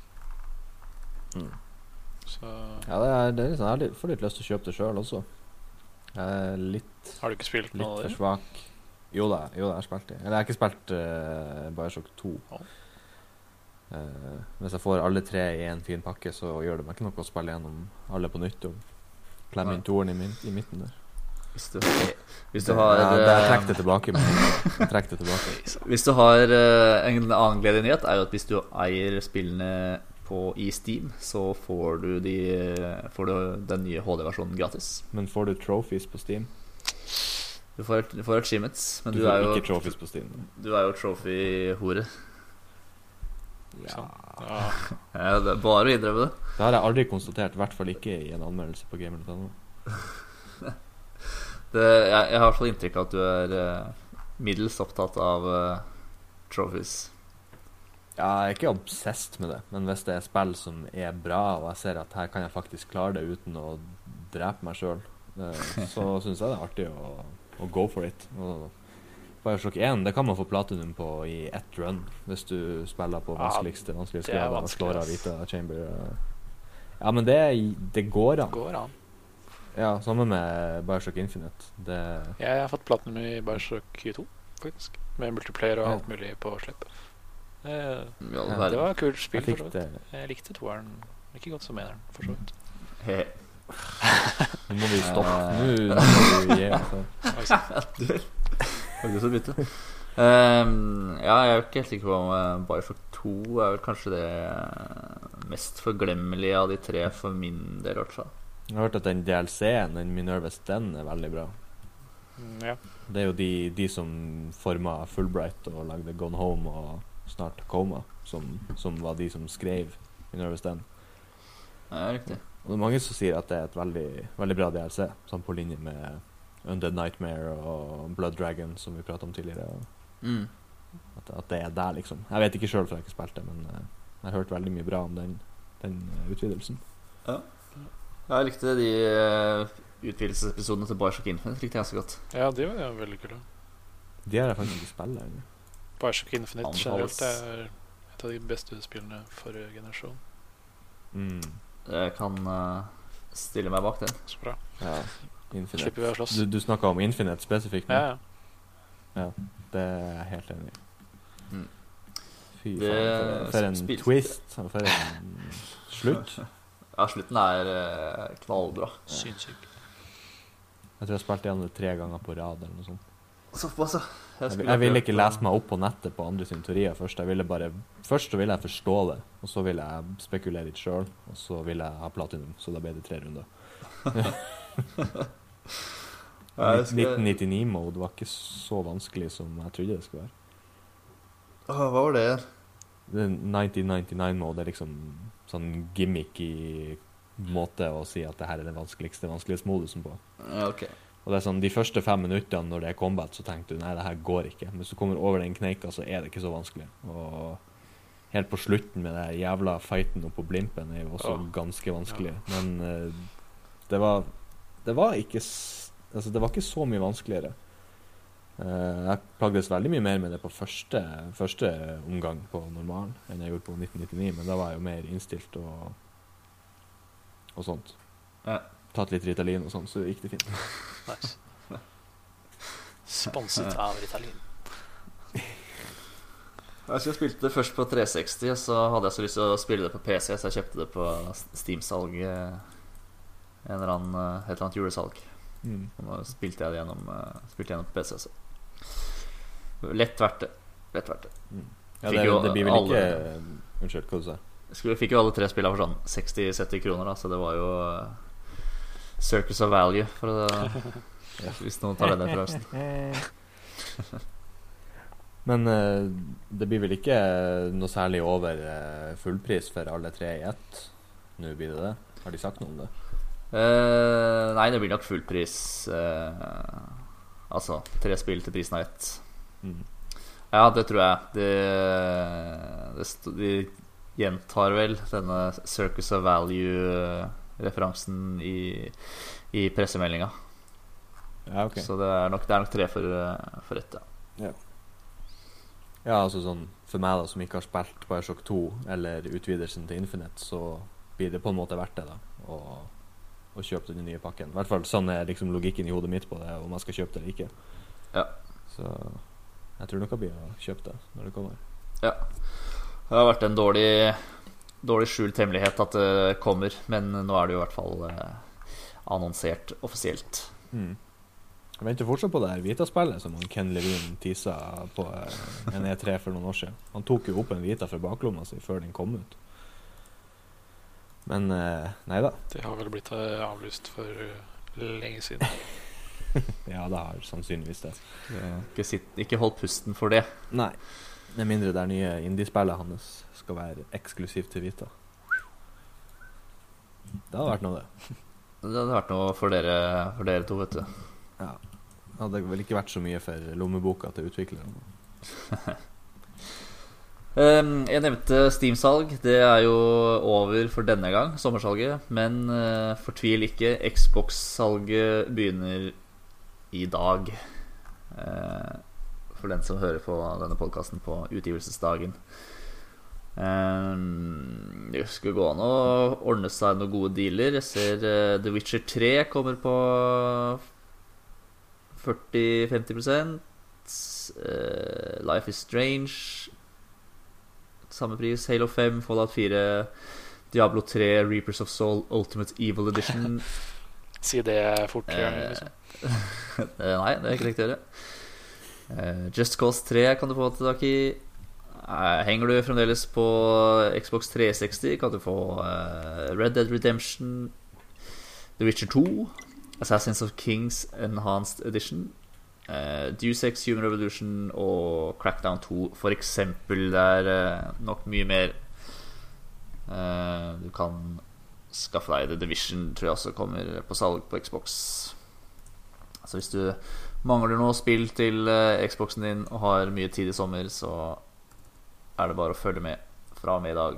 Mm. Så Ja, det er, det er liksom, jeg har litt, får litt lyst til å kjøpe det selv også. Jeg er litt, har du ikke spilt litt noe av for det? svak. Jo da, jo da, jeg har spilt det. Eller jeg har ikke spilt uh, Bioshock to. Oh. Uh, hvis jeg får alle tre i en fin pakke, så gjør det meg ikke noe å spille gjennom alle på nytt og klemme inn toren i, min, i midten der. Hvis du, hvis du har Ja, det er uh, trekk det tilbake. Men jeg trekk det tilbake. Hvis du har uh, en annen glede nyhet, er jo at hvis du eier spillene på, i Steam, så får du, de, får du den nye H D-versjonen gratis. Men får du trophies på Steam? Du får, du får achievements, men Du, du, får er jo ikke trophies på Steam. Du er jo trophy-hore. Ja. Ja. Ja, det er bare å innrømme det. Det har jeg aldri konstatert, i hvert fall ikke i en anmeldelse på gamer punkt no. det jeg, jeg har i hvert fall inntrykk av at du er uh, middels opptatt av uh, trophies. Ja, jeg er ikke obsessed med det, men hvis det er spill som er bra, og jeg ser at her kan jeg faktisk klare det uten å drepe meg selv, uh, så synes jeg det er artig å, å go for it. Og Bioshock one, det kan man få platinum på i ett run, hvis du spiller på Ja, vanskeligste, det vanskeligste er grad og vanskelig, slår av ass. Vita Chamber. uh. Ja, men det, det går an. Går an. Ja, sammen med Bioshock Infinite. Det, Jeg har fått platinum i Bioshock to, faktisk. Med multiplayer og Ja. alt mulig på slipp. Det, Ja, Ja, det det var et kult spill, jeg fikk for så vidt. det. Jeg likte toeren. Ikke godt som eneren, for så vidt. He- Nå må vi stoppe. Eh. Nå må vi gi oss. Oi, så. Du Har du så bytte? Um, ja, jeg er jo ikke helt sikker på om uh, Bioshock to er vel kanskje det uh, mest forglemmelige av de tre for min del, i hvert fall. Jeg har hørt at den D L C-en, den Minerva's Den, er veldig bra. Mm, ja. Det er jo de, de som formet Fulbright og lagde Gone Home og snart Tacoma, som, som var de som skrev Minerva's Den. Ja, riktig. Og det er mange som sier at det er et veldig, veldig bra D L C, sånn på linje med Undead Nightmare og Blood Dragon, som vi pratet om tidligere. Mm. At, at det er der, liksom. Jeg vet ikke selv, for jeg har ikke spilt det, men uh, jeg har hørt veldig mye bra om den, den uh, utvidelsen. Ja. Jeg likte de uh, utvidelsesepisodene til Bioshock Infinite. Likte jeg så godt. ja, de var jo veldig kule. De har jeg faktisk ikke spilt ennå. Bioshock Infinite Anbefales. generelt er et av de beste spillene for generasjon. Mm. Jeg kan uh, stille meg bak den. Så bra. Ja, Infinite. Slipper vi å slåss. Du, du snakket om Infinite spesifikt nå. Ja, ja. Ja, det er jeg helt enig i. Mm. Fy Det faen, for, for en spilte- twist, og for en slutt. Ja, slutten er uh, knallbra. Sinnssykt. Jeg tror jeg spilte gjennom det tre ganger på rad eller noe sånt. Såpass, ja. Jeg, vil- jeg ville ikke lese meg opp på nettet på andre sine teorier først. Jeg ville bare, først så ville jeg forstå det, og så ville jeg spekulere litt selv, og så ville jeg ha platinum, så da ble det tre runder. Ja, jeg skal- nitten nittini-mode var ikke så vanskelig som jeg trodde det skulle være. Åh, hva var det? Det nitten nittini-mode er liksom sånn gimmicky måte å si at det her er den vanskeligste vanskelighetsmodusen på. Ja, ok. Og det er sånn, de første fem minuttene når det er combat, så tenkte du, nei, det her går ikke. Men hvis du kommer over den kneika, så er det ikke så vanskelig. Og helt på slutten med det jævla fighten oppe på blimpen er jo også Ja. ganske vanskelig. Men eh, det var, det var ikke, s- altså det var ikke så mye vanskeligere. Eh, jeg plagdes veldig mye mer med det på første, første omgang på normalen enn jeg gjorde på nitten nittini, men da var jeg jo mer innstilt og, og sånt. Ja. Tatt litt Ritalin og sånt, så gikk det fint. Nice. Sponset av Ritalin. Altså, jeg spilte det først på tre seksti, og så hadde jeg så lyst til å spille det på P C, så jeg kjøpte det på Steam-salg. eh, En eller annen, eh, et eller annet julesalg. Mm. Og nå spilte jeg det gjennom, uh, spilte gjennom på P C. Så. Lett verdt det. Lett verdt det. Mm. Ja, det, det blir vel alle, ikke Unnskyld, hva du sa? Jeg fikk jo alle tre spillene for sånn seksti sytti kroner, da, så det var jo uh, Circus of Value, for å, ja, hvis noen tar den referansen. Men uh, det blir vel ikke noe særlig over uh, fullpris for alle tre i ett? Nå blir det det? Har de sagt noe om det? Uh, nei, det blir nok fullpris. Uh, altså tre spill til prisen av ett. Mm. Ja, det tror jeg. Det, det st- de gjentar vel denne Circus of Value-referansen i, i pressemeldinga. Ja, ok. Så det er nok, det er nok tre for, for ett, ja. Ja. Ja, altså sånn for meg da, som ikke har spilt Bioshock to eller utvidelsen til Infinite, så blir det på en måte verdt det da å, å kjøpe den nye pakken. I hvert fall sånn er liksom logikken i hodet mitt på det, om man skal kjøpe det eller ikke. Ja. Så jeg tror nok jeg blir å kjøpe det når det kommer. Ja. Det har vært en dårlig, dårlig skjult hemmelighet at det kommer, men nå er det jo i hvert fall eh, annonsert offisielt. Mm. Jeg venter fortsatt på det her Vita-spillet som han Ken Levine tisa på eh, en E tre for noen år siden. Han tok jo opp en Vita fra baklomma si før den kom ut. Men eh, nei da. Det har vel blitt eh, avlyst for uh, lenge siden. Ja, det har sannsynligvis det. Ikke, sitt, ikke hold pusten for det. Nei. Med mindre det nye indie-spillet hans skal være eksklusivt til Vita. Det hadde vært noe, det. Det hadde vært noe for dere, for dere to, vet du. Ja. Det hadde vel ikke vært så mye for lommeboka til utviklerne. um, Jeg nevnte Steam-salg. Det er jo over for denne gang, sommersalget. Men uh, fortvil ikke, Xbox-salget begynner i dag. Uh, For den som hører på denne podcasten på utgivelsesdagen. um, Det skulle gå an å ordne seg noen gode dealer. Jeg ser uh, The Witcher tre kommer på førti til femti prosent. uh, Life is Strange samme pris. Halo fem, Fallout fire, Diablo tre, Reapers of Soul Ultimate Evil Edition. Si det fortere, liksom. Nei, det er ikke riktig å gjøre. Uh, Just Cause tre kan du få til tak i. uh, Henger du fremdeles på Xbox tre seksti, kan du få uh, Red Dead Redemption, The Witcher to, Assassins of Kings Enhanced Edition, uh, Deus Ex Human Revolution og Crackdown to, for eksempel. Det er uh, nok mye mer. uh, Du kan skaffe deg The Division, tror jeg også kommer på salg på Xbox. Så hvis du mangler noe spill til uh, Xboxen din og har mye tid i sommer, så er det bare å følge med fra og med i dag.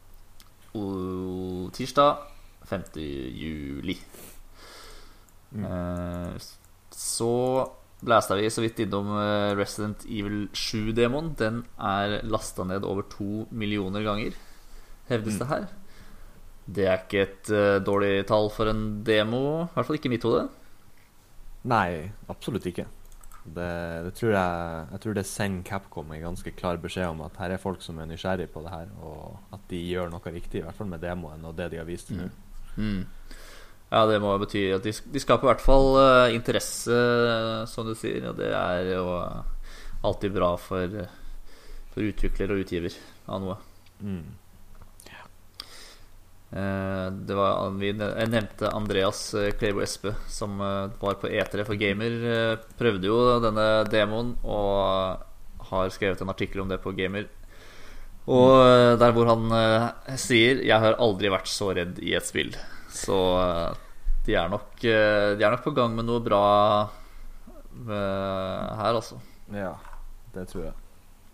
Og tirsdag femte juli. Mm. uh, Så blæsta vi så vidt innom uh, Resident Evil sju-demoen. Den er lastet ned over to millioner ganger, hevdes mm. det her. Det er ikke et uh, dårlig tall for en demo, i hvert fall ikke i mitt hode. Nei, absolutt ikke. Det, det tror jeg, jeg tror det sender Capcom en ganske klar beskjed om at her er folk som er nysgjerrig på det her, og at de gjør noe riktig, i hvert fall med demoen og det de har vist til nå. Mm. Mm. Ja, det må bety at de, de skaper i hvert fall uh, interesse, som du sier, og det er jo alltid bra for, for utvikler og utgiver av noe. Mm. Uh, det var, jeg nevnte Andreas Kleibo Espe, som uh, var på E tre for Gamer. Uh, prøvde jo denne demoen og har skrevet en artikkel om det på Gamer. Og uh, der hvor han uh, sier: jeg har aldri vært så redd i et spill. Så uh, de, er nok, uh, de er nok på gang med noe bra uh, her, altså. Ja, det tror jeg.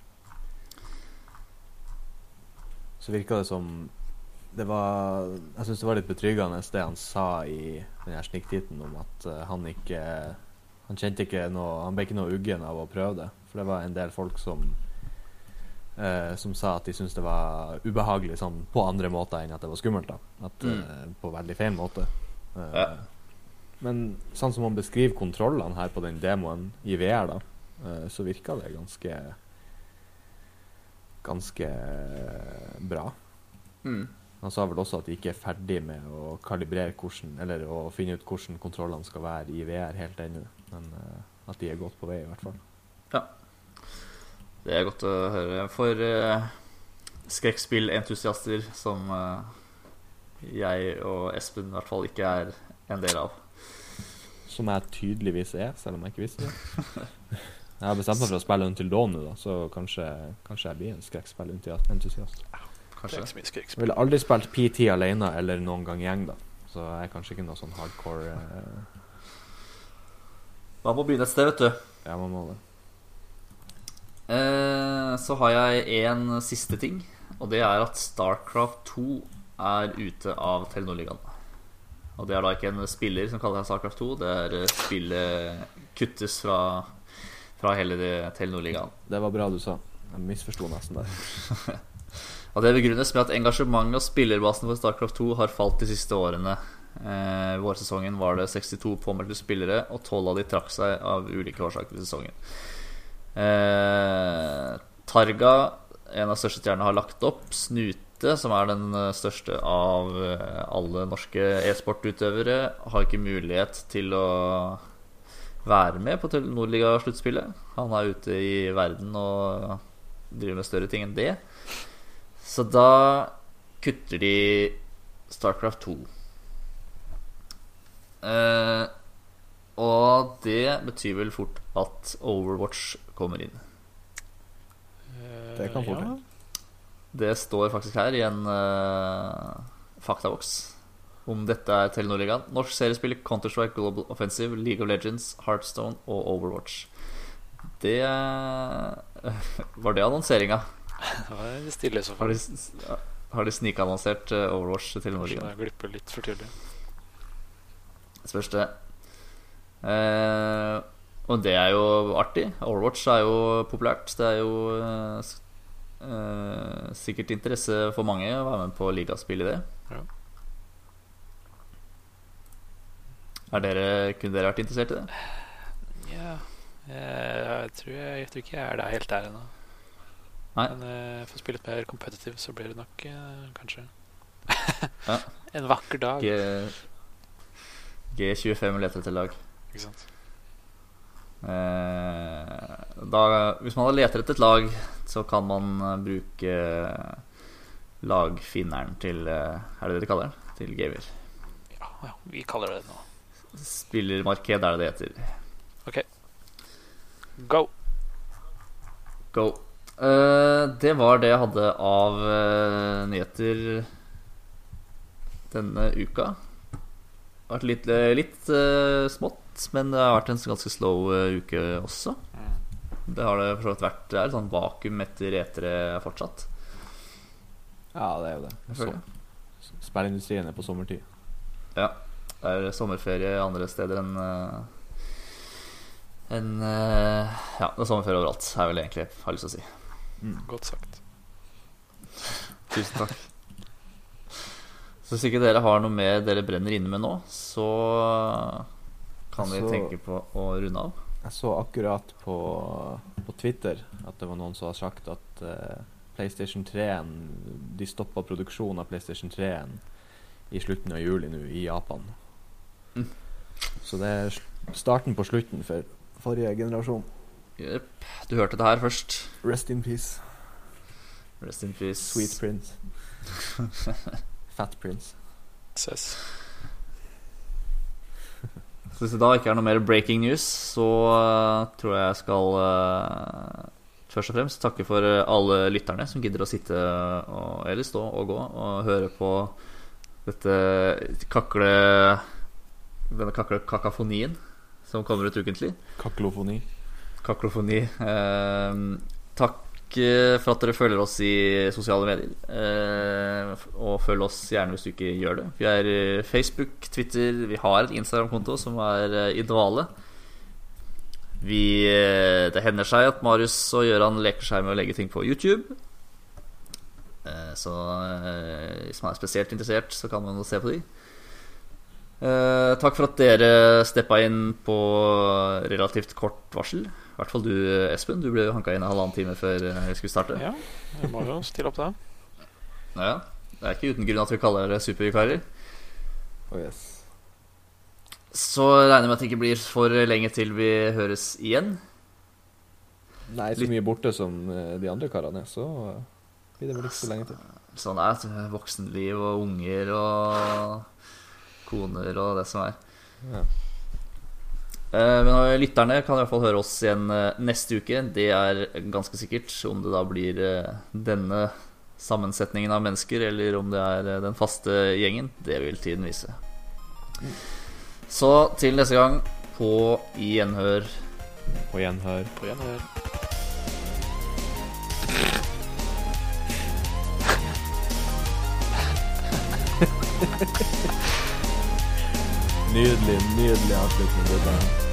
Så virker det som det var, jeg synes det var litt betryggende det han sa i den her sniktiten om at uh, han ikke han kjente ikke noe, han ble ikke noe uggen av å prøve det, for det var en del folk som uh, som sa at de syntes det var ubehagelig sånn på andre måter enn at det var skummelt da, at, mm. uh, på veldig feil måte. uh, ja. Men sånn som han beskriver kontrollene her på den demoen i V R da, uh, så virker det ganske ganske bra. Mm. Han sa vel også at de ikke er ferdig med å kalibrere hvordan, eller å finne ut hvordan kontrollene skal være i V R helt ennå. Men uh, at de er godt på vei i hvert fall. Ja, det er godt å høre. For uh, skrekkspillentusiaster som uh, jeg og Espen i hvert fall ikke er en del av. Som jeg tydeligvis er, selv om jeg ikke visste det. Jeg har bestemt meg for å spille Until Dawn nå, da, så kanskje, kanskje jeg blir en skrekkspillentusiast. Kanskje. Jeg ville aldri spilt P T alene eller noen gang gjeng, da. Så jeg er kanskje ikke noe sånn hardcore uh... Man må begynne et sted, vet du. Ja, man må det. eh, Så har jeg en siste ting, og det er at StarCraft to er ute av Telenor-ligaen. Og det er da ikke en spiller som kaller seg StarCraft to. Det er spillet kuttes fra, fra hele Telenor-ligaen. Det var bra du sa. Jeg misforstod nesten der. Og det begrunnes med at engasjementet og spillerbasen for StarCraft to har falt de siste årene. eh, Vårsesongen var det sekstito påmeldte spillere, og tolv av de trakk seg av ulike årsaker i sesongen. eh, Targa, en av største stjernene, har lagt opp. Snute, som er den største av alle norske e-sportutøvere, har ikke mulighet til å være med på Nordliga-sluttspillet. Han er ute i verden og driver med større ting enn det. Så da kutter de StarCraft to. eh, Og det betyr vel fort at Overwatch kommer inn. Det kan fort ja. Det står faktisk her i en uh, faktaboks om dette er Telenor-ligaen. Norsk seriespill, Counter-Strike, Global Offensive, League of Legends, Hearthstone og Overwatch. Det uh, var det annonseringa. Det var stille i så Har fall. de, har de snikannonsert uh, Overwatch til Kanskje Telenor-ligaen? det glipper litt for tydelig. Spørs det. Uh, og det er jo artig. Overwatch er jo populært. Det er jo uh, uh, sikkert interesse for mange å være med på ligaspill i det. Ja. Er dere, kunne dere vært interessert i det? Ja, jeg tror, jeg, jeg tror ikke jeg er der helt der ennå. Nei. Men uh, for å spille litt mer competitive, så blir det nok uh, kanskje Ja. en vakker dag. G tjuefem leter etter lag. Ikke sant? Eh, da, hvis man leter etter et lag, så kan man eh, bruke lagfinneren til eh, Er det det de kaller den? Til gamer. Ja, ja, vi kaller det det nå. Spillermarked er det det heter. Ok, go! Go. Eh, det var det jeg hadde av eh, nyheter denne uka. Det har vært litt, litt uh, smått, men det har vært en ganske slow uh, uke også. Mm. Det har det for så vidt vært. Det er et sånn vakuum etter etere fortsatt. Ja, det er jo det. Selvfølgelig. Så, spillindustrien er på sommertid. Ja, det er sommerferie andre steder enn uh, enn, uh, Ja, det er sommerferie overalt, er vel egentlig jeg har lyst til å si. Mm. Godt sagt. Tusen takk. Så hvis ikke dere har noe mer dere brenner inne med nå, så kan vi Så- tenke på å runde av. Jeg så akkurat på, på Twitter at det var noen som har sagt at eh, PlayStation tre de stoppa produksjonen av PlayStation tre i slutten av juli nå i Japan. Mm. Så det er sl- starten på slutten for forrige generasjon. Jep, du hørte det her først. Rest in peace, Rest in peace. Sweet Prince. Fat Prince. Ses. Så hvis det da ikke er noe mer breaking news, så uh, tror jeg jeg skal uh, først og fremst takke for uh, alle lytterne som gidder å sitte og, eller stå og gå og høre på dette kakle denne kakle kakafonien som kommer ut ukentlig. Kaklofoni. Kaklofoni. Uh, takk for at dere følger oss i sosiale medier, eh, og følg oss gjerne hvis du ikke gjør det. Vi er i Facebook, Twitter. Vi har et Instagram-konto som er eh, i dvale. Vi, eh, det hender seg at Marius og Gøran leker seg med å legge ting på YouTube, eh, så eh, hvis man er spesielt interessert, så kan man jo se på de. eh, Takk for at dere steppa inn på relativt kort varsel. I hvert fall du, Espen. Du ble jo hanka inn en halvannen time før vi skulle starte. Ja, jeg må jo stille opp da. Ja. Det er ikke uten grunn at vi kaller det supervikarer. Oh, yes. Så regner jeg med at det ikke blir for lenge til vi høres igjen. Nei, så mye borte som de andre karene, så blir det vel ikke så lenge til. Sånn er det. Voksenliv og unger og koner og det som er. Ja. Men lytterne kan i hvert fall høre oss igjen neste uke. Det er ganske sikkert. Om det da blir denne sammensetningen av mennesker, eller om det er den faste gjengen, det vil tiden vise. Så til neste gang, på gjenhør. På gjenhør. På gjenhør. Nydelig, nydelig avslutning.